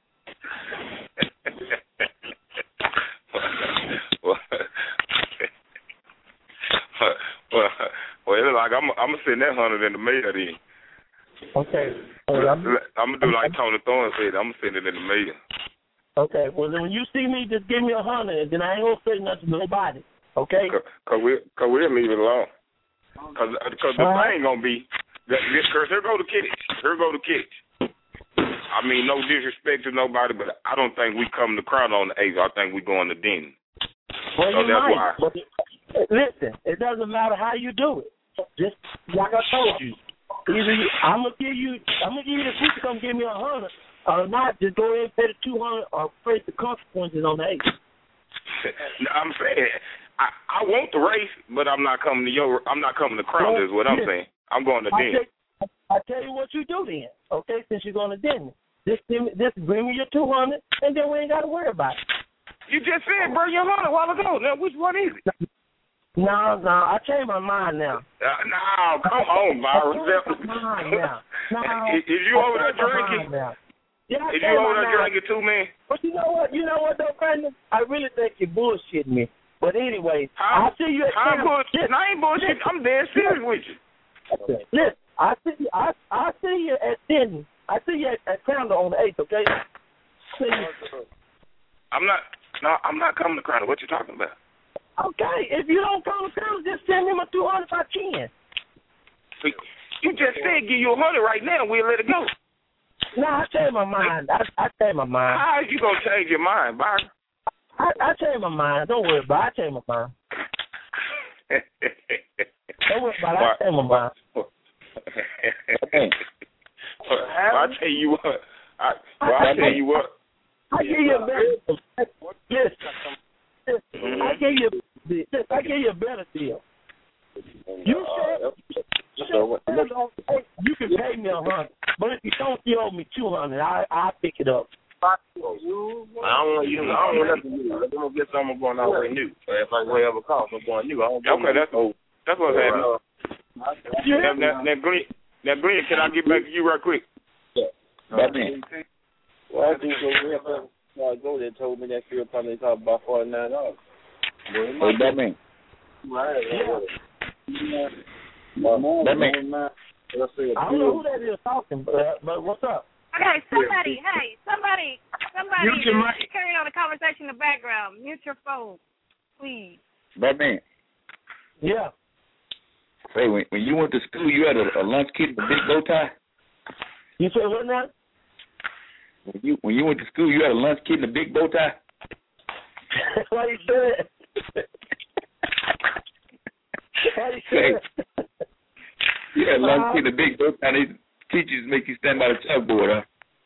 well, well, well, it's like I'm, I'm gonna send that hundred in the mail then. Okay. Hey, I'm, I'm gonna do like Tony Thorne said. I'm gonna send it in the mail. Okay. Well, then when you see me, just give me a hundred, and then I ain't gonna say nothing to nobody. Okay. Cause, cause we, cause we'll leave it alone. Cause, cause the uh-huh. thing gonna be, that, cause here go the kids. Here go the kids. I mean, no disrespect to nobody, but I don't think we come to Crown on the eighth. I think we going to Denton. Well, so you that's might. why. But listen, it doesn't matter how you do it. Just like I told you, either you, I'm gonna give you, I'm gonna give you the people come give me a hundred, or not. Just go ahead and pay the two hundred, or face the consequences on the eighth. No, I'm saying I, I want the race, but I'm not coming to your. I'm not coming to Crown. Is what I'm saying. I'm going to Denton. I tell you what you do then, okay? Since you're going to Denton, just give me, just bring me your two hundred, and then we ain't got to worry about it. You just said bring your hundred a while ago. Now which one is it? No, no, I changed my mind now. Uh, no, come on, Byron. Mind now. No, if you over there drinking, yeah, if you over there drinking too, man. But you know what? You know what, though, Brandon? I really think you're bullshitting me. But anyway, I, I'll see you at I'm bullshit. I ain't bullshit. I'm dead serious with you. Listen, I see you. I I see you at Denton. I see you at, at Crowder on the eighth. Okay. See you. I'm not. No, I'm not coming to Crowder. What you talking about? Okay, if you don't come to Crowder, just send me my two hundred if I can. You just said give you a hundred right now. We'll let it go. No, I changed my mind. I I changed my mind. How are you gonna change your mind, Byron? I I changed my mind. Don't worry about it. I changed my mind. Don't worry about it. I changed my mind. Well, I tell you what. I, well, I tell you what. I give you a better. Listen, listen, I give you. Listen, I give you a better deal. You said you can pay me a hundred, but if you don't, you owe me two hundred. I I pick it up. I don't want you. I don't want nothing new. I'm gonna get something going on right new. If I whatever cost, I'm going new. I don't okay, that's old. That's what's happening. Now, now, now, Glenn, now, Glenn, can I get back to you right quick? Yeah. Batman. Well, I think so. Go there told me that fuel pump they talk about forty nine dollars. Hey, Batman. Yeah. Batman. I don't know who that is talking, but but what's up? Okay, somebody, hey, somebody, somebody Mute your mic. is carrying on a conversation in the background. Mute your phone, please. Batman. Yeah. Hey, when, when you went to school, you had a, a lunch kit with a big bow tie? You said what now? When you when you went to school, you had a lunch kit and a big bow tie? Why you say that? Why you say that? You had a lunch kit and a big bow tie. These teachers make you stand by the chalkboard,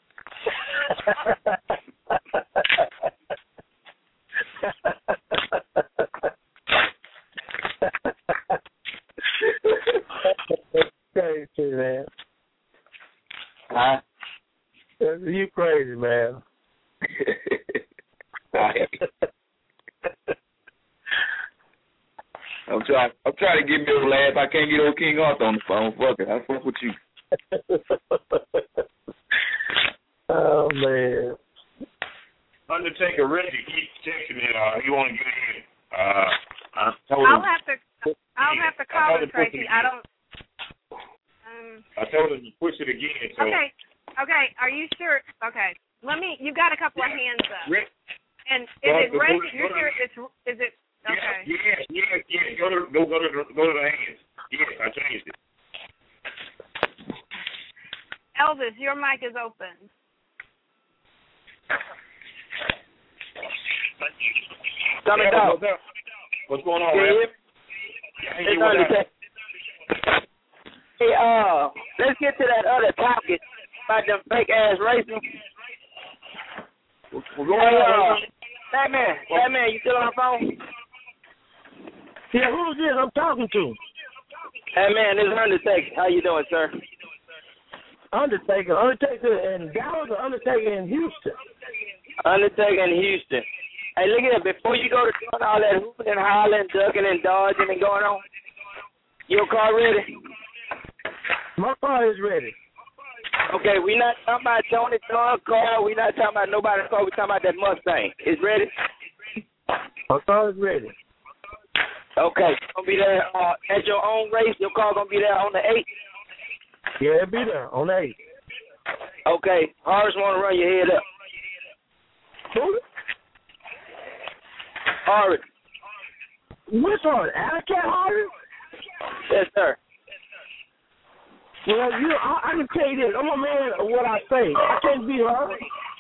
Crazy, man. Huh? You crazy, man. I'm trying. I'm trying to get me a laugh. I can't get old King Arthur on the phone. Fuck it. I fuck with you. Oh man. Undertaker Reggie keeps texting me. Uh, he want to get in. Uh, I told I'll him. have to. I'll have to call him, Tracy. I don't. Um, I told him to push it again. So. Okay. Okay. Are you sure? Okay. Let me. You got a couple of hands up. Rick, and is go it to- Reggie? go to- You're go to- sure it's? Is it? Okay. Yeah, yeah, yeah, yeah. Go to go go to the, go to the hands. Yes, I changed it. Elvis, your mic is open. Tommy Yeah, Dog. what's up? What's going on, Can you man? hear me? Yeah, Hey, hey, what's up? Hey, uh, let's get to that other topic about them fake ass racing. We're going Hey, on. uh, Batman, Batman, you still on the phone? Yeah, who's this I'm talking to? Hey man, this is Undertaker. How you doing, sir? Undertaker. Undertaker in Dallas or Undertaker in Houston? Undertaker in Houston. Hey, look at it. Before you go to doing all that hooping and hollering, ducking and dodging and going on, your car ready? My car is ready. Okay, we not talking about Tony Thorne car. We not talking about nobody's car. We talking about that Mustang. It's ready? My car is ready. Okay, gonna be there uh, at your own race. Your car gonna be there on the eighth. Yeah, it'll be there on the eighth. Okay, Horace want to run your head up. Who? Horace. Which one? Alley Cat Horace? Yes, sir. Well, you, I, I can tell you this. I'm a man of what I say. I can't be her.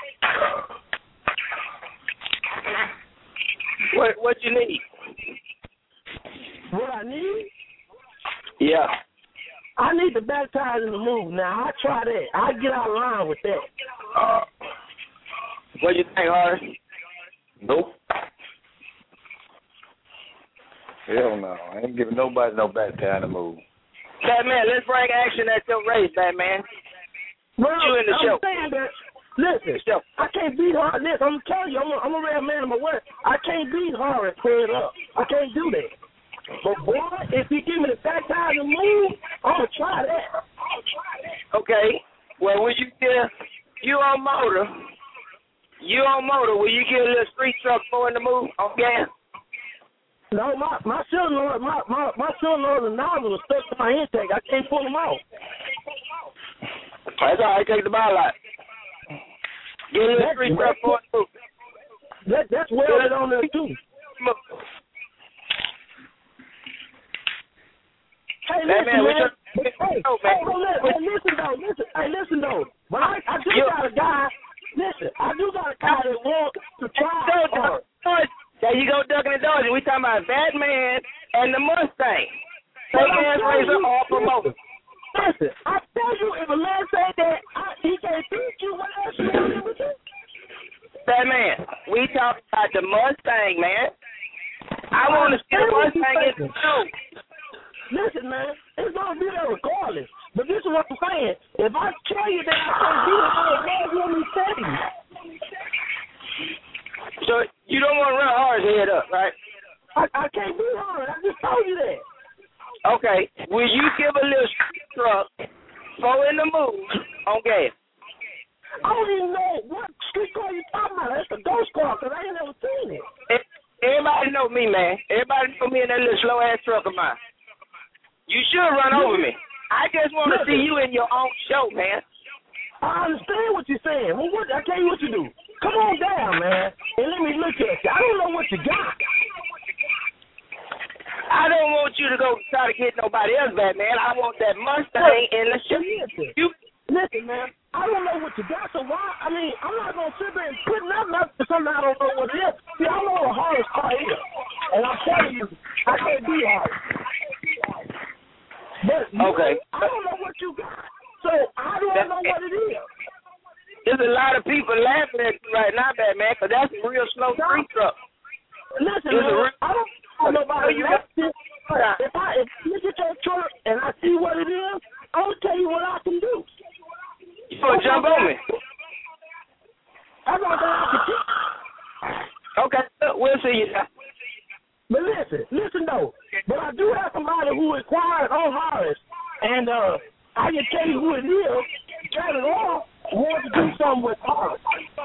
What What you need? What I need? Yeah. I need to baptize in the move. Now, I try that. I get out of line with that. Uh, what you think, Horace? Nope. Hell no. I ain't giving nobody no baptize in the move. Batman, let's bring action at your race, Batman. Well, you in the I'm show. saying that, listen, I can't beat her. Listen, I'm telling you, I'm a, I'm a real man of my word. I can't beat her and clear it up. I can't do that. But, boy, if you give me the baptize and move, I'm going to try that. Okay. Well, will you get, you on motor, you on motor, will you get a little street truck for in the move on gas? No, my my cylinder, my my my cylinder and nozzle is stuck to my intake. I can't pull them out. That's all right. Take the ball out. Get a little street truck for it. That that's welded on there too. Hey, listen, man. man. Hey, hey, hey, hey, listen though, listen, hey, listen though. But I, I do got a guy. Listen, I do got a guy that wants to try. There you go, ducking and dodging. We talking about Batman and the Mustang. Take ass racer all promoted. Listen, I tell you, if a man say that, I, he can't beat you. What else you want him to do? Batman, we talking about the Mustang, man. I want to see the Mustang in the show. Listen, man, it's gonna be there regardless. But this is what I'm saying. If I tell you that I can't beat it, I don't want me to tell you. So you don't want to run hard head up, right? I, I can't be hard. I just told you that. Okay. Will you give a little truck for in the move on gas? I don't even know what street car you talking about. That's a ghost car because I ain't never seen it. Everybody know me, man. Everybody know me in that little slow ass truck of mine. You should run over me. I just want to see you in your own show, man. I understand what you're saying. Well, what, I tell you what you do. Come on down, man, and let me look at you. I don't know what you got. I don't want you to go try to get nobody else back, man. I want that Mustang in the show. Listen, you, listen, man, I don't know what you got, so why? I mean, I'm not going to sit there and put nothing up to something I don't know what it is. See, I know the hardest car here, and I'm telling you, I can't be hard. But you okay. know, I don't know what you got, so I don't know what it is. There's a lot of people laughing at you right now, Batman, because that's a real slow street truck. Listen, man, real... I don't know nobody laughing. If I if you look at your truck and I see what it is, I'm going to tell you what I can do. You going to jump on me? I'm not going to do. Okay, we'll see you now. But listen, listen though. But I do have somebody who inquired on Horace, and uh, I can tell you who it is. Got it all. Want to do something with Horace.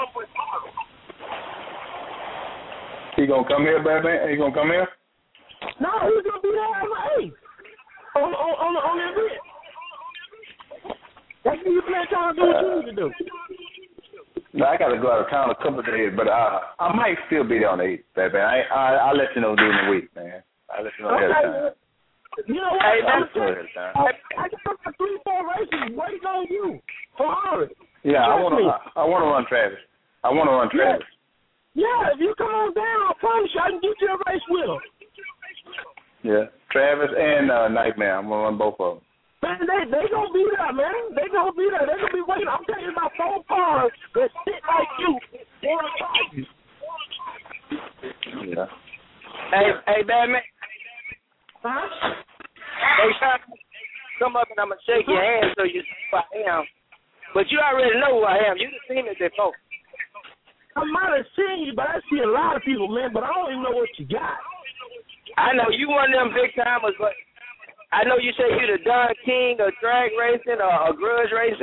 He gonna come here, Batman? He gonna come here? No, he's gonna be there at my eight. On on on the on the event. That's what you plan trying to do what you need to do. No, I gotta go out of town a couple of days, but uh, I might still be there on the eighth, Batman. I, I I'll let you know during the week, man. I'll let you know ahead of time. You know what? Hey, I'm saying, I, I can put my three, four races waiting on you for Horace. Yeah, I want to. I, I want to run Travis. I want to run Travis. Yeah. yeah, if you come on down, I promise you I can get you a race with him. Yeah, Travis and uh, Nightmare. I'm gonna run both of them. Man, they they gonna be there, man. They gonna be there. They gonna be waiting. I'm telling you about four cars that sit like you. They wanna try you. Yeah. Hey, hey, Batman. Huh? Hey, come up and I'm gonna shake your hand so you see who I am. But you already know who I am. You can see me before. I might have seen you, but I see a lot of people, man. But I don't even know what you got. I know you one of them big timers, but I know you say you the Don King of drag racing or, or grudge racing.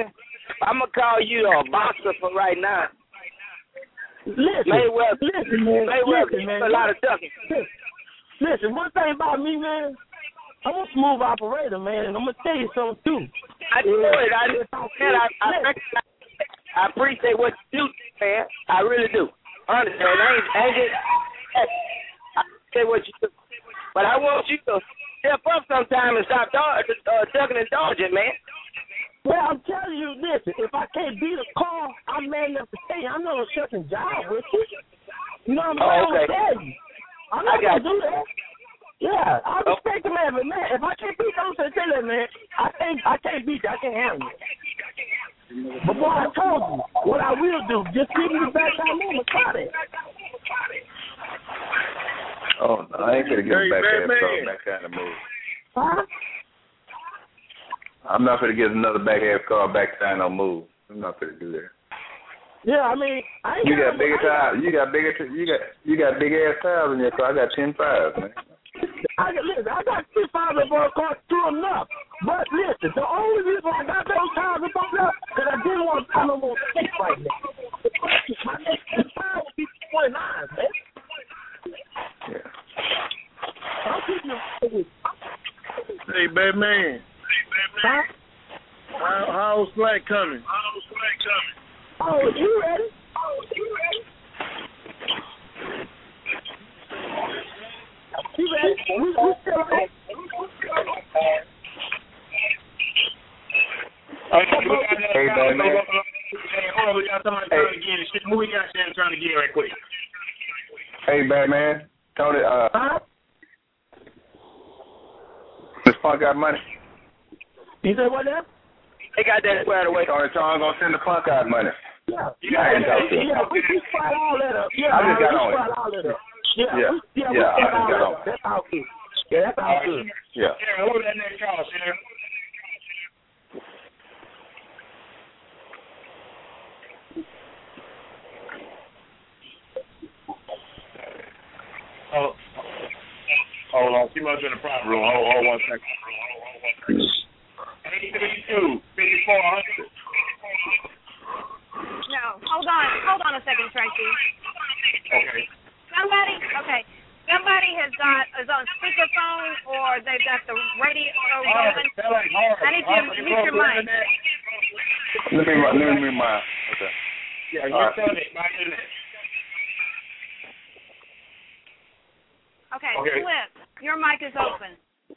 I'm gonna call you a boxer for right now. Listen, Mayweather, listen, man. Mayweather, listen, man. a lot of ducking. Listen, one thing about me, man, I'm a smooth operator, man, and I'm gonna tell you something too. I know yeah. it. I, man, I, I, recognize, I appreciate what you do, man. I really do. Honestly, man, I ain't, I ain't just, I say what you do, but I want you to step up sometime and stop dog, uh, ducking and dodging, man. Well, I'm telling you, listen, if I can't beat a car, I'm man enough to tell you, I'm not a second job with you. You know what I'm saying? Oh, okay. I'm gonna tell you. I'm not I got gonna do that. Yeah, I respect the man, but man, if I can't beat you, I'm gonna tell that man, I can't, I can't beat you, I can't handle it. But boy, I told you, what I will do, just give me the back time move and try that. Oh, no, I ain't gonna get Hey, back man, there man. so that kind of move. Huh? I'm not gonna get another back half car back time no move. I'm not gonna do that. Yeah, I mean, I ain't You got got bigger tires. You got bigger. T- you got you got big ass tires in your car. I got ten fives, man. I got listen. I got two fives in my car, true enough. But listen, the only reason I got those tires up on there because I didn't want to put no more six right now. My next five would be twenty-nine, man. Yeah. I'm keeping it. Hey, Batman. Huh? How, how's Slack coming? Oh, you ready? You ready? We, we still ready. Hey, Batman. Hey, hold on, we got somebody trying to get it. Who we got Shannon trying to get right quick? Hey, Batman. Tony. Uh. Huh? This punk got money. You say what now? They got that squared away. Tony Tony gonna send the punk out money. Yeah, yeah, I ain't talk to him. yeah, we we squat all that up. Yeah, I just got we on squat it. all that up. Yeah, Yeah, we, yeah, yeah, we I squat just all got that on up. That's all good. Yeah, that's all good. Yeah. Sharon, who that next call, Sharon? Oh, hold on. She must be in the private room. Hold, hold one second. eight three two, five four hundred. No, hold on. Hold on a second, Tracy. Okay. Somebody, okay. Somebody has got, is on speakerphone or they've got the radio going. I need you to mute your mic. Let me, let me mind. Okay. Yeah, All right. your internet, my internet. Okay, Okay. Flip, your mic is open.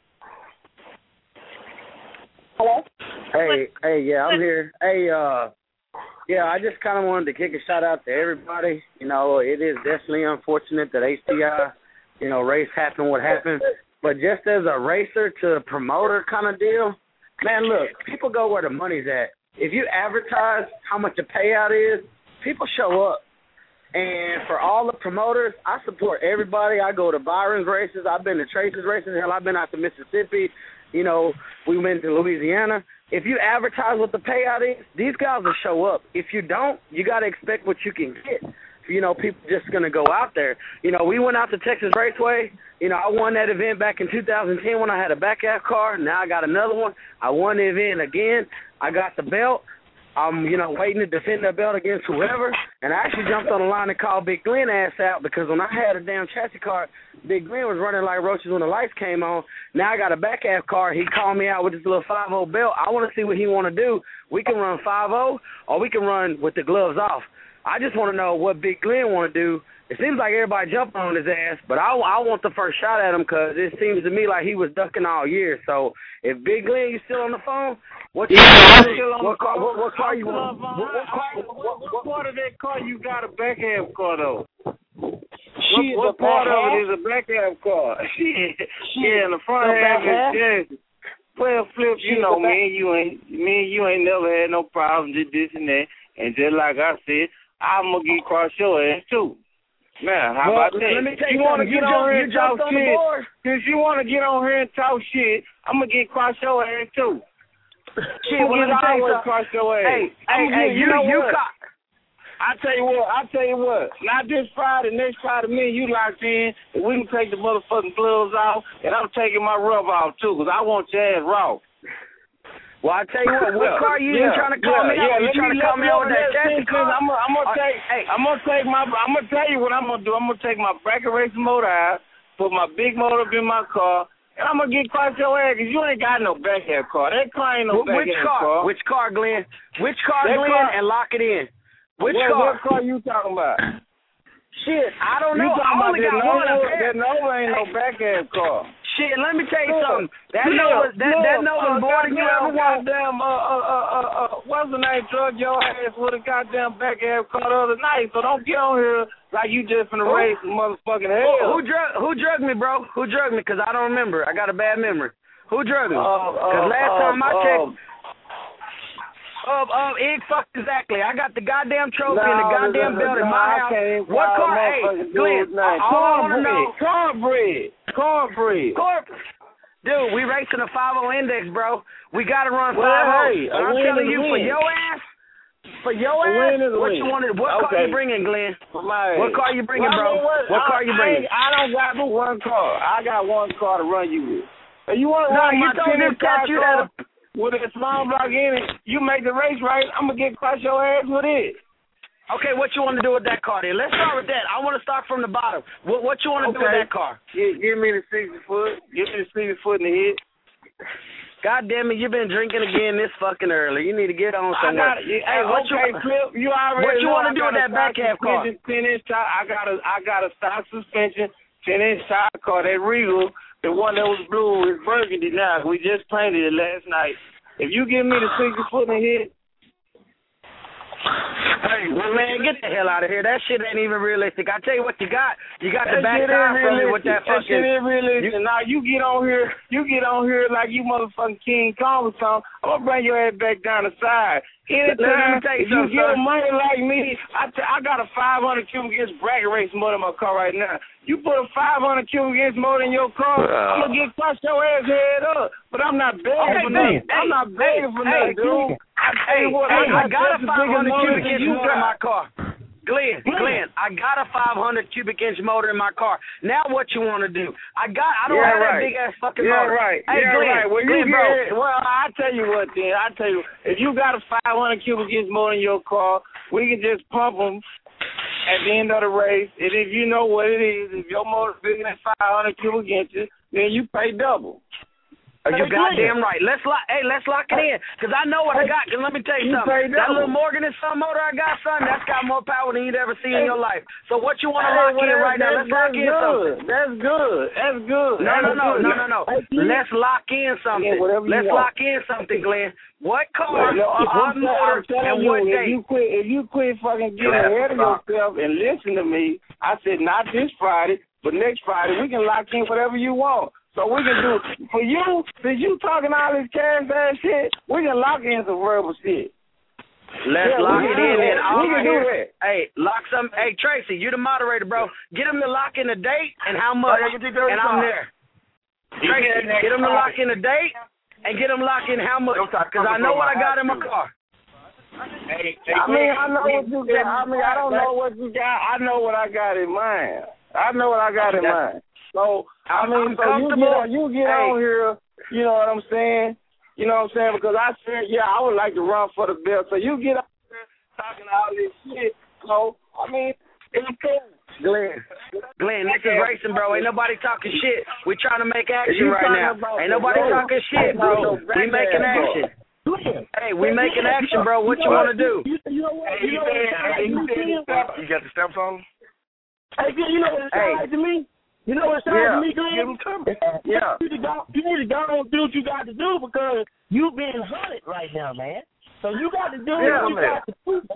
Hello? Hey, hey, yeah, I'm here. Hey, uh, yeah, I just kind of wanted to kick a shout out to everybody. You know, it is definitely unfortunate that H C I, you know, race happened what happened. But just as a racer to a promoter kind of deal, man, look, people go where the money's at. If you advertise how much the payout is, people show up. And for all the promoters, I support everybody. I go to Byron's races. I've been to Tracy's races. Hell, I've been out to Mississippi. You know, we went to Louisiana. If you advertise what the payout is, these guys will show up. If you don't, you got to expect what you can get. You know, people just going to go out there. You know, we went out to Texas Raceway. You know, I won that event back in two thousand ten when I had a back half car. Now I got another one. I won the event again. I got the belt. I'm, you know, waiting to defend that belt against whoever. And I actually jumped on the line and called Big Glenn ass out because when I had a damn chassis car, Big Glenn was running like roaches when the lights came on. Now I got a back half car. He called me out with this little five oh belt. I want to see what he want to do. We can run five oh or we can run with the gloves off. I just want to know what Big Glenn want to do. It seems like everybody jumping on his ass, but I, I want the first shot at him because it seems to me like he was ducking all year. So if Big Glenn, you still on the phone? What, yeah, I'm still on what, the car, phone. what, what car you want? want? What, what, car, what, what, what part of that car you got a back half car though? She's what what a part back of it half? is a back half car? Shit. She Yeah, and the front a half back half? is just. Well, Flip, you She's know, a back- me and you ain't me and you ain't never had no problems with this and that. And just like I said, I'm gonna get across your ass too. Man, how Well, about that? let me tell you you want to something. get You on jumped- here you and talk jumped on the shit? board. Since you want to get on here and talk shit, I'm gonna get across your ass too. Shit, well, let me I'm tell you always something. across your ass. Hey, hey, I'ma hey, get- you, know you, what? co- I tell you what, I tell you what. Not this Friday, next Friday, me and you locked in, and we can take the motherfucking gloves off, and I'm taking my rub off too, cause I want your ass raw. Well, I tell you what, what yeah, car you yeah, trying to call yeah, me out? Yeah, You trying to call me out with that Tesla car? I'm gonna, I'm gonna uh, take, hey. I'm gonna take my, I'm gonna tell you what I'm gonna do. I'm gonna take my bracket racing motor out, put my big motor up in my car, and I'm gonna get across your ass because you ain't got no backhand car. That car ain't no Which backhand car? car. Which car, Glenn? Which car, That Glenn? car, and lock it in. Which what, car? What car you talking about? Shit, I don't You know. I talking only about got one up Nova, here. that Nova ain't no backhand car. Shit, let me tell you Look, something. That look, Nova, that look, that Nova uh, more than you ever want. Goddamn, uh, uh, uh, uh, uh, what's the name? Drug your ass with a goddamn backhand car the other night. So don't get on here like you just finna Who? raise some motherfucking Who, hell. who drug Who drugged me, bro? Who drugged me? Because I don't remember. I got a bad memory. Who drugged me? Because uh, last uh, time I uh, checked. Uh, uh, it, fuck exactly. I got the goddamn trophy no, and the goddamn no, belt in no, my I house. can't What call car? Hey, motherfucking Glenn, dude's name. all I want to know. Cornbread. Cornbread. Cornbread. Dude, we racing a five oh index, bro. We got to run Well, five oh. hey, And I'm win telling is you, a for win. your ass, for your A ass, win is a what win. you wanted? What car Okay. you bringing, Glenn? My What car you bringing, well, bro? I mean, what, what I, car you I, bringing? I don't got but one car. I got one car to run you with. If you want to No, run you my told tennis this cat car you car had a- with a small block in it, you make the race right, I'm going to get across your ass with it. Okay, what you want to do with that car then? Let's start with that. I want to start from the bottom. What, what you want to do with that car? Give, give me the sixty foot. Give me the sixty foot in the head. God damn it, you've been drinking again this fucking early. You need to get on I somewhere. got it. Hey, Hey, what okay, you, Flip, you already what you know want I to do got with a that stock back half car? suspension, ten inch tire. I got a I got a stock suspension, ten inch tire car. That Regal, the one that was blue is burgundy now. We just painted it last night. If you give me the sixty foot in the head. Hey, well, man, get the hell out of here. That shit ain't even realistic. I tell you what you got. You got the That back shit tire ain't from me with realistic. that fucking... That shit ain't realistic. You, now you get on here, you get on here like you motherfucking King Kong or something. I'm gonna bring your ass back down the side. Let me Anytime tell you if you something, get son. money like me, I, t- I got a five hundred cubic inch bracket race motor in my car right now. You put a five hundred cubic inch motor in your car, I'm gonna get crushed your ass head up. But I'm not begging Okay, for man. nothing. I'm Hey, not begging for hey, nothing, dude. I tell Hey, you what, hey, I I got a just as five big a hundred motor cubic as inch you motor in got. my car. Glenn, Glenn, I got a five hundred cubic inch motor in my car. Now what you want to do? I got, I don't yeah, have right. that big ass fucking yeah, motor. Right. Hey, yeah, Glenn, right. Well, Glenn, you bro. get, well, I tell you what, then. I tell you, if you got a five hundred cubic inch motor in your car, we can just pump them at the end of the race. And if you know what it is, if your motor's bigger than five hundred cubic inches, then you pay double. Are you Hey, goddamn Glenn. right? Let's lock. Hey, let's lock it in, cause I know what I got. Cause let me tell you You something. paid That double. little Morgan and Son motor I got, son, that's got more power than you'd ever see in Hey. your life. So what you want to Hey, lock well, in that's- right now? Let's that's- lock that's in good. something. That's good. That's good. No, no, That's no, good. no, no, no. Hey, Glenn. Let's lock in something. Yeah, whatever you Let's want. lock in something, Glenn. What car, Well, no, I'm, what I'm, motor, I'm telling and you, what if date? you quit, if you quit fucking getting Yeah. ahead of yourself and listen to me, I said not this Friday, but next Friday we can lock in whatever you want. So we can do for you. Since you talking all this cash ass shit, we can lock in some verbal shit. Let's Yeah, lock we it can in do then. that. All We can right do here. that. Hey, lock some. Hey, Tracy, you the moderator, bro. Get him to lock in the date and how much, Oh, yeah, get the and I'm time. there. Tracy, get him to lock in the date and get him lock in how much, because I know what I got in my car. Hey, hey, I mean, I know Glenn, what you got. I mean, I don't know what you got. I know what I got in mind. I know what I got in mind. So I mean, I'm so you get on, you get Hey. on here. You know what I'm saying? You know what I'm saying? Because I said, yeah, I would like to run for the belt. So you get on here talking all this shit. So I mean, it's cool. Glenn, Glenn, this is racing, bro. Ain't nobody talking shit. We trying to make action You right talking now. about Ain't the nobody road. talking shit, bro. We making action. Hey, we making action, bro. What you want to do? You, you know what? Hey, You know what it sounds like to me, Glenn? You got the stamps on? Hey, you know what it sounds Hey. like to me? You know what it sounds Yeah. to me, Glenn? Give them to me. Yeah. You need to go, you need to go and do what you got to do because you being hunted right now, man. So you got to do Yeah, what you man. got to do.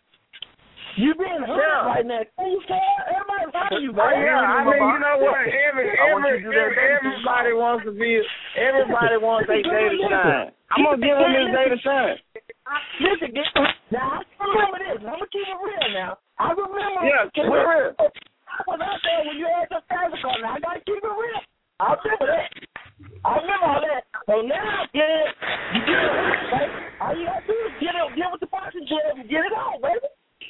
You being hunted Yeah. right now. Can you care? Everybody's hunting you, Oh, man. yeah, I mean, you know what? Every, I want every, you to do that every, day. everybody wants to be. Everybody wants their day to shine. I'm gonna give them his day to shine. Listen, get, now I remember this. I'm gonna keep it real now. I remember. Yeah, keep it real. I was out there when you had your tax card. Now I gotta keep it real. I remember that. I remember all that. So now, yeah, you get it. Right? All you gotta do is get it, get with the boxing jab and get it on, baby.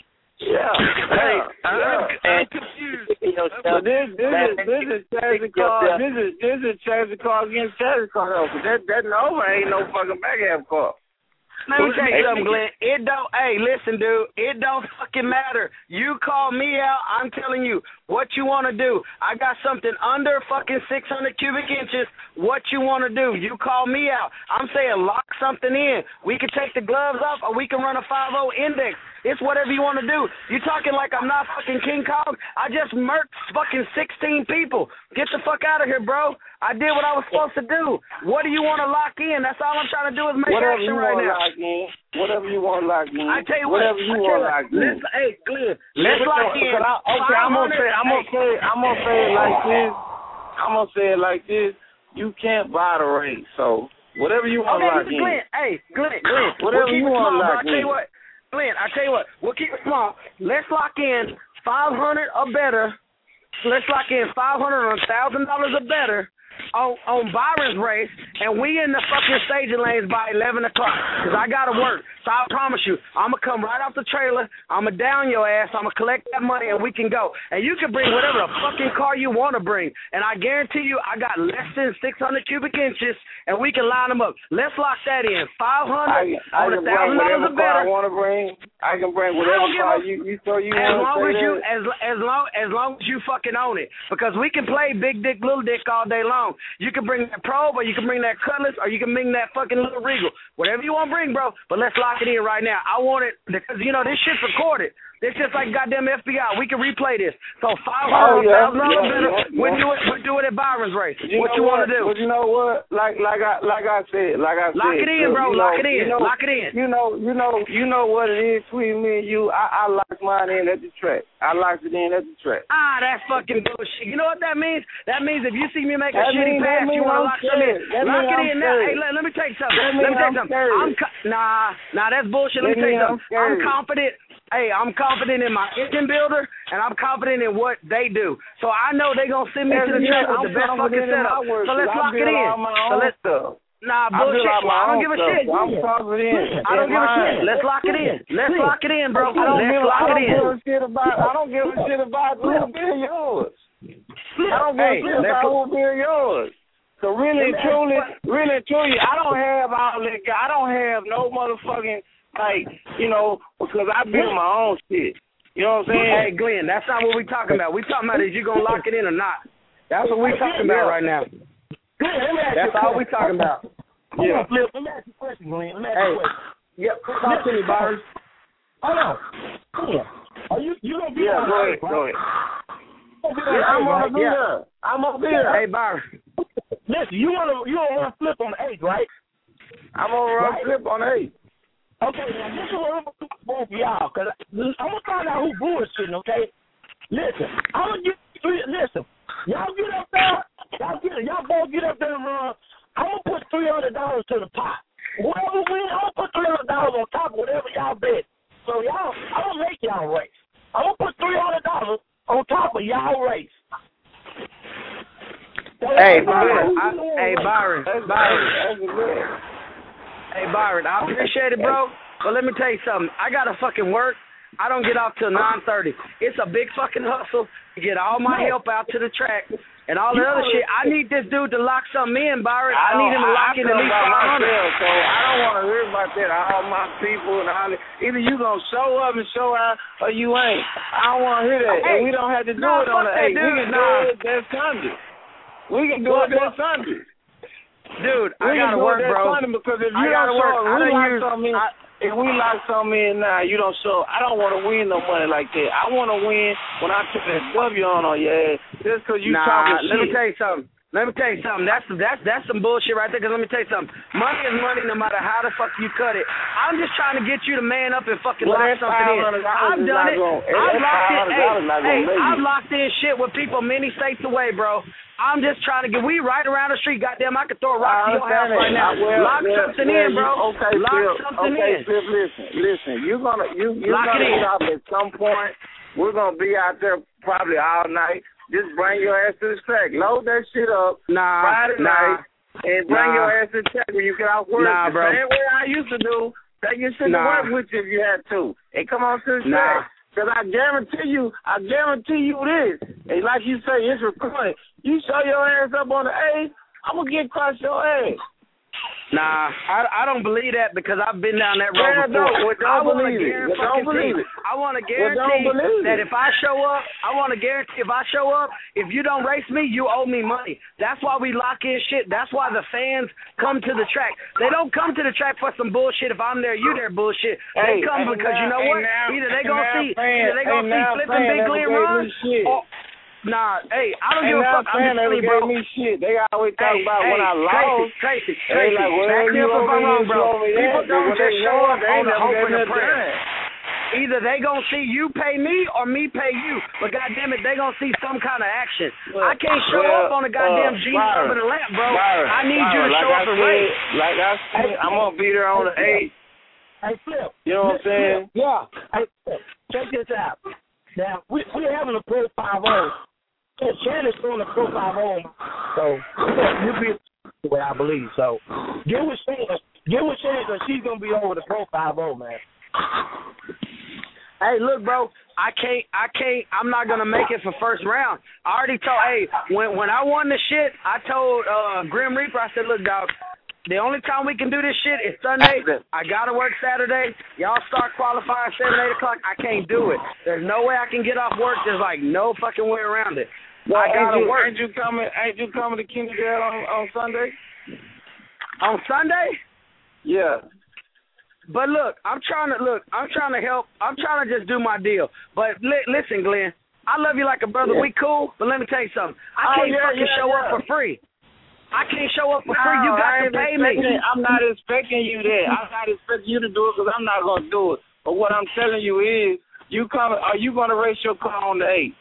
Yeah. Hey, I'm, I'm confused. So this, this is this is Chazzy Car. This is this is Chazzy Car against Chazzy Car. That that Nova ain't no fucking back half car. Let me tell you something, Glenn. It don't. Hey, listen, dude. It don't fucking matter. You call me out. I'm telling you what you want to do. I got something under fucking six hundred cubic inches. What you want to do? You call me out. I'm saying lock something in. We can take the gloves off, or we can run a five oh index. It's whatever you want to do. You talking like I'm not fucking King Kong? I just murked fucking sixteen people. Get the fuck out of here, bro. I did what I was supposed to do. What do you want to lock in? That's all I'm trying to do is make Whatever action you right want now. Lock in. Whatever you want to lock in. I tell you what. Whatever you want to lock in. Let's, hey, Glenn, let's lock in. I, okay, I'm gonna say, I'm gonna say, I'm gonna say it like this. I'm gonna say it like this. You can't buy the race, so whatever you want to okay, lock in. Glenn, hey, Glenn, Glenn. Whatever we'll you want to lock I'll tell you in. what, Glenn, I tell you what, we'll keep it small. Let's lock in five hundred or better. Let's lock in five hundred or a thousand dollars or better on on Byron's race, and we in the fucking staging lanes by eleven o'clock. Cause I gotta work. So I promise you, I'm gonna come right off the trailer. I'm gonna down your ass. I'm gonna collect that money, and we can go. And you can bring whatever the fucking car you want to bring. And I guarantee you, I got less than six hundred cubic inches, and we can line them up. Let's lock that in. Five hundred I, I on a can thousand bring dollars whatever or better. car I want to bring. I can bring whatever car you you so you as want long to as you that. as as long as long as you fucking own it, because we can play big dick, little dick all day long. You can bring that probe, or you can bring that cutlass, or you can bring that fucking little Regal, whatever you want to bring, bro. But let's lock it in right now. I want it because you know this shit's recorded. It's just like goddamn F B I. We can replay this. So five hundred thousand dollars better. We do it. We do it at Byron's race. You what know you want to what? do? But you know what? Like like I like I said, like I Lock said. it in, bro. You Lock know, it in. You know, Lock it in. You know, you know, you know what it is between me and you. I, I locked mine in at the track. I locked it in at the track. Ah, that's fucking bullshit. You know what that means? That means if you see me make a That shitty mean- pass, that you mean want to I'm lock something in. scared. That Lock mean it I'm in now. scared. Hey, let, let me tell you something. That Let me mean tell you I'm something. scared. I'm co- nah, nah, that's bullshit. Let me That tell you mean something. I'm I'm scared. confident. Hey, I'm confident in my engine builder, and I'm confident in what they do. So I know they're going to send me to the track with the best fucking setup. So let's lock it in. So let's, nah, bullshit. Well, I don't give a shit. I'm confident. I don't give a shit. Let's lock it in. Let's lock it in, bro. I don't Let's give, lock I it don't in. give a shit about. I don't give a shit about who being yours. I don't give Hey, a shit let's- about who being yours. So really, Let's- truly, really, truly, I don't have all that. I don't have no motherfucking like, you know, because I build my own shit. You know what I'm saying? Hey, Glenn, that's not what we're talking about. We're talking about is you going to lock it in or not. That's what we're talking about right now. That's all we're talking about. Yeah. Flip, let me ask you a question, Glenn. Let me ask Hey, you a question. yep, talk to me, Byron. Hold on. Come on. Are you, you don't be Yeah, on go ahead, right? go ahead. Yeah, Yeah, I'm right? gonna be Yeah. there. I'm gonna be there. Hey, Byron. Listen, you want to you don't want to flip on the eight, right? I'm gonna run Right? flip on the eight. Okay, now this is what I'm gonna do for both of y'all, cause I'm gonna find out who bullshitting. Okay, listen, I'm gonna get three. Listen, y'all get up there, y'all get y'all both get up there and run. I'm gonna put three hundred dollars to the pot. Whoever wins, I'm gonna put three hundred dollars on top of whatever y'all bet. So y'all, I'm gonna make y'all race. I'm gonna put three hundred dollars on top of y'all race. Hey, Byron. I, hey, Byron. Byron. Hey, Byron, I appreciate it, bro. But let me tell you something. I got to fucking work. I don't get off till nine thirty. It's a big fucking hustle to get all my help out to the track and all the other shit. I need this dude to lock something in, Byron. I, need him to lock in at least five hundred. So I don't want to hear about that. All my people and all that. Either you gonna show up and show out, or you ain't. I don't want to hear that. Hey, and we don't have to do no, it on the fuck that, eight. We dude. can Nah. do it that Sunday. We can do Well, it that well, Sunday. Dude, We I gotta can do work, it that bro. Sunday because if I you gotta don't show work. up, I we done lock used- something in. I- If we lock something in now, you don't show. I don't want to win no money like that. I want to win when I put that W on on your ass just because you nah, talking let shit. me tell you something. Let me tell you something. That's that's that's some bullshit right there. Cause let me tell you something. Money is money, no matter how the fuck you cut it. I'm just trying to get you to man up and fucking Well, lock that something in. five hundred dollars I've is done not it. gonna- I've that locked in. five hundred dollars Hey, not gonna hey, make I've it. locked in shit with people many states away, bro. I'm just trying to get. We right around the street. Goddamn, I could throw a rock to your house understand right now. that. Well, lock well, something well, in, bro. You, okay, lock Flip, something okay, in. Flip, listen, listen. You're gonna you you're Lock gonna it in. get out at some point. We're gonna be out there probably all night. Just bring your ass to the track. Load that shit up Nah, Friday nah, night and bring nah. your ass to the track when you get off work. Nah, the bro. same way I used to do. Take your shit to Nah. work with you if you had to. And come on to the Nah. track. Because I guarantee you, I guarantee you this. And like you say, it's recorded. You show your ass up on the A, I'm going to get across your ass. Nah, I I don't believe that because I've been down that road yeah, before. Don't, well, don't I want to believe it. Well, don't believe it. I want to well, guarantee believe that it. if I show up, I want to guarantee if I show up, if you don't race me, you owe me money. That's why we lock in shit. That's why the fans come to the track. They don't come to the track for some bullshit. If I'm there, you there bullshit. Hey, they come hey, because now, you know hey, what? Now, either they hey, gonna now, see, fan, either they gonna hey, see now, flipping big Glenn run. Or, Nah, hey, I don't and give a fuck. I'm just never telling you, bro. gave me shit. They always talk hey, about hey, when I lost. Tracy, Tracy, Tracy, Tracy, like, back me up if I'm wrong, bro. People don't just show up on the hope and the prayer. Either they gonna see you pay me or me pay you, but goddamn it, they gonna see some kind of action. Well, I can't show well, up on the goddamn uh, G Byron, up in the lamp, bro. Byron, I need Byron, you to like show I up and said, race. Like I said, I'm gonna be there on the eighth. Hey, Flip. You know what I'm saying? Yeah. Hey, check this out. Now we we're having a pro five oh. Shannon's doing a pro five oh, so you'll be the way I believe. So get with Shannon. Get with Shannon because she's gonna be over the pro five oh, man. Hey, look, bro. I can't. I can't. I'm not gonna make it for first round. I already told. Hey, when when I won the shit, I told uh, Grim Reaper. I said, look, dog. The only time we can do this shit is Sunday. I gotta work Saturday. Y'all start qualifying seven, eight o'clock. I can't do it. There's no way I can get off work. There's like no fucking way around it. Well, I gotta ain't you, work. Ain't you coming? Ain't you coming to Kingdale on, on Sunday? On Sunday? Yeah. But look, I'm trying to look. I'm trying to help. I'm trying to just do my deal. But li- listen, Glenn, I love you like a brother. Yeah. We cool. But let me tell you something. I oh, can't yeah, fucking yeah, show yeah. up for free. I can't show up for no, free. You got I to pay me. I'm not expecting you that. I'm not expecting you to do it because I'm not gonna do it. But what I'm telling you is, you come. Are you gonna race your car on the eighth?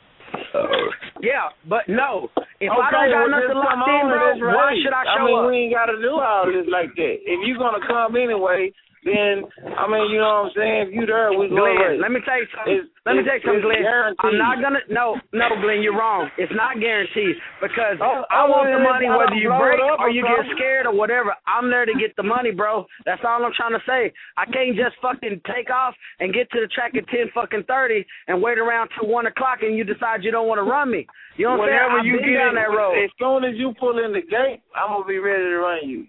Uh, yeah, but no. If okay, I don't got well, nothing locked in, bro, why should I show I mean, up? we ain't got to do all this like that. If you're going to come anyway, then, I mean, you know what I'm saying? If you there, we going to race. Let me tell you something. It's, Let me tell you something, Glenn. Guaranteed. I'm not going to, no, no, Glenn, you're wrong. It's not guaranteed because oh, I want the money I whether you break or or you get scared or whatever. I'm there to get the money, bro. That's all I'm trying to say. I can't just fucking take off and get to the track at ten fucking thirty and wait around till one o'clock and you decide you don't want to run me. You know what I'm saying? I've you been get down in, that road. As soon as you pull in the gate, I'm going to be ready to run you.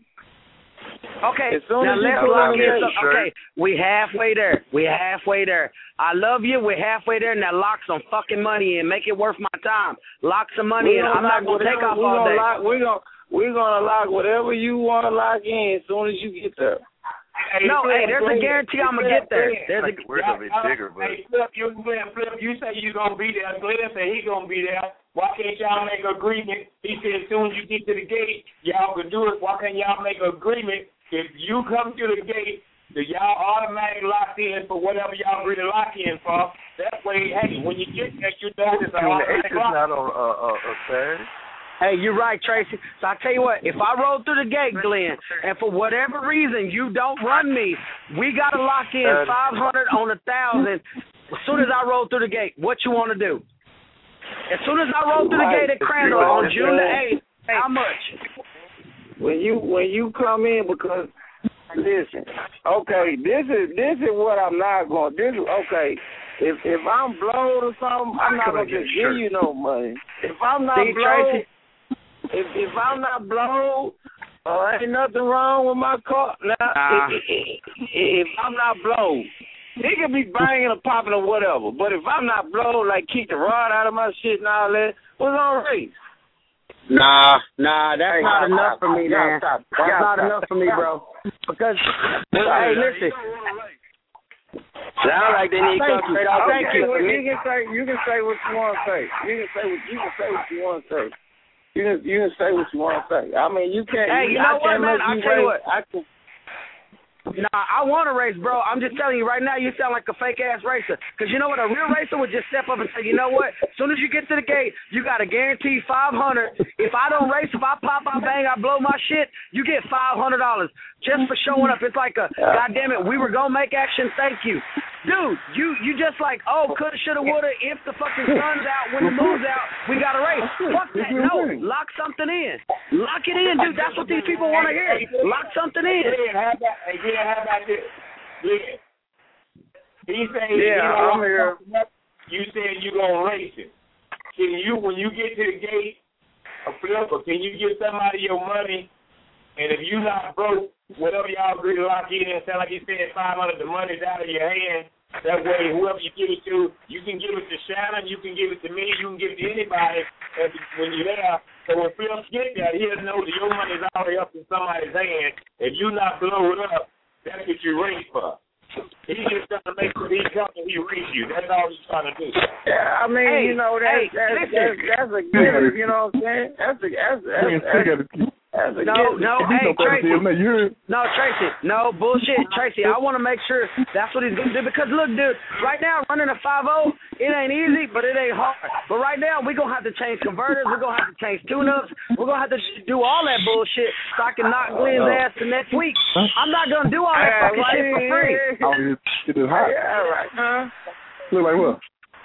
Okay, as soon now as let's you lock in. gate, So, okay, we halfway there. We halfway there. I love you. We're halfway there. Now lock some fucking money in. Make it worth my time. Lock some money in. I'm not going to take off all day. Lock, we're going we're gonna lock whatever you want to lock in as soon as you get there. Hey, no, hey, there's a guarantee I'm going to get there. There's a, we're going to be bigger, but. Hey, Flip, you, Flip, you say you're going to be there. Glenn say he's going to be there. Why can't y'all make an agreement? He said as soon as you get to the gate, y'all can do it. Why can't y'all make an agreement? If you come to the gate, that y'all automatically locked in for whatever y'all really lock in for. That way, hey, when you get there, you know it's an automatic lock. not on uh, uh, a Saturday. Hey, you're right, Tracy. So I tell you what, if I roll through the gate, Glenn, and for whatever reason you don't run me, we gotta lock in five hundred on a thousand. As soon as I roll through the gate, what you want to do? As soon as I roll through the gate at Crandall on June the eighth, how much? When you when you come in, because listen, okay, this is this is what I'm not going. This is okay. If if I'm blowed or something, I'm not gonna just give you no money. If I'm not See, blowed. Tracy? If if I'm not blown, uh, ain't nothing wrong with my car. Now, uh, if, if, if I'm not blown, he can be banging or popping or whatever. But if I'm not blown, like kick the rod out of my shit and all that, what's on race? Nah, nah, that's hey, not stop, enough stop, for me, stop, man. stop, That's stop, not stop, enough for me, stop. bro. Because, hey, listen. Sound like they need to come straight off. Thank you. Well, you can say you can say what you want to say. You can say what you can say what you want to say. You can you can say what you want to say. I mean, you can't. Hey, you I know what, can't man? make I'll you tell you wait. what. I can. Nah, I want to race, bro. I'm just telling you right now, you sound like a fake-ass racer. Because you know what? A real racer would just step up and say, you know what? As soon as you get to the gate, you got a guaranteed five hundred dollars. If I don't race, if I pop, I bang, I blow my shit, you get five hundred dollars just for showing up. It's like a, God damn it, we were going to make action, thank you. Dude, you you just like, oh, coulda, shoulda, woulda, if the fucking sun's out, when the moon's out, we got to race. Fuck that. No, lock something in. Lock it in, dude. That's what these people want to hear. Lock something in. How about, how about this? He said, yeah, you know, I'm here. You said you gonna race it. Can you, when you get to the gate, a flipper, can you give somebody your money? And if you not broke, whatever y'all agree to lock in, and sound like you said five hundred, the money's out of your hand. That way, whoever you give it to, you can give it to Shannon, you can give it to me, you can give it to anybody when you're there. So when Phil gets there, he'll know that your money's already up in somebody's hand. If you not blow it up, that's what you race for. He's just trying to make sure he comes and he race you. That's all he's trying to do. Yeah, I mean, hey, you know, that's, hey, that's, that's, that's a gift, you know what I'm saying? That's a, that's, that's, that's, that's a No, gift. no, hey, Tracy. No, Tracy. No, bullshit. Tracy, I want to make sure that's what he's going to do. Because, look, dude, right now, running a five oh, it ain't easy, but it ain't hard. But right now, we're going to have to change converters. We're going to have to change tune-ups. We're going to have to do all that bullshit so I can knock Glenn's ass the next week. I'm not going to do all that Yeah, fucking right. shit for free. Oh, it, it is hot. Yeah, right. Huh? Look like what?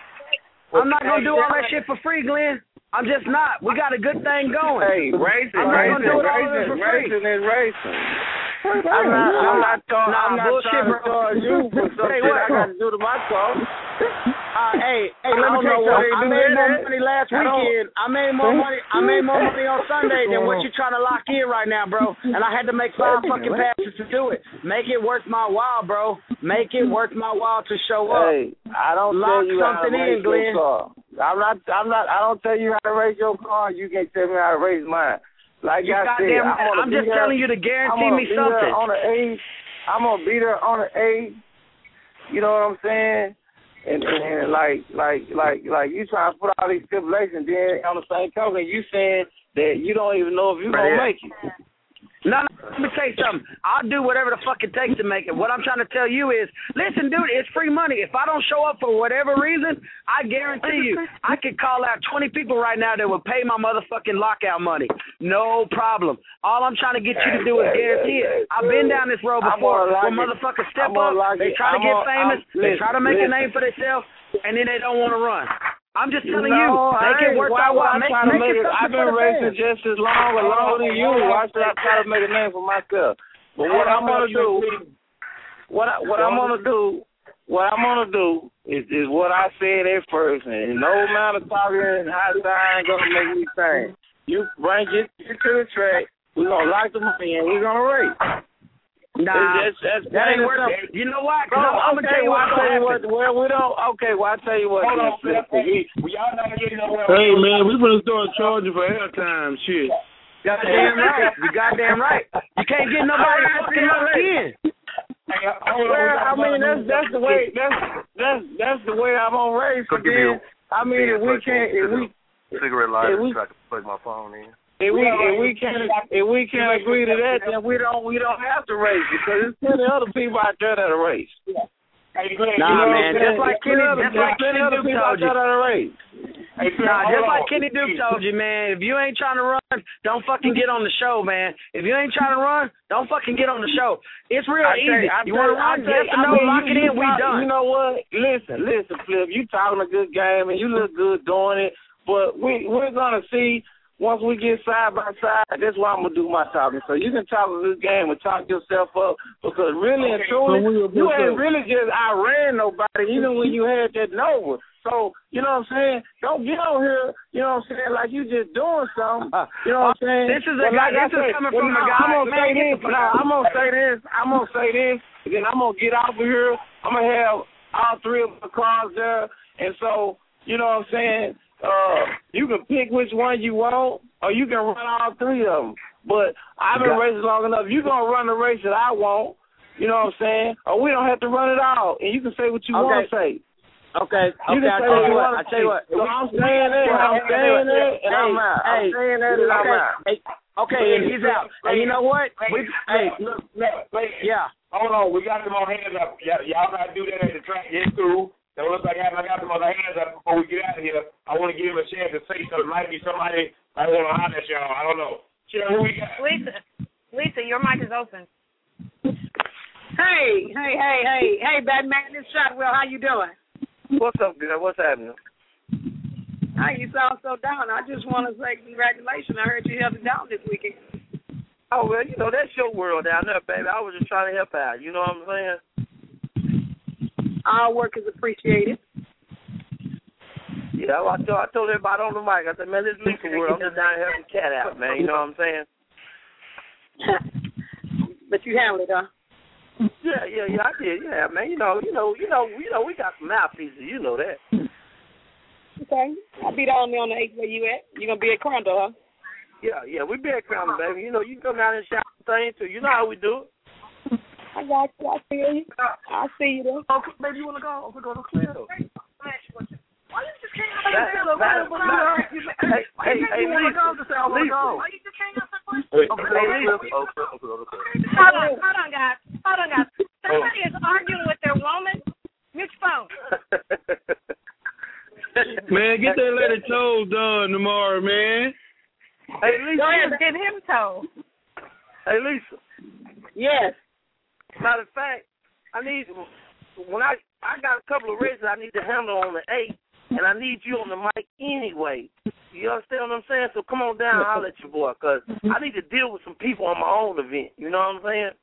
I'm not going to do all that shit for free, Glenn. I'm just not. We got a good thing going. Hey, racing, I'm not racing, gonna do it all of it racing, for free. racing is racing. I'm not, I'm not, talking, nah, I'm not bullshit, trying to bro. charge you for some Hey, shit what? I got to do to my car. Uh, hey, hey, I let me don't tell know you what something. I they do made in more there. money last I don't- weekend. I made more money. I made more money on Sunday than what you're trying to lock in right now, bro. And I had to make five fucking passes to do it. Make it worth my while, bro. Make it worth my while to show up. Hey, I don't Lock tell you how to something race in, Glenn. your car. I'm not. I'm not. I don't tell you how to race your car. You can't tell me how to race mine. Like You I said, goddamn- I'm, gonna I'm be just there, telling you to I'm guarantee gonna me be something. There on the eighth. I'm gonna be there on the eighth. You know what I'm saying? And, and, and like, like, like, like you trying to put all these stipulations, then on the same token, you saying that you don't even know if you're gonna make it. No, no, let me tell you something. I'll do whatever the fuck it takes to make it. What I'm trying to tell you is, listen, dude, it's free money. If I don't show up for whatever reason, I guarantee you, I could call out twenty people right now that would pay my motherfucking lockout money. No problem. All I'm trying to get you to do is guarantee it. I've been down this road I'm before gonna where like motherfuckers it. step I'm gonna up, like they it. try to I'm get gonna- famous, I'm- they try to make listen. a name for themselves, and then they don't want to run. I'm just telling no, you, I make it ain't. worth Why our would while. I Make, try to make make it it? I've something been for the racing fans. just as long or longer than you. Why should I try to make a name for myself? But what I'm gonna do, what I, what I'm gonna do, what I'm gonna do is is what I said at first, and no amount of talking and hot sign ain't gonna make me think. You bring it, get to the track. We're gonna lock the money and we're gonna race. Nah, It's- it's- it's that ain't plain worth and it. simple. You know what? 'Cause Bro, I'm, I'm okay, gonna tell you well, what's I'll gonna tell you happen. what. Well, we don't. Okay, well, I'll tell you what. Hold on, Flip, Flip. Hey, we y'all not getting nowhere. Hey, man, we gonna start charging for airtime, shit. Goddamn right. You goddamn right. You can't get nobody fucking locked in. Well, I mean, that's that's the way. That's that's that's the way I'm on race. Go But give me then, a I mean, if we can't, if we, cigarette lighter if we- so I can plug my phone in. if we, if we can't, if we can't agree to that, then we don't, we don't have to race because there's plenty of other people out there that are race. Hey, Glenn, Nah, you know man, what I'm just like saying? Kenny, There's just like plenty Kenny of other Duke people out told you. there that are race. Hey, Glenn, Nah, hold just like on. Kenny Duke told you, man, if you ain't trying to run, don't fucking get on the show, man. If you ain't trying to run, don't fucking get on the show. It's real I tell easy. I You tell want to I run, tell yes I or no, mean, lock you, it in, you we talk, done. You know what? Listen, listen, Flip. You talking a good game and you look good doing it, but we we're gonna see once we get side by side. That's why I'm gonna do my talking. So you can talk a good game and talk yourself up because really and truly, you ain't really just outran nobody even when you had that Nova. So, you know what I'm saying? Don't get on here, you know what I'm saying, like you just doing something. You know what I'm saying? This is a But guy, like I this is say, coming well, from a no, guy. I'm gonna Man, say get this. the fuck No, out. I'm gonna say this. I'm gonna say this. And then I'm gonna get off of here. I'm gonna have all three of the cars there. And so, you know what I'm saying? Uh, you can pick which one you want, or you can run all three of them. But I've been racing long enough. You're gonna run the race that I want. You know what I'm saying? Or we don't have to run it all, and you can say what you want to say. Okay, You okay, can I say tell what you you what, want I to tell you say. what. So I'm saying that, I'm saying that, and I'm out. I'm saying that, and I'm out. Hey, okay, and he's out. And you know what? We, hey, look, look, look, yeah. Hold on, we got them on hands up. Y'all, y'all gotta do that at the track. It's cool. Don't look like I got them on their hands up before we get out of here. I want to give him a chance to say something. Might be somebody I want to holler at y'all. I don't know. Chill, who we got? Lisa, Lisa, your mic is open. Hey, hey, hey, hey, hey, Batman, this Shotwell, how you doing? What's up, girl? What's happening? Hey, you sound so down. I just want to say congratulations. I heard you held it down this weekend. Oh, well, you know, that's your world down there, baby. I was just trying to help out. You know what I'm saying? Our work is appreciated. Yeah, I told, I told everybody on the mic, I said, man, this Lisa world, I'm just down here helping cat out, man. You know what I'm saying? But you handled it, huh? Yeah, yeah, yeah, I did. Yeah, man. You know, you know, you know, you know, we got some mouthpieces. You know that. Okay. I'll be down there on the eighth where you at. You gonna be at Crandall, huh? Yeah, yeah, we be at Crandall, baby. You know, you can come down and shout things too. You know how we do it. I got you. I see you. I see you there. Oh, baby, you wanna go? We go to Cleo. Why you just can't Hey, hey, hey, Lisa. Lisa. Why you just can't answer questions? Hey, Lisa. Hold on, hold on, guys. Hold on, guys. Somebody is arguing with their woman. Mute your phone. Man, get that lady toes done tomorrow, man. Hey, Lisa. Go ahead and get him told. Hey, Lisa. Yes. Matter of fact, I need, when I, I got a couple of races I need to handle on the eighth, and I need you on the mic anyway. You understand what I'm saying? So come on down, I'll let you boy, because I need to deal with some people on my own event. You know what I'm saying?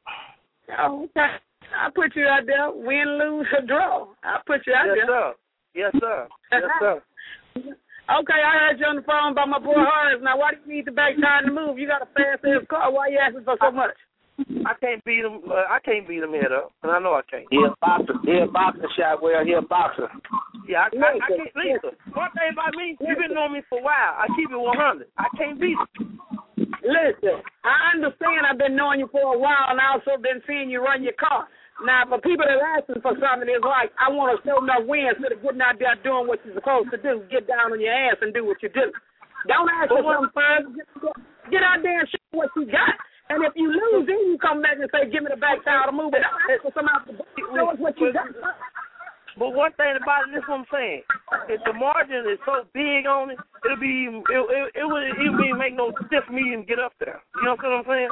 Oh, okay. I'll put you out there, win, lose, or draw. I'll put you out yes, there. Sir. Yes, sir. Yes, sir. Okay, I heard you on the phone about my boy Horace. Now, why do you need the back tire to move? You got a fast-ass car. Why you asking for so much? I can't beat him. Uh, I can't beat him head up, and I know I can't. He a boxer. He a boxer, Shotwell. He a boxer. Yeah, I, I, I can't beat him. One thing about me, you've been knowing me for a while. I keep it one hundred. I can't beat him. Listen, I understand I've been knowing you for a while, and I also been seeing you run your car. Now, for people that are asking for something, it's like, I want to show enough wins instead of getting out there doing what you're supposed to do. Get down on your ass and do what you do. Don't ask for something first. Get out there and show what you got. And if you lose, then you come back and say, give me the back tire to move it. Don't ask for something else to show us what you got. But one thing about it, this is what I'm saying. If the margin is so big on it, it'll be it it, it would it would make no difference for me to get up there. You know what I'm saying?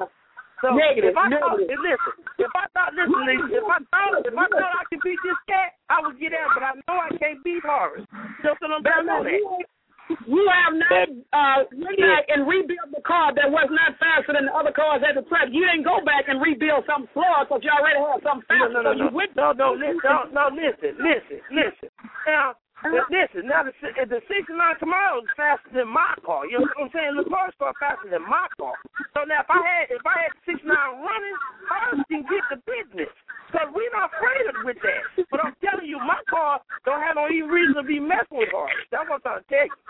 So negative, if I negative. thought, if, listen, if I thought, listen, if I thought, if I thought I could beat this cat, I would get out. But I know I can't beat Horace. You know what I'm saying? I know that. You have not uh, went back and rebuilt the car that was not faster than the other cars at the track. You didn't go back and rebuild something slower because you already had something faster. No, no, no, so no, no, no, listen, no, no, listen, listen, listen. Now, listen. Now, the the sixty-nine Camaro is faster than my car. You know what I'm saying? The car's car faster than my car. So now, if I had if I had sixty-nine running, I can get the business. Because we're not afraid of with that. But I'm telling you, my car don't have no even reason to be messing with her. That's what I'm trying to tell you.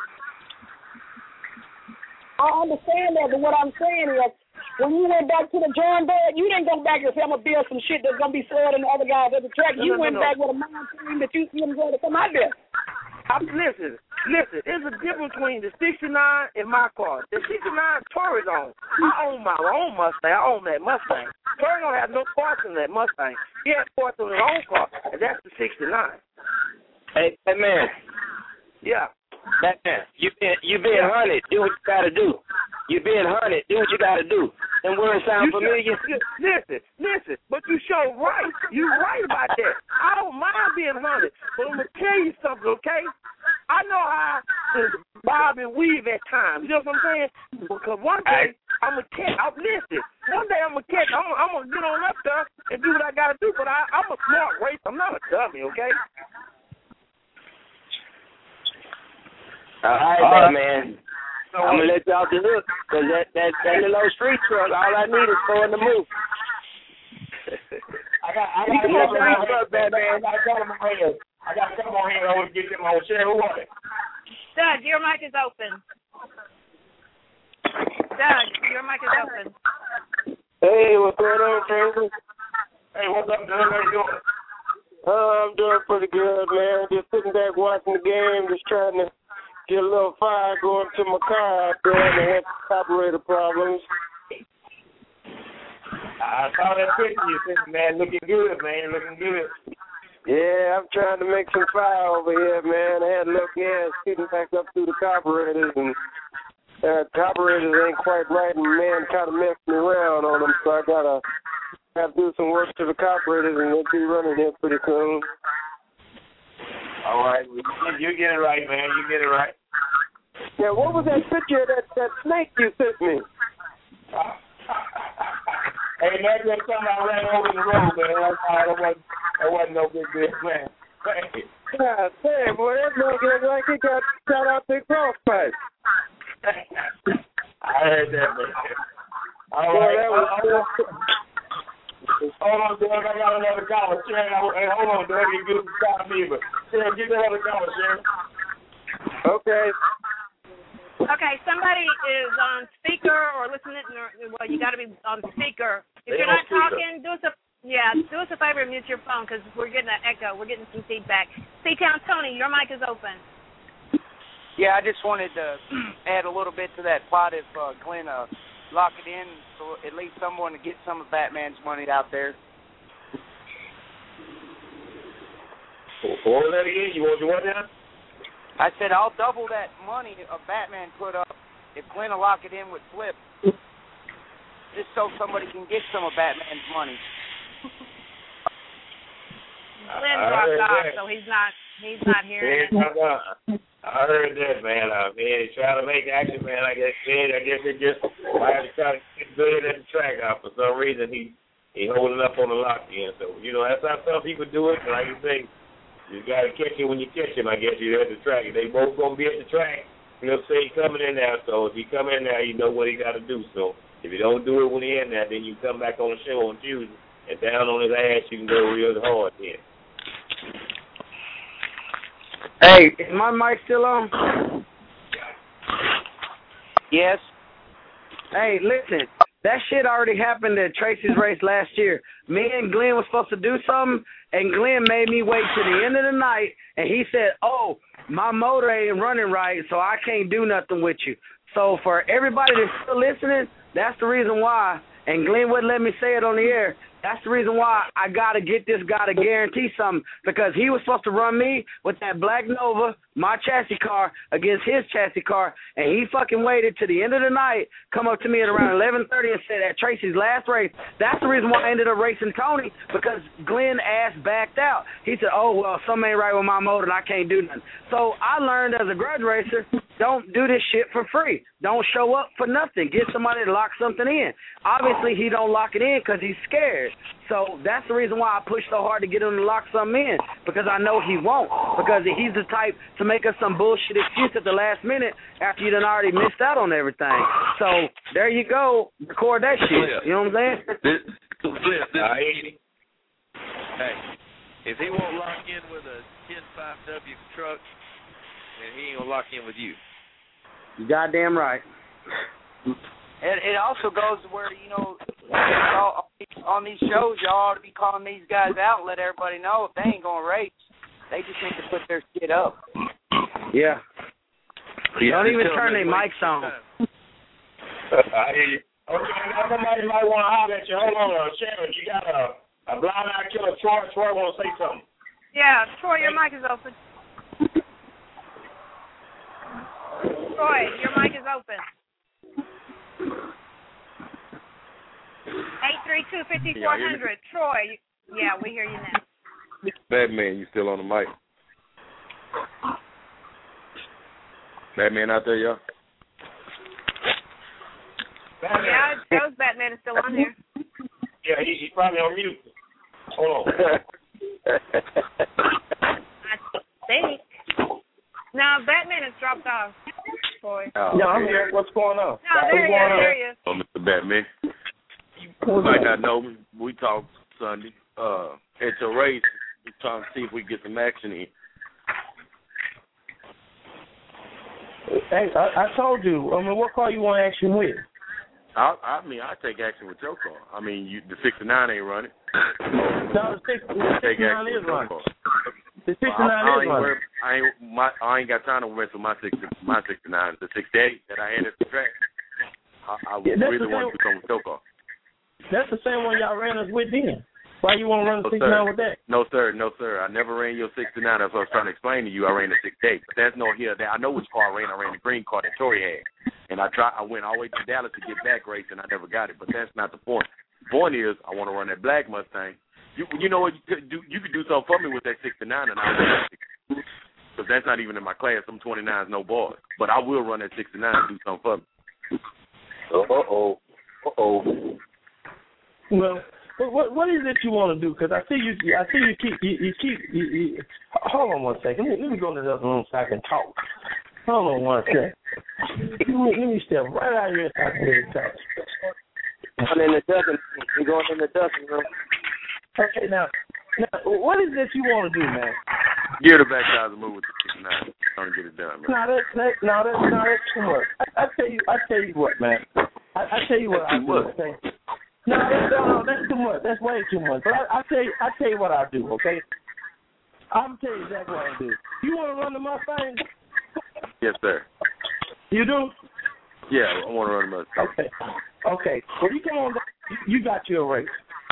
I understand that, but what I'm saying is, when you went back to the drawing board, you didn't go back and say, I'm going to build some shit that's going to be slower than the other guys at the track. No, you no, went no, no. back with a mind team that you didn't go to come out there. I'm, listen, listen, there's a difference between the sixty-nine and my car. The sixty-nine Torres on. I own my own Mustang. I own that Mustang. Torres don't have no parts in that Mustang. He has parts on his own car, and that's the sixty-nine. Hey, hey man. Yeah. Batman, you been you been hunted. Do what you gotta do. You been hunted. Do what you gotta do. Them words sound You familiar. should, listen, listen, but you show right. You right about that. I don't mind being hunted, but I'm gonna tell you something, okay? I know how to bob and weave at times. You know what I'm saying? Because one day I'm gonna catch. I'm listen. One day I'm gonna catch. I'm, I'm gonna get on up there and do what I gotta do. But I, I'm a smart racer. I'm not a dummy, okay? All right, All right. man. I'm gonna let you off the hook because that, that that little old street truck, all I need is for in the move. I got I got a couple on here, Batman. I got a couple on here. I got a couple on here. I want to get them on share. Who want it? Doug, your mic is open. Doug, your mic is open. Hey, what's going on, Tracy? Hey, what's up, Doug? How you doing? Uh, I'm doing pretty good, man. Just sitting back watching the game, just trying to get a little fire going to my car out there, and I had carburetor problems. I saw that picture you sent, man. Looking good, man. Looking good. Yeah, I'm trying to make some fire over here, man. I had a little gas getting back up through the carburetors, and uh, carburetors ain't quite right, and man kind of messed me around on them, so I gotta have to do some work to the carburetors, and they'll be running here pretty soon. All right, you get it right, man. You get it right. Now, what was that picture of that, that snake you sent me? Hey, man, that's something I ran over the road, man. I don't want That wasn't no big deal, man. Hey. God damn, boy, that nigga like he got shot out the crossfire. I heard that, man. All boy, right. that was, uh, hold on, Doug. I got another caller. Sharon, hey, hold on, Doug. You good to stop me, but Sharon, get another caller, Sharon. Okay. Okay, somebody is on speaker or listening. Or, well, you got to be on speaker. If They you're on not speaker. talking, do us a yeah, do us a favor and mute your phone because we're getting an echo. We're getting some feedback. C-Town Tony, your mic is open. Yeah, I just wanted to add a little bit to that plot if uh, Glenn uh, lock it in, so at least someone to get some of Batman's money out there. Hold that again. You want to what now? I said I'll double that money a Batman put up if Glenn will lock it in with Flip, just so somebody can get some of Batman's money. Glenn dropped off, so he's not he's not hearing it. I heard that, man. Uh, man, he's trying to make action, man. I guess, man, I guess it just might have to try to get good at the track out. For some reason, he he holding up on the lock end. So, you know, that's how some people do it. Like you say, you got to catch it when you catch him, I guess. You're at the track. They both going to be at the track. You know, say he coming in there. So if he come in there, you know what he got to do. So if you don't do it when he in there, then you come back on the show on Tuesday and down on his ass, you can go real hard then. Hey, is my mic still on? Yes. Hey, listen, that shit already happened at Tracy's race last year. Me and Glenn was supposed to do something, and Glenn made me wait to the end of the night, and he said, oh, my motor ain't running right, so I can't do nothing with you. So for everybody that's still listening, that's the reason why, and Glenn wouldn't let me say it on the air, that's the reason why I got to get this guy to guarantee something, because he was supposed to run me with that Black Nova, my chassis car, against his chassis car, and he fucking waited to the end of the night, come up to me at around eleven thirty and said at Tracy's last race, that's the reason why I ended up racing Tony, because Glenn ass backed out. He said, oh, well, something ain't right with my motor and I can't do nothing. So I learned as a grudge racer, don't do this shit for free. Don't show up for nothing. Get somebody to lock something in. Obviously, he don't lock it in because he's scared. So that's the reason why I push so hard to get him to lock something in, because I know he won't, because he's the type to make us some bullshit excuse at the last minute after you done already missed out on everything. So there you go. Record that shit. You know what I'm saying? This, Flip, this I hate it. Hey, if he won't lock in with a ten five W truck, then he ain't going to lock in with you. You goddamn right. It, it also goes to where, you know, all, on these shows, y'all ought to be calling these guys out and let everybody know if they ain't going to race, they just need to put their shit up. Yeah. Yeah, Don't even tell turn me their wait. mics on. I hear you. Okay, now somebody might want to holler at you. Hold on, uh, Sharon, you got a, a blind eye killer. Troy, Troy want to say something. Yeah, Troy, your mic is open. Troy, your mic is open. eight three two, five four zero zero. Troy, yeah, we hear you now. Batman, you still on the mic? Batman out there, y'all? Batman. Yeah, it shows Batman is still on there. Yeah, he, he's probably on mute. Hold on. I think. No, Batman has dropped off. Troy. Oh, Yeah, I'm okay. here. What's going on? No, there he is. There he is. Oh, Mister Batman. You might not know me. We talked Sunday uh, at your race. We're trying to see if we can get some action in. Hey, I, I told you. I mean, what car you want action with? I, I mean, I take action with your car. I mean, you, the sixty-nine ain't running. No, the, six, the sixty-nine is running. The sixty-nine well, I, I is ain't running. worried, I ain't my I ain't got time to mess with my sixty my sixty-nine. The sixty-eight that I had at the track. I, I Yeah, that's really the want to do something with your car. That's the same one y'all ran us with then. Why you want to run the No, sixty-nine sir. with that? No, sir. No, sir. I never ran your sixty-nine. That's what I was trying to explain to you. I ran the sixty-eight. But there's no here. I know which car I ran. I ran the green car that Tori had. And I tried. I went all the way to Dallas to get back race, and I never got it. But that's not the point. The point is, I want to run that black Mustang. You, you know what? You could do. You could do something for me with that sixty-nine, and I'll run that sixty-nine. Because that's not even in my class. I'm twenty-nines, no bars. But I will run that sixty-nine and do something for me. Uh oh. Uh oh. Well, what, what what is it you want to do? Because I see you, I see you keep, you, you keep. You, you, hold on one second. Let me, let me go to the other room so I can talk. Hold on one second. Let me, let me step right out here so I can hear you talk. I'm in the ducking. We're going in the ducking room. Okay, now, now, what is it you want to do, man? Get her back out of the move with the sixty-nine. Trying to get it done, man. No, that's that, no, that's no, that's too much. I, I tell you, I tell you what, man. I, I tell you what I do. Okay. No, that's, no, no, that's too much. That's way too much. But I, I tell you, I tell you what I do. Okay. I'm tell you exactly what I do. You want to run the Mustang? Yes, sir. You do? Yeah, I want to run the Mustang. Okay. Okay. Well, you come on. You got your race.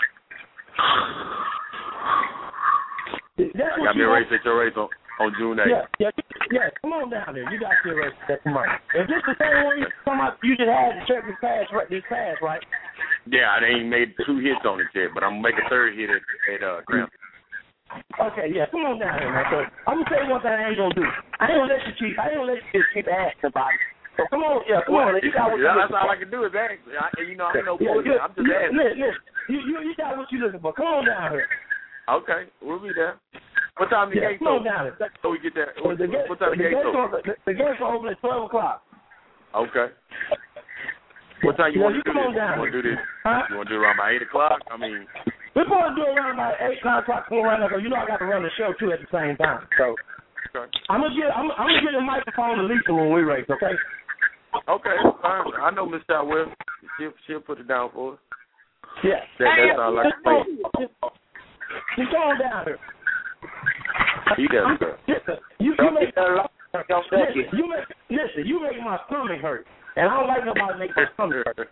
That's I got me a race at your race on, on June eighth. Yeah, yeah, yeah. Come on down there. You got your race that tomorrow. Is this the same one you come up? You just had to check this pass, right? This pass, right? Yeah, I ain't made two hits on it yet, but I'm gonna make a third hit at, at uh, Crampton. Okay, yeah. Come on down here, man. So I'm gonna tell you one thing I ain't gonna do. I ain't gonna let you cheat. I ain't gonna let you just keep asking about it. So come on, yeah, come well, on. You got what yeah, you're that's all I can do is ask. I, you know, I ain't no yeah, bullshit. yeah, I'm just you, asking. Listen, listen. You, you, you got what you're looking for. Come on down here. Okay, we'll be there. What time the yeah, gates come on open? down here. So we get there. Well, What, the gate, what time the, the gates gates open? The, the gates are open at twelve o'clock. Okay. What time you yeah, want you to do come this? on down You want to do this? Huh? You want to do it around by eight o'clock? I mean, we're going to do it around about eight, nine o'clock. Come around because you know I got to run the show too at the same time. So okay. I'm gonna get I'm, I'm gonna get a microphone to Lisa when we race. Okay. Okay, that's fine. I know Miss Shotwell. She'll she'll put it down for us. Yeah. That, that's all I can say. Just go on down here. He does, sir. Listen, you, you make listen, you make listen, you make my stomach hurt. And I don't like nobody make my stomach hurt.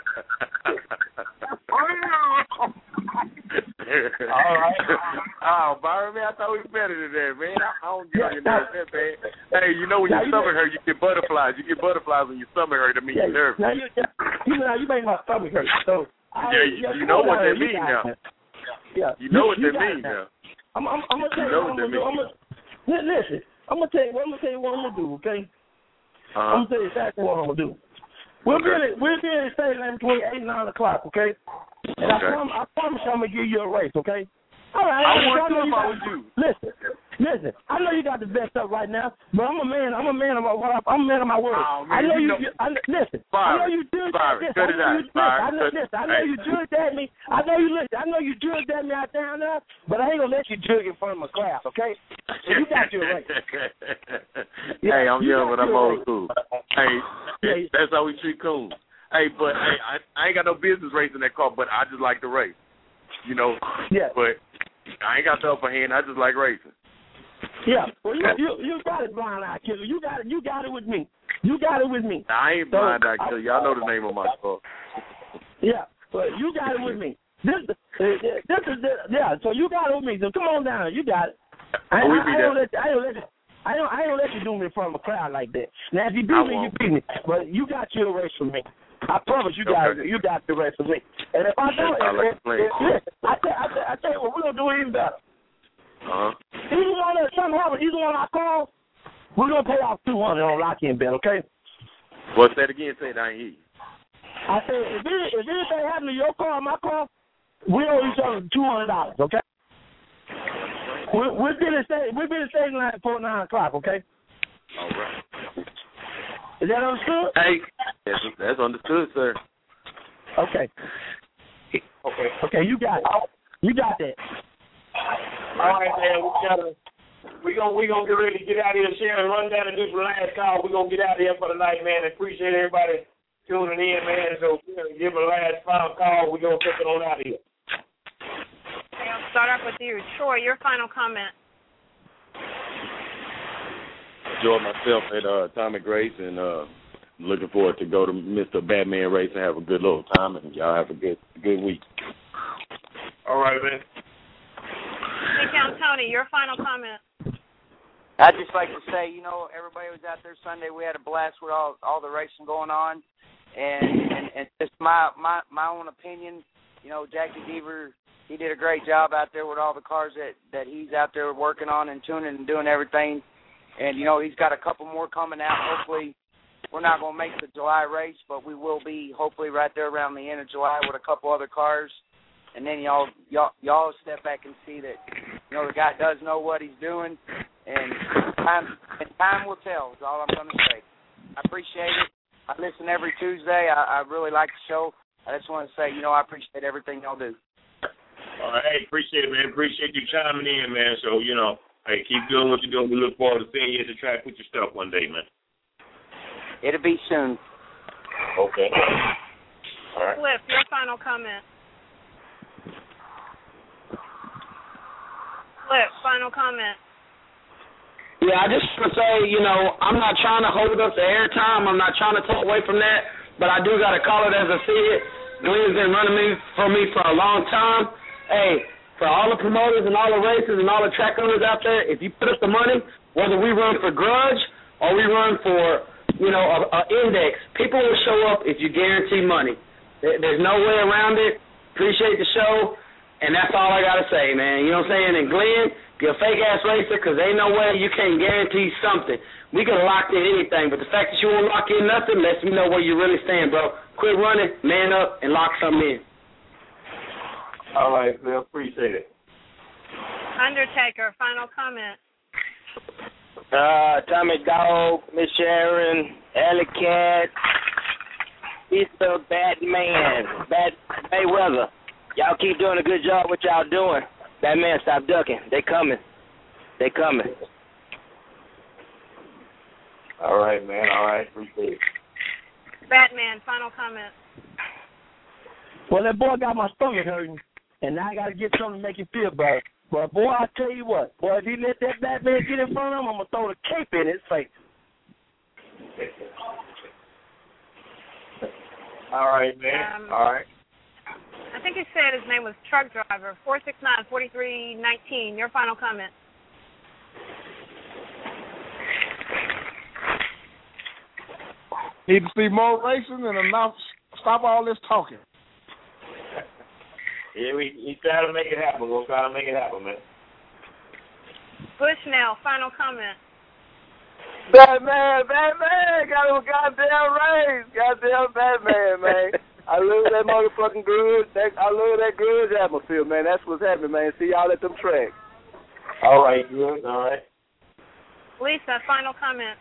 All right. Oh, Byron, man, I thought we were better than that, man. I, I don't get you know that, man. Hey, you know when your stomach hurt, you get butterflies. You get butterflies when your stomach hurt. That means yeah, you're nervous. Now you, you know, you make my stomach hurt. So I, yeah, you, yeah, you know what that means now. Yeah, you know you, what that means now. I'm, I'm, I'm gonna tell you, you know what what I'm that gonna do. I'm gonna, listen, I'm gonna tell you. I'm gonna tell you what I'm gonna do. Okay. Uh-huh. I'm gonna tell you exactly what I'm gonna do. We'll okay. be in we'll be in the stadium between eight and nine o'clock. Okay. And okay. I, prom- I promise you I'm gonna give you a race. Okay. All right. I I would know too if got, I was you. Listen, listen. I know you got the best up right now, but I'm a man. I'm a man of my. I'm a man of my word. Oh, man, I know you. you. know, I, listen. Byron, I know you judged Byron, this. cut I it know out. you, Byron, listen, I know, listen, I know hey. you judged at me. I know you listen. I know you judged at me out down there, but I ain't gonna let you judge in front of my crowd. Okay? So you got your right. Hey, I'm you young, but I'm right. old school. Hey, yeah. that's how we treat coons. Hey, but hey, I, I ain't got no business racing that car, but I just like to race. You know. Yeah. But I ain't got the upper hand. I just like racing. Yeah. Well, you you, you got it, Blind Eye Killer. You got it. You got it with me. You got it with me. Now, I ain't so, Blind Eye Killer. Y'all know the name of my car. Yeah, but you got it with me. This, uh, this is the, yeah. So you got it with me. So come on down. You got it. I, oh, I, I, I don't let you, I don't let you. I don't. I don't let you do me in front of a crowd like that. Now, if you beat I me, won't. you beat me. But you got your race from me. I promise you got okay. you got the rest of me. And if I don't, I like if, to play. if, if, I tell I tell, I tell you what, we're gonna do even better. Uh huh. Either one of something happens, either one I call, we're gonna pay off two hundred on lock-in bet, okay? What's that again? Say it. I ain't hear you. I said if, it, if anything happens to your car or my car, we owe each other two hundred dollars, okay? We we'll be in the state we'll be in the station line before nine o'clock, okay? All right. Is that understood? Hey, that's, that's understood, sir. Okay. Okay. Okay, you got it. You got that. All right, man. We gotta we gonna we gonna get ready to get out of here, Sharon. Run down and do some last call. We are gonna get out of here for the night, man. Appreciate everybody tuning in, man. So we're gonna give a last final call. We are gonna take it on out of here. Okay, I'll start off with you, Troy. Your final comment. Enjoy myself at uh, Atomic Race and uh, looking forward to go to Mister Batman Race and have a good little time, and y'all have a good good week. All right, man. Hey, Count Tony, your final comment. I'd just like to say, you know, everybody was out there Sunday. We had a blast with all all the racing going on, and and, and just my, my my own opinion, you know, Jackie Deaver, he did a great job out there with all the cars that, that he's out there working on and tuning and doing everything. And, you know, he's got a couple more coming out. Hopefully, we're not going to make the July race, but we will be hopefully right there around the end of July with a couple other cars. and then y'all y'all y'all step back and see that you know the guy does know what he's doing, and time and time will tell. Is all I'm going to say. I appreciate it. I listen every Tuesday. I, I really like the show. I just want to say, you know, I appreciate everything y'all do. All right, hey, appreciate it, man. Appreciate you chiming in, man. So, you know, hey, keep doing what you're doing. We look forward to seeing you to try to put your stuff one day, man. It'll be soon. Okay. All right. Cliff, your final comment. Cliff, final comment. Yeah, I just want to say, you know, I'm not trying to hold up the airtime. I'm not trying to take away from that, but I do got to call it as I see it. Glenn's been running me for me for a long time. Hey, for all the promoters and all the races and all the track owners out there, if you put up the money, whether we run for grudge or we run for, you know, a, a index, people will show up if you guarantee money. There, there's no way around it. Appreciate the show, and that's all I got to say, man. You know what I'm saying? And Glenn, you're a fake-ass racer because ain't no way you can't guarantee something. We could have locked in anything, but the fact that you won't lock in nothing lets me know where you really stand, bro. Quit running, man up, and lock something in. All right, Phil. Appreciate it. Undertaker, final comment. Uh, Tommy Dog, Miss Sharon, Alley Cat, Mister Batman, Bat Mayweather. Y'all keep doing a good job what y'all doing. Batman, stop ducking. They coming. They coming. All right, man. All right. Appreciate it. Batman, final comment. Well, that boy got my stomach hurting, and now I got to get something to make him feel better. But, boy, I tell you what, boy, if he let that Batman get in front of him, I'm going to throw the cape in his face. All right, man. Um, All right. I think he said his name was Truck Driver, four six nine, four three one nine. Your final comment. Need to see more racing and enough. Stop all this talking. Yeah, we he try to make it happen. We'll try to make it happen, man. Bushnell, final comment. Batman, Batman, got a goddamn race. Goddamn Batman, man. I love that motherfucking grudge. That, I love that grudge atmosphere, man. That's what's happening, man. See y'all at them tracks. All right, good. All right. Lisa, final comment.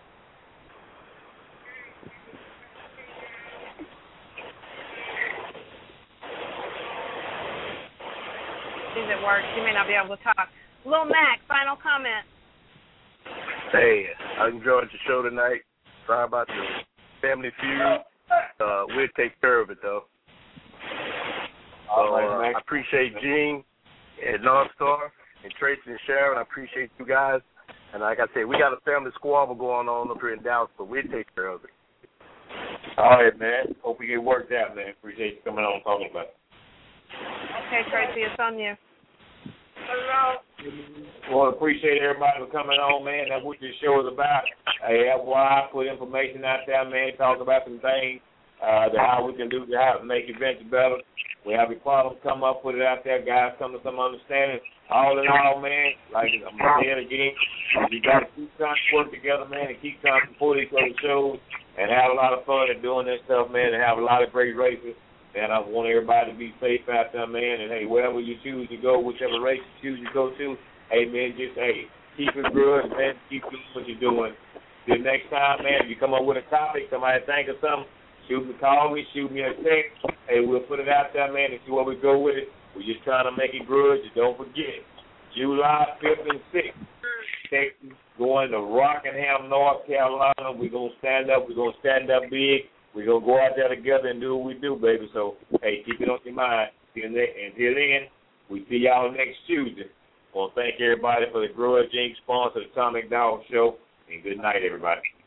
She's at work. She may not be able to talk. Lil Mac, final comment. Hey, I enjoyed your show tonight. Sorry about the family feud. Uh, we'll take care of it, though. So, uh, I appreciate Gene and Northstar and Tracy and Sharon. I appreciate you guys. And like I said, we got a family squabble going on up here in Dallas, but we'll take care of it. All right, man. Hope we get worked out, man. Appreciate you coming on and talking about it. Okay, Tracy, it's on you. Well, appreciate everybody for coming on, man. That's what this show is about. Hey, F Y I put information out there, man. Talk about some things, uh, the how we can do to how to make events better. We have a problem come up, put it out there. Guys come to some understanding. All in all, man, like I'm going to say it again, we got to keep trying to work together, man, and keep trying to support each other's shows and have a lot of fun at doing this stuff, man, and have a lot of great races. And I want everybody to be safe out there, man. And, hey, wherever you choose to go, whichever race you choose to go to, hey, man, just, hey, keep it good, man. Keep doing what you're doing. Till next time, man, if you come up with a topic, somebody think of something, shoot me, call me, shoot me a text. Hey, we'll put it out there, man, and see where we go with it. We're just trying to make it good. Just don't forget, July fifth and sixth, Texas, going to Rockingham, North Carolina. We're going to stand up. We're going to stand up big. We're going to go out there together and do what we do, baby. So, hey, keep it on your mind. Until then, we see y'all next Tuesday. I want to thank everybody for the Grudge Incorporated sponsor, the Atomic Dog Show. And good night, everybody.